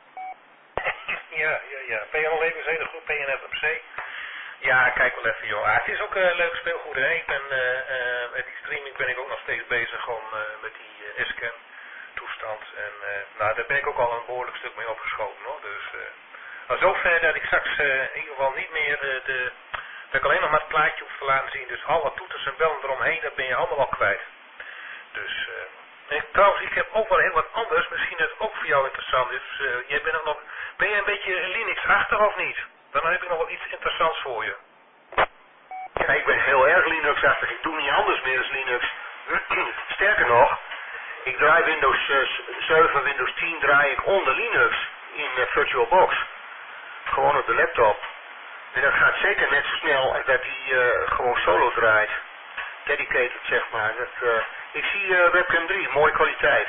Ja, ja, ja. P één L B C, de groep P één F M C. Ja, kijk wel even joh. Ah, het is ook een uh, leuk speelgoed hè. Ik ben, uh, uh, met die streaming ben ik ook nog steeds bezig gewoon uh, met die uh, S-Scan toestand. En uh, nou, daar ben ik ook al een behoorlijk stuk mee opgeschoten hoor. Dus, uh, maar zover dat ik straks uh, in ieder geval niet meer uh, de... Dat ik alleen nog maar het plaatje hoef te laten zien. Dus alle toeters en bellen eromheen, dat ben je allemaal al kwijt. Dus, uh, En trouwens, ik heb ook wel heel wat anders, misschien dat het ook voor jou interessant is. Dus, uh, jij bent, ook nog, ben je een beetje Linux-achtig of niet? Dan heb ik nog wel iets interessants voor je. Ja, ik ben heel erg Linux-achtig. Ik doe niet anders meer dan Linux. Sterker nog, ik draai Windows uh, zeven, Windows tien draai ik onder Linux in uh, VirtualBox. Gewoon op de laptop. En dat gaat zeker net zo snel als dat hij uh, gewoon solo draait. Dedicated, zeg maar. Dat, uh, ik zie uh, webcam drie, mooie kwaliteit.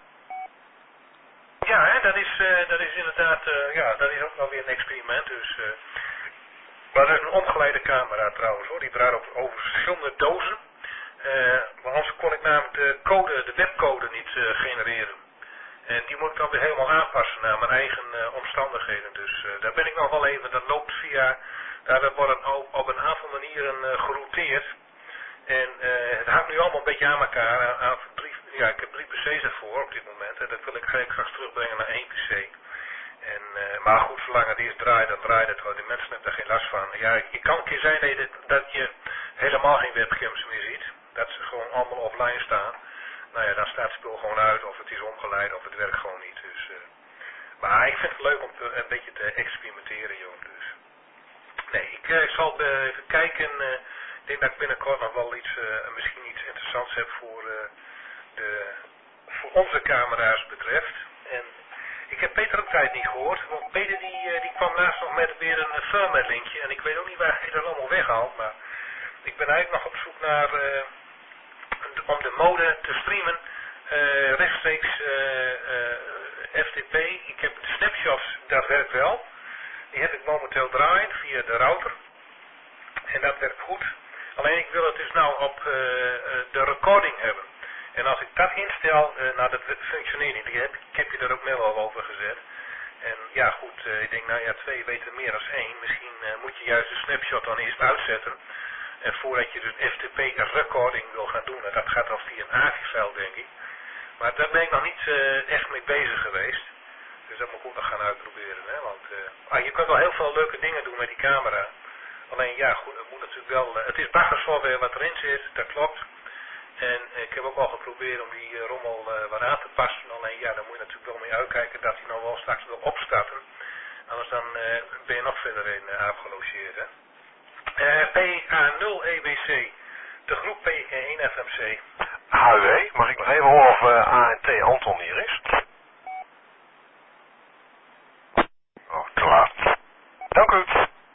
Ja, hè, dat is, uh, dat is inderdaad, uh, ja, dat is ook nog weer een experiment. Dus, uh, maar dat is een omgeleide camera trouwens hoor. Die draait op, over verschillende dozen. Uh, maar anders kon ik namelijk de code, de webcode niet uh, genereren. En die moet ik dan weer helemaal aanpassen naar mijn eigen uh, omstandigheden. Dus uh, daar ben ik nog wel even, dat loopt via, daar wordt op, op een aantal manieren uh, gerouteerd. En uh, het hangt nu allemaal een beetje aan elkaar. Aan, aan drie, ja, ik heb drie P C's ervoor op dit moment. En dat wil ik, ga ik straks terugbrengen naar één P C. En, uh, maar goed, zolang het eerst draait, dan draait het wel. De mensen hebben daar geen last van. Ja, het kan een keer zijn dat je, dat je helemaal geen webcams meer ziet. Dat ze gewoon allemaal offline staan. Nou ja, dan staat het spul gewoon uit of het is omgeleid of het werkt gewoon niet. Dus, uh, maar ik vind het leuk om te, een beetje te experimenteren, joh. Dus. Nee, ik uh, zal uh, even kijken. Uh, ik denk dat ik binnenkort nog wel iets, uh, misschien iets interessants heb voor, uh, de, voor onze camera's betreft. En ik heb Peter ook tijd niet gehoord, want Peter die, uh, die kwam laatst nog met weer een uh, firmware linkje. En ik weet ook niet waar hij dat allemaal weghaalt, maar ik ben eigenlijk nog op zoek naar... Uh, om de mode te streamen, uh, rechtstreeks uh, uh, F T P. Ik heb de snapshots, dat werkt wel. Die heb ik momenteel draaien via de router. En dat werkt goed. Alleen ik wil het dus nou op uh, de recording hebben. En als ik dat instel, uh, nou dat functioneert niet. Die heb, ik heb je er ook mail al over gezet. En ja goed, uh, ik denk nou ja, twee weten meer dan één. Misschien uh, moet je juist de snapshot dan eerst uitzetten. En voordat je dus een F T P-recording wil gaan doen, dat gaat dan via een A V I-file, denk ik. Maar daar ben ik nog niet uh, echt mee bezig geweest. Dus dat moet ik ook nog gaan uitproberen. Hè? Want uh, ah, je kunt wel heel veel leuke dingen doen met die camera. Alleen ja, goed, het moet natuurlijk wel... Uh, het is baggersoftware wat erin zit, dat klopt. En uh, ik heb ook al geprobeerd om die uh, rommel uh, wat aan te passen. Alleen ja, daar moet je natuurlijk wel mee uitkijken dat hij nou wel straks wil opstarten. Anders dan uh, ben je nog verder in uh, gelogeerd, hè. Uh, P A nul E B C, de groep P één F M C. H U W, mag ik nog even horen of uh, A N T Anton hier is? Oh, te laat. Dank u.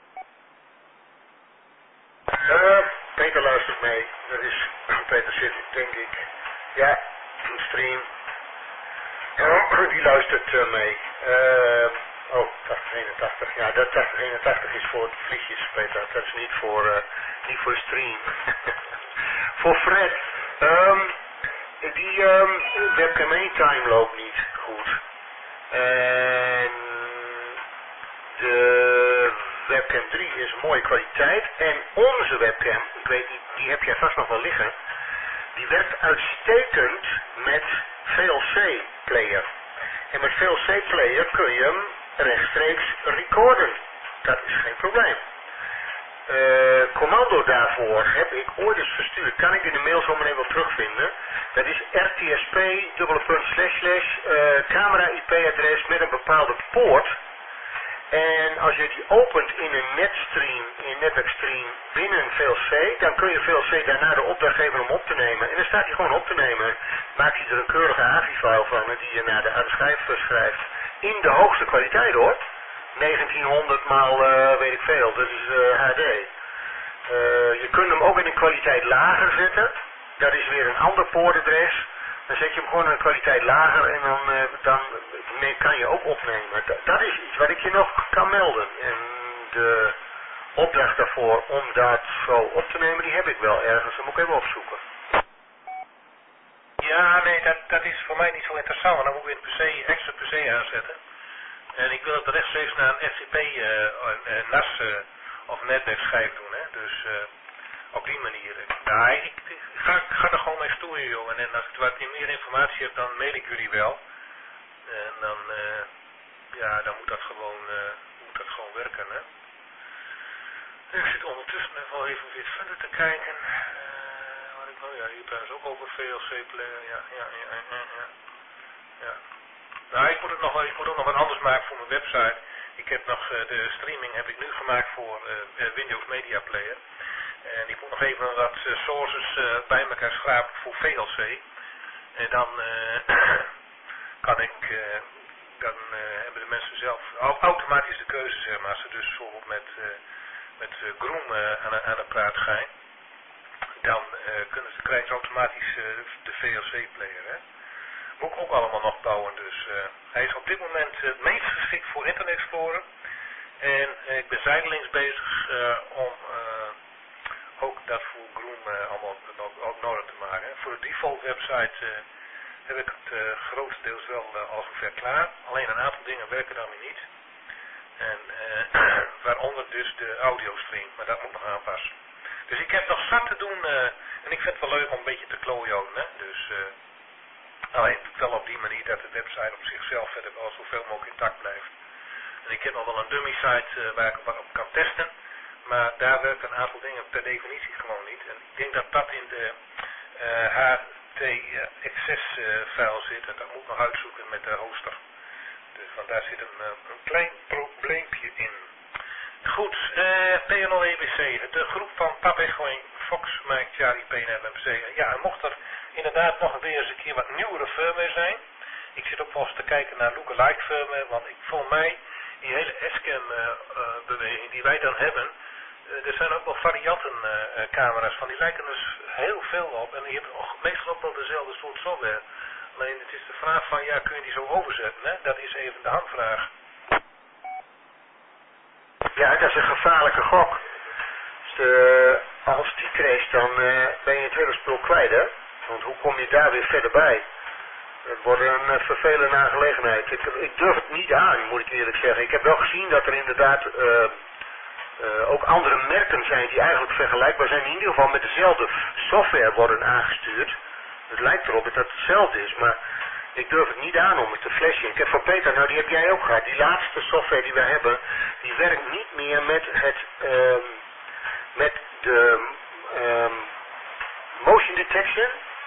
Uh, Peter luistert mee. Dat is Peter zit, denk ik. Ja, stream. Uh, die luistert uh, mee. Uh, Oh, tachtig eenentachtig. Ja, dat tachtig eenentachtig is voor het vliegjes, Peter. Dat is niet voor, uh, niet voor de stream. Voor Fred. Um, die um, webcam één time loopt niet goed. En de webcam drie is mooie kwaliteit. En onze webcam, ik weet niet, die heb jij vast nog wel liggen. Die werkt uitstekend met V L C player. En met V L C player kun je hem rechtstreeks recorden. Dat is geen probleem. Uh, commando daarvoor heb ik ooit eens verstuurd. Kan ik in de mail zo meteen wel terugvinden. Dat is R T S P dubbele punt slash slash uh, camera I P-adres met een bepaalde poort. En als je die opent in een netstream, in een netwerkstream binnen V L C, dan kun je V L C daarna de opdracht geven om op te nemen. En dan staat hij gewoon op te nemen. Maakt hij er een keurige A V I-file van die je naar de harde schijf schrijft. In de hoogste kwaliteit hoor. negentienhonderd maal uh, weet ik veel, dat is uh, H D. Uh, je kunt hem ook in een kwaliteit lager zetten. Dat is weer een ander poortadres. Dan zet je hem gewoon in een kwaliteit lager en dan, uh, dan kan je ook opnemen. Dat, dat is iets wat ik je nog kan melden. En de opdracht daarvoor om dat zo op te nemen, die heb ik wel ergens. Dan moet ik even opzoeken. Ja, nee, dat, dat is voor mij niet zo interessant. Want dan moet ik weer een P C, extra P C aanzetten. En ik wil het rechtstreeks naar een F T P, uh, uh, N A S uh, of netwerkschijf doen. Hè. Dus uh, op die manier. Ja, ik, ik, ga, ik ga er gewoon mee stoeien, jongen. En als ik wat meer informatie heb, dan mail ik jullie wel. En dan, uh, ja, dan moet dat gewoon, uh, moet dat gewoon werken, hè. Ik zit ondertussen even wel even weer verder te kijken. Uh, wat ik wel ja, hier trouwens ook over V L C-player. Ja, ja, ja, ja, ja. ja. Nou, ik moet, het nog, ik moet ook nog wat anders maken voor mijn website. Ik heb nog, uh, de streaming heb ik nu gemaakt voor uh, Windows Media Player. En ik moet nog even wat uh, sources uh, bij elkaar schrapen voor V L C. En dan uh, kan ik, uh, dan uh, hebben de mensen zelf automatisch de keuze, zeg maar. Als ze dus bijvoorbeeld met, uh, met uh, Groom uh, aan, aan de praat gaan, dan uh, kunnen ze, krijgen ze automatisch uh, de V L C-player. Hè? Moet ik ook allemaal nog bouwen, dus uh, hij is op dit moment uh, het meest geschikt voor Internet Explorer. En uh, ik ben zijdelings bezig uh, om uh, ook dat voor Groom uh, allemaal ook, ook nodig te maken. Hè. Voor de default website uh, heb ik het uh, grotendeels wel uh, al zover klaar. Alleen een aantal dingen werken dan weer niet. En uh, waaronder dus de audiostream, maar dat moet nog aanpassen. Dus ik heb nog zat te doen uh, en ik vind het wel leuk om een beetje te klooien, hè. Dus uh, alleen wel op die manier dat de website op zichzelf verder wel zoveel mogelijk intact blijft. En ik heb nog wel een dummy site uh, waar ik wat op kan testen. Maar daar werken een aantal dingen per definitie gewoon niet. En ik denk dat dat in de uh, H T Access uh, file zit. En dat moet nog uitzoeken met de hoster. Dus want daar zit een, uh, een klein probleempje in. Goed, uh, P N O E B C. De groep van Papa Echo Fox, Mike, Charlie, P N L M C. Ja, en mocht er inderdaad nog weer eens een keer wat nieuwere firmware zijn. Ik zit ook wel eens te kijken naar lookalike firmware. Want ik, volgens mij, die hele S-cam uh, uh, beweging die wij dan hebben. Uh, er zijn ook wel varianten uh, camera's van, die lijken dus heel veel op en die hebben ook meestal ook wel dezelfde soort software. Alleen het is de vraag van, ja, kun je die zo overzetten, hè? Dat is even de handvraag. Ja, dat is een gevaarlijke gok. Dus de, als die crasht, dan uh, ben je het hele spul kwijt, hè? Want hoe kom je daar weer verder bij? Het wordt een uh, vervelende aangelegenheid. Ik, ik durf het niet aan, moet ik eerlijk zeggen. Ik heb wel gezien dat er inderdaad uh, uh, ook andere merken zijn die eigenlijk vergelijkbaar zijn. In ieder geval met dezelfde software worden aangestuurd. Het lijkt erop dat het hetzelfde is, maar ik durf het niet aan om het te flashen. Ik heb van Peter, nou die heb jij ook gehad. Die laatste software die wij hebben, die werkt niet meer met het, um, met de um, motion detection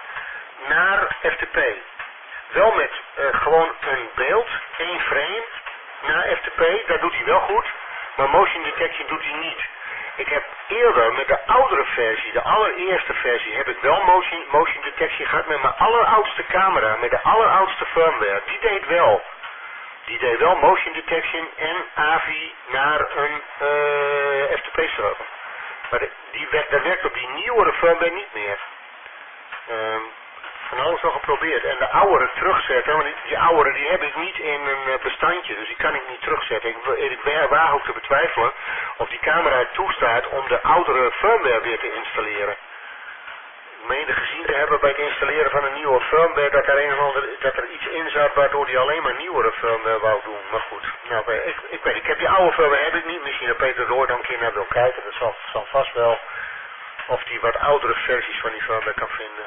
naar F T P. Wel met uh, gewoon een beeld, één frame naar F T P, dat doet hij wel goed, maar motion detection doet hij niet. Ik heb eerder met de oudere versie, de allereerste versie, heb ik wel motion, motion detection gehad met mijn alleroudste camera, met de alleroudste firmware. Die deed wel. Die deed wel motion detection en A V I naar een uh, F T P-server. Maar de, die werkt, dat werkt op die nieuwere firmware niet meer. Um, van alles al geprobeerd. En de oudere terugzetten, want die, die oudere die heb ik niet in een bestandje, dus die kan ik niet terugzetten. Ik, ik waag ook te betwijfelen of die camera het toestaat om de oudere firmware weer te installeren. Ik meende gezien te hebben bij het installeren van een nieuwe firmware dat er, een of ander, dat er iets in zat waardoor die alleen maar nieuwere firmware wou doen. Maar goed, nou, ik, ik weet, ik heb die oude firmware heb ik niet. Misschien dat Peter Roor dan een keer naar wil kijken, dat zal, zal vast wel. Of die wat oudere versies van die firmware kan vinden.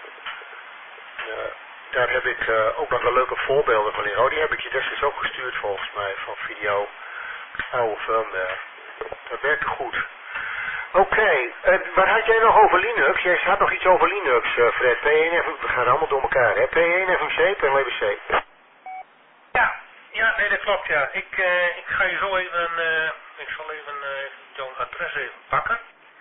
Uh, daar heb ik uh, ook nog wel leuke voorbeelden van liggen. Oh, die heb ik je destijds ook gestuurd volgens mij van video. Oude firmware. Dat werkte goed. Oké, okay. uh, wat had jij nog over Linux? Jij had nog iets over Linux, uh, Fred. P één F M C, we gaan allemaal door elkaar, hè? P één F M C, P N L B C. Ja, ja, nee, dat klopt, ja. Ik, uh, ik ga je zo even, uh, ik zal even uh, jouw adres even pakken.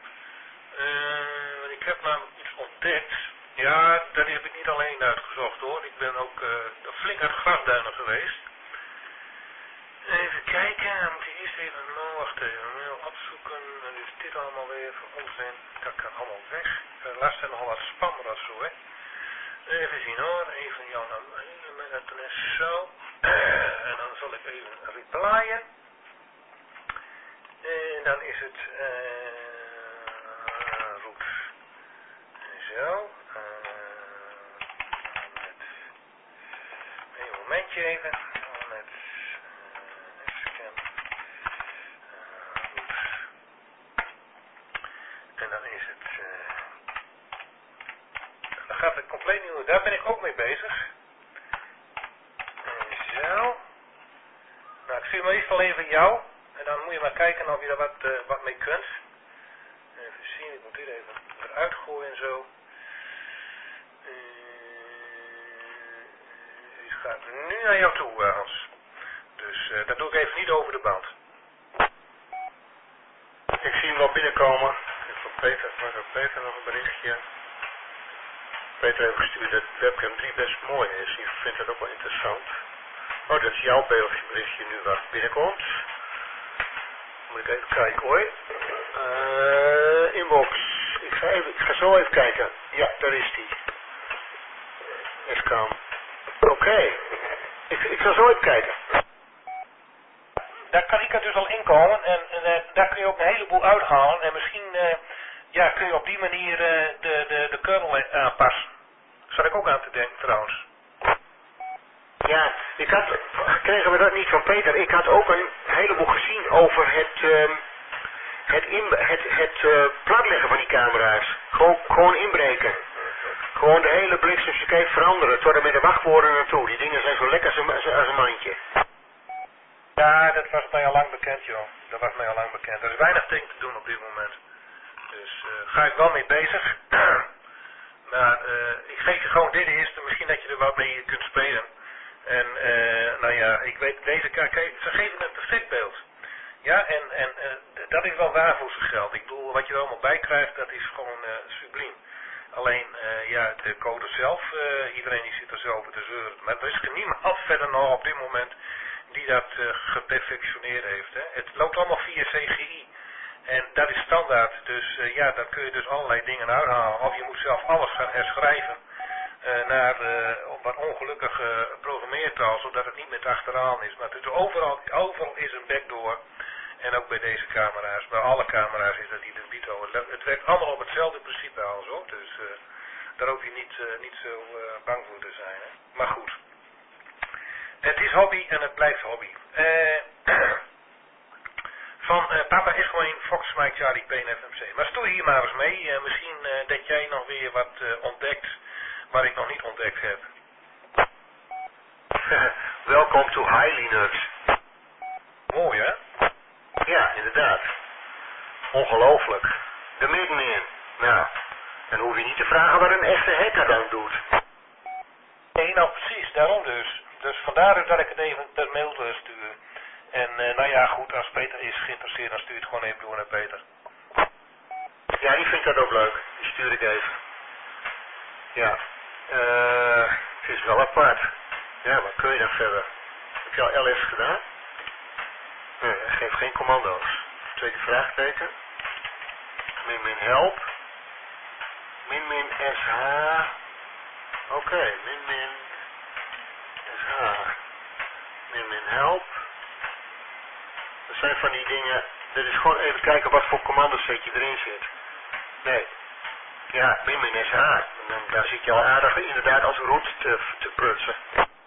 Uh, ik heb namelijk iets ontdekt. Ja, dat heb ik niet alleen uitgezocht hoor. Ik ben ook uh, flink uit grasduinen geweest. Even kijken, dan moet je eerst even, nou wacht even, mail opzoeken. Dan is dit allemaal weer voor onzin. Dat kan allemaal weg. Uh, laatst zijn nogal wat spam of zo, hè. Even zien hoor, even jouw adres zo. Uh, en dan zal ik even replyen. En dan is het uh, route. Zo. Een momentje even. Met uh, scan. Uh, en dan is het. Uh, dan gaat het compleet nieuw. Daar ben ik ook mee bezig. En zo. Nou, ik stuur meestal even jou. En dan moet je maar kijken of je er wat, uh, wat mee kunt. Even zien, ik moet dit even eruit gooien en zo. gaat nu naar jou toe, uh, Hans. Dus uh, dat doe ik even niet over de band. Ik zie hem wel binnenkomen. Van Peter, was er Peter nog een berichtje? Peter heeft gestuurd dat webcam drie best mooi is. Je vindt het ook wel interessant. Oh, dat is jouw berichtje nu wat binnenkomt. Moet ik even kijken hoor. Uh, inbox. Ik ga, even, ik ga zo even kijken. Ja, daar is die. S-cam. Oké. Okay. Ik, ik ga zo even kijken. Daar kan ik er dus al inkomen en, en uh, daar kun je ook een heleboel uithalen. En misschien uh, ja, kun je op die manier uh, de, de, de kernel aanpassen. Zat ik ook aan te denken trouwens. Ja, ik had, kregen we dat niet van Peter. Ik had ook een heleboel gezien over het, uh, het, in, het, het uh, platleggen van die camera's. Gewoon, gewoon inbreken. Gewoon de hele bliksemscape veranderen, tot en met de wachtwoorden naartoe. Die dingen zijn zo lekker als een, als een mandje. Ja, dat was mij al lang bekend, joh. Dat was mij al lang bekend. Er is weinig dingen te doen op dit moment. Dus uh, ga ik wel mee bezig. Maar uh, ik geef je gewoon dit eerste, misschien dat je er wat mee kunt spelen. En uh, nou ja, ik weet, deze kijk, ze geven een perfect beeld. Ja, en, en uh, dat is wel waar voor zijn geld. Ik bedoel, wat je er allemaal bij krijgt, dat is gewoon uh, subliem. Alleen, uh, ja, de code zelf, uh, iedereen die zit er zo over te zeuren. Maar er is niemand verder nog op dit moment die dat uh, geperfectioneerd heeft. Hè. Het loopt allemaal via C G I. En dat is standaard. Dus uh, ja, dan kun je dus allerlei dingen uithalen. Of je moet zelf alles gaan herschrijven. Uh, naar uh, wat ongelukkige programmeertaal, zodat het niet meer achteraan is. Maar dus overal, overal is een backdoor. En ook bij deze camera's, bij alle camera's is dat idem. Het werkt allemaal op hetzelfde principe als ook. Dus uh, daar hoef je niet, uh, niet zo uh, bang voor te zijn. Hè. Maar goed. Het is hobby en het blijft hobby. Uh, van uh, Papa Echoing, Fox, Mike, Charlie, P N F M C. Maar stoei hier maar eens mee. Uh, misschien uh, dat jij nog weer wat uh, ontdekt waar ik nog niet ontdekt heb. Welkom to High Linux. Mooi hè? Ja, inderdaad. Ongelooflijk. De Midman. Nou, dan hoef je niet te vragen wat een echte hacker dan doet. Nee, nou precies, daarom dus. Dus vandaar dat ik het even per mail stuur. En uh, nou ja, goed, als Peter is geïnteresseerd, dan stuur je het gewoon even door naar Peter. Ja, die vindt dat ook leuk. Die stuur ik even. Ja. Uh, het is wel apart. Ja, wat kun je dan verder? Heb je al L S gedaan? Nee, hij geeft geen commando's. Tweede vraagteken. Min min help. Min min S H. Oké, okay, min min S H. Min min help. Dat zijn van die dingen. Dit is gewoon even kijken wat voor commandosetje erin zit. Nee. Ja, min min S H. En dan, daar zit je al aardig inderdaad als root te, te prutsen.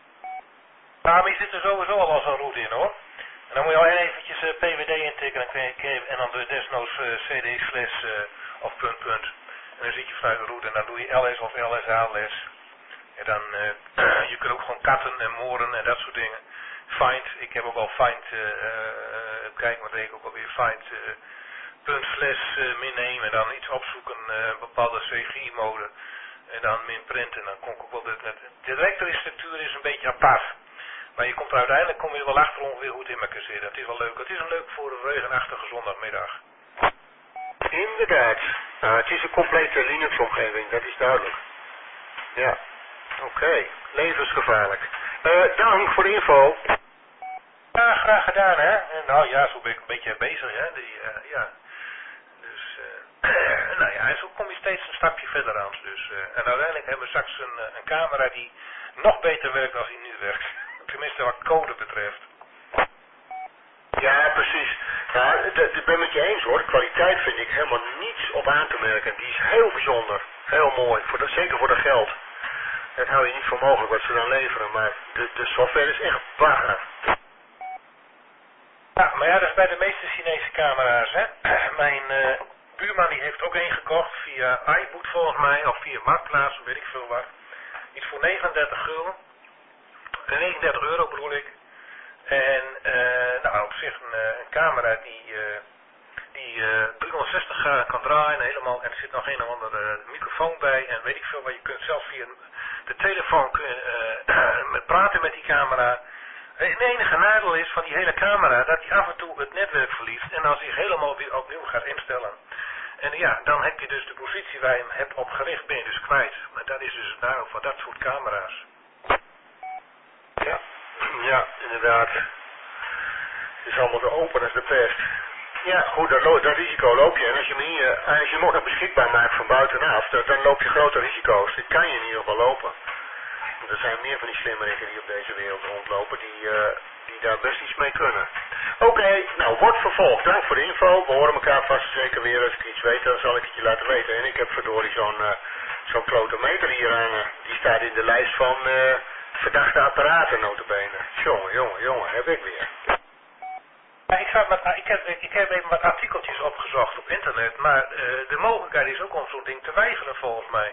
Nou, maar je zit er sowieso al als een root in hoor. En dan moet je al eventjes uh, P W D intikken en, dan je, en dan doe je desnoods uh, C D slash uh, of punt punt. En dan zit je vanuit de root en dan doe je L S of L S H les. En dan, uh, je kunt ook gewoon katten en moren en dat soort dingen. Find, ik heb ook al find, uh, uh, kijk wat weet ik ook alweer, find, uh, punt slash uh, min één en dan iets opzoeken, uh, een bepaalde C G I-mode. En dan min print en dan kom ik ook wel, de, de, de directory-structuur is een beetje apart. Maar je komt er uiteindelijk kom je wel achter ongeveer hoe het in elkaar zit. Het is wel leuk. Het is een leuk voor een regenachtige zondagmiddag. Inderdaad. Nou, het is een complete Linux-omgeving, dat is duidelijk. Ja. Oké. Okay. Levensgevaarlijk. Uh, dank voor de info. Ja, graag gedaan hè. En nou ja, zo ben ik een beetje bezig hè. Die, uh, ja. Dus, uh, nou ja, en zo kom je steeds een stapje verder aan. Dus, uh, en uiteindelijk hebben we straks een, een camera die nog beter werkt dan die nu werkt. Tenminste wat code betreft. Ja, precies. Ja, ik ben met je eens hoor. Kwaliteit vind ik helemaal niets op aan te merken. Die is heel bijzonder. Heel mooi. Voor de, zeker voor dat geld. Dat hou je niet voor mogelijk wat ze dan leveren. Maar de, de software is echt bagger. Ja, maar ja, dat is bij de meeste Chinese camera's hè. Mijn uh, buurman die heeft ook één gekocht via iBoot volgens mij. Of via Marktplaats, weet ik veel wat. Iets voor negenendertig gulden. negenendertig euro bedoel ik. En uh, nou op zich een, een camera die uh, die uh, driehonderdzestig graden kan draaien helemaal. En er zit nog een of andere microfoon bij en weet ik veel wat. Je kunt zelfs via de telefoon kun, uh, met praten met die camera. Het enige nadeel is van die hele camera dat hij af en toe het netwerk verliest en dan zich helemaal weer opnieuw gaat instellen. En ja, dan heb je dus de positie waar je hem hebt op gericht, ben je dus kwijt. Maar dat is dus het nadeel van dat soort camera's. Ja, ja, inderdaad. Het is allemaal zo open als de pest. Ja, goed, dat, lo dat risico loop je. En als je hem hier, als je hem ook nog beschikbaar maakt van buitenaf, dan, dan loop je grote risico's. Dit kan je in ieder geval lopen. Er zijn meer van die slimmerikken die op deze wereld rondlopen, die, uh, die daar best iets mee kunnen. Oké, okay, nou, wordt vervolgd. Dank voor de info. We horen elkaar vast zeker weer. Als ik iets weet, dan zal ik het je laten weten. En ik heb verdorie zo'n uh, zo'n klotenmeter hier hangen. Die staat in de lijst van uh, verdachte apparaten, notabene. Jongen, jongen, jongen, heb ik weer. Ja, ik, zat met, ik, heb, ik heb even wat artikeltjes opgezocht op internet, maar uh, de mogelijkheid is ook om zo'n ding te weigeren volgens mij.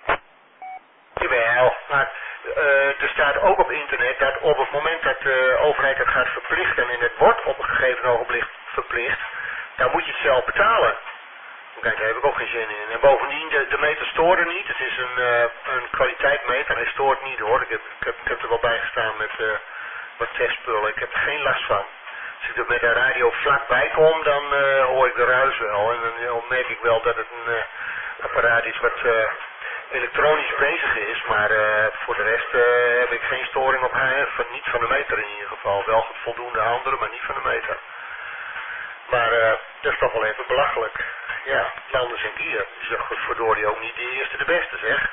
Jawel, maar uh, er staat ook op internet dat op het moment dat de overheid het gaat verplichten en het wordt op een gegeven ogenblik verplicht, dan moet je het zelf betalen. Kijk, daar heb ik ook geen zin in. En bovendien, de, de meter stoorde niet. Het is een, uh, een kwaliteitsmeter. Hij stoort niet hoor. Ik heb, ik heb, ik heb er wel bij gestaan met uh, wat testspullen. Ik heb er geen last van. Als ik er met de radio vlakbij kom, dan uh, hoor ik de ruis wel. En dan uh, merk ik wel dat het een uh, apparaat is wat uh, elektronisch bezig is. Maar uh, voor de rest uh, heb ik geen storing op haar. Van, niet van de meter in ieder geval. Wel voldoende andere, maar niet van de meter. Maar uh, dat is toch wel even belachelijk. Ja, Landers en Gier is toch verdorie ook niet de eerste de beste, zeg.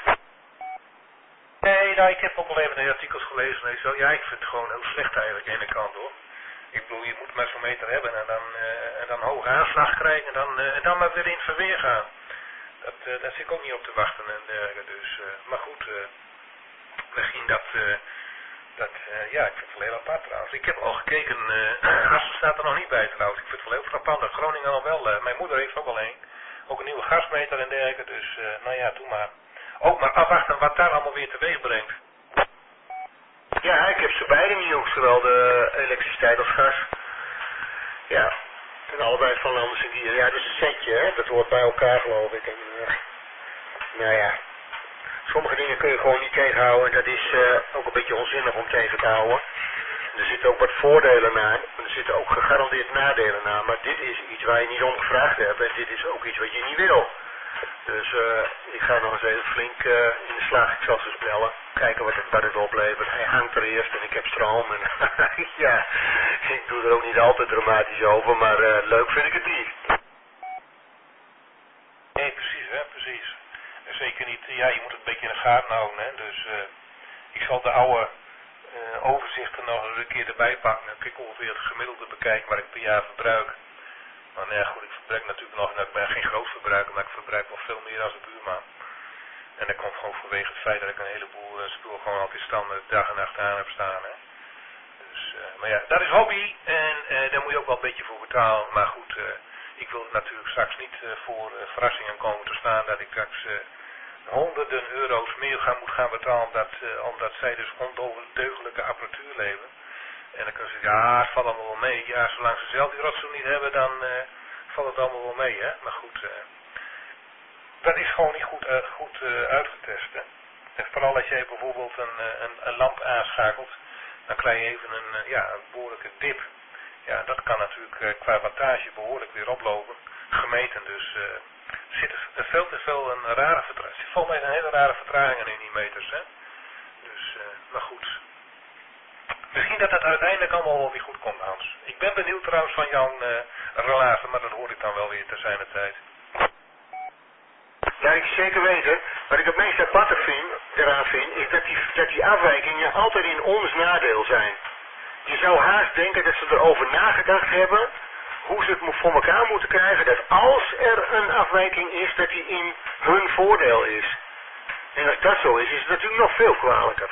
Nee, nou, ik heb ook wel even de artikels gelezen en zo. Ja, ik vind het gewoon heel slecht eigenlijk aan de ene kant hoor. Ik bedoel, je moet maar zo'n meter hebben en dan, uh, en dan hoge aanslag krijgen en dan, uh, en dan maar weer in het verweer gaan. Dat, uh, daar zit ik ook niet op te wachten en dergelijke. Dus, uh, maar goed, uh, misschien dat, uh, dat uh, ja, ik vind het wel heel apart trouwens. Ik heb al gekeken, uh, Assen staat er nog niet bij trouwens. Ik vind het wel heel frappant dat Groningen al wel, uh, mijn moeder heeft ook al een. Ook een nieuwe gasmeter en dergelijke, dus uh, nou ja, doe maar. Ook maar afwachten wat daar allemaal weer teweeg brengt. Ja, ik heb ze beide nieuws, zowel de elektriciteit als gas. Ja, en allebei van Landers en Gier. Ja, dat is een setje, hè? Dat hoort bij elkaar, geloof ik. En, uh, nou ja, sommige dingen kun je gewoon niet tegenhouden. En dat is uh, ook een beetje onzinnig om tegen te houden. En er zitten ook wat voordelen aan. Er zitten ook gegarandeerd nadelen aan. Maar dit is iets waar je niet om gevraagd hebt. En dit is ook iets wat je niet wil. Dus uh, ik ga nog eens even flink uh, in de slag. Ik zal ze eens bellen. Kijken wat het, wat het oplevert. Hij hangt er eerst en ik heb stroom. En ja, ik doe er ook niet altijd dramatisch over. Maar uh, leuk vind ik het niet. Nee, precies hè, precies. En zeker niet, ja, je moet het een beetje in de gaten houden hè. Dus uh, ik zal de oude uh, overzichten nog eens een keer erbij pakken. Dan kun ik ongeveer het gemiddelde bekijken wat ik per jaar verbruik. Maar nou ja, goed, ik verbruik natuurlijk nog, ik ben geen groot verbruiker, maar ik verbruik wel veel meer dan de buurman. En dat komt gewoon vanwege het feit dat ik een heleboel uh, spul gewoon altijd standaard dag en nacht aan heb staan. Hè. Dus, uh, maar ja, dat is hobby en uh, daar moet je ook wel een beetje voor betalen. Maar goed, uh, ik wil natuurlijk straks niet uh, voor uh, verrassingen komen te staan dat ik straks uh, honderden euro's meer gaan, moet gaan betalen omdat, uh, omdat zij dus ondeugelijke apparatuur leveren. En dan kunnen ze zeggen, ja, het valt allemaal wel mee. Ja, zolang ze zelf die rotzooi niet hebben, dan uh, valt het allemaal wel mee, hè. Maar goed, uh, dat is gewoon niet goed, uh, goed uh, uitgetest, hè. En vooral als jij bijvoorbeeld een, een, een lamp aanschakelt, dan krijg je even een, uh, ja, een behoorlijke dip. Ja, dat kan natuurlijk uh, qua wattage behoorlijk weer oplopen. Gemeten, dus uh, er zit er veel te veel een rare vertraging. Er zit volgens mij een hele rare vertragingen in die meters, hè. Dus, uh, maar goed. Misschien dat het uiteindelijk allemaal wel weer goed komt, Hans. Ik ben benieuwd trouwens van jouw uh, relatie, maar dat hoor ik dan wel weer te zijn de tijd. Ja, ik zeker weten. Wat ik het meest aparte vind, eraan vind, is dat die, dat die afwijkingen altijd in ons nadeel zijn. Je zou haast denken dat ze erover nagedacht hebben, hoe ze het voor elkaar moeten krijgen, dat als er een afwijking is, dat die in hun voordeel is. En als dat zo is, is het natuurlijk nog veel kwalijker.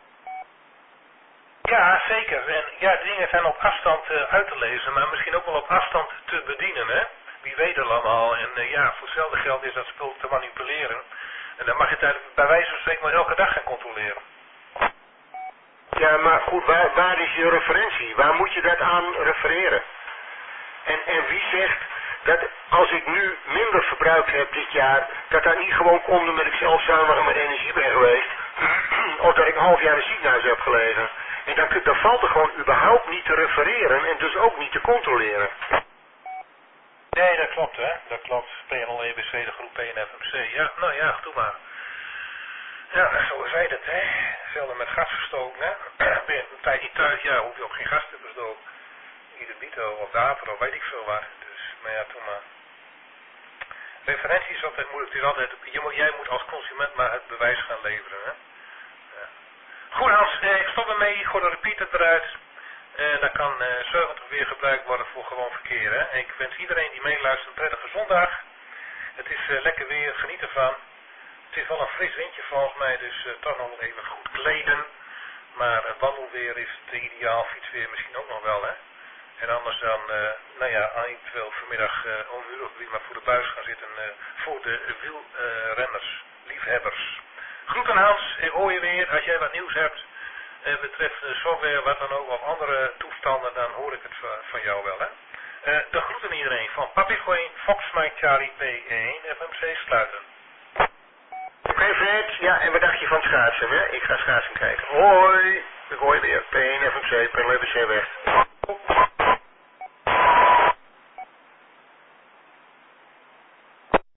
Ja, zeker. En ja, dingen zijn op afstand uh, uit te lezen, maar misschien ook wel op afstand te bedienen, hè. Wie weet het allemaal. En uh, ja, voor hetzelfde geld is dat spul te manipuleren. En dan mag je het bij wijze van spreken maar elke dag gaan controleren. Ja, maar goed, waar, waar is je referentie? Waar moet je dat aan refereren? En, en wie zegt dat als ik nu minder verbruikt heb dit jaar, dat dat niet gewoon komt omdat ik zelf zuiniger met energie ben geweest. Of dat ik een half jaar in het ziekenhuis heb gelegen. En dan, dan valt er gewoon überhaupt niet te refereren en dus ook niet te controleren. Nee, dat klopt hè. Dat klopt. P N L E B C, de groep P N F M C. Ja, nou ja, doe maar. Ja, zo zei het hè. Hetzelfde met gas verstoken hè. Ben je een tijd niet thuis, ja, hoef je ook geen gas te verstoken. Ieder bito of data of weet ik veel wat. Dus, maar ja, doe maar. Referentie is altijd moeilijk. Het is altijd, je moet, jij moet als consument maar het bewijs gaan leveren hè. Ja. Goed Hans, eh, ik stop ermee. Ik gooi de repeater eruit. Uh, dan kan uh, zeventig weer gebruikt worden voor gewoon verkeer. Hè? En ik wens iedereen die meeluistert een prettige zondag. Het is uh, lekker weer, geniet ervan. Het is wel een fris windje volgens mij, dus uh, toch nog even goed kleden. Maar uh, wandelweer is het ideaal, fietsweer misschien ook nog wel. Hè? En anders dan, uh, nou ja, eventueel vanmiddag uh, onhurig wie maar voor de buis gaan zitten uh, voor de wielrenners, uh, liefhebbers. Groeten Hans, ik hoor je weer als jij wat nieuws hebt. Uh, betreft uh, software, wat dan ook, of andere toestanden, dan hoor ik het van, van jou wel, hè. Uh, de groeten iedereen van Papigoin, Fox Mike Charlie P één F M C sluiten. Oké okay, Fred, ja, en wat dacht je van schaatsen, hè? Ik ga schaatsen kijken. Hoi, ik hoor je weer. P één F M C, P N L E B C weg.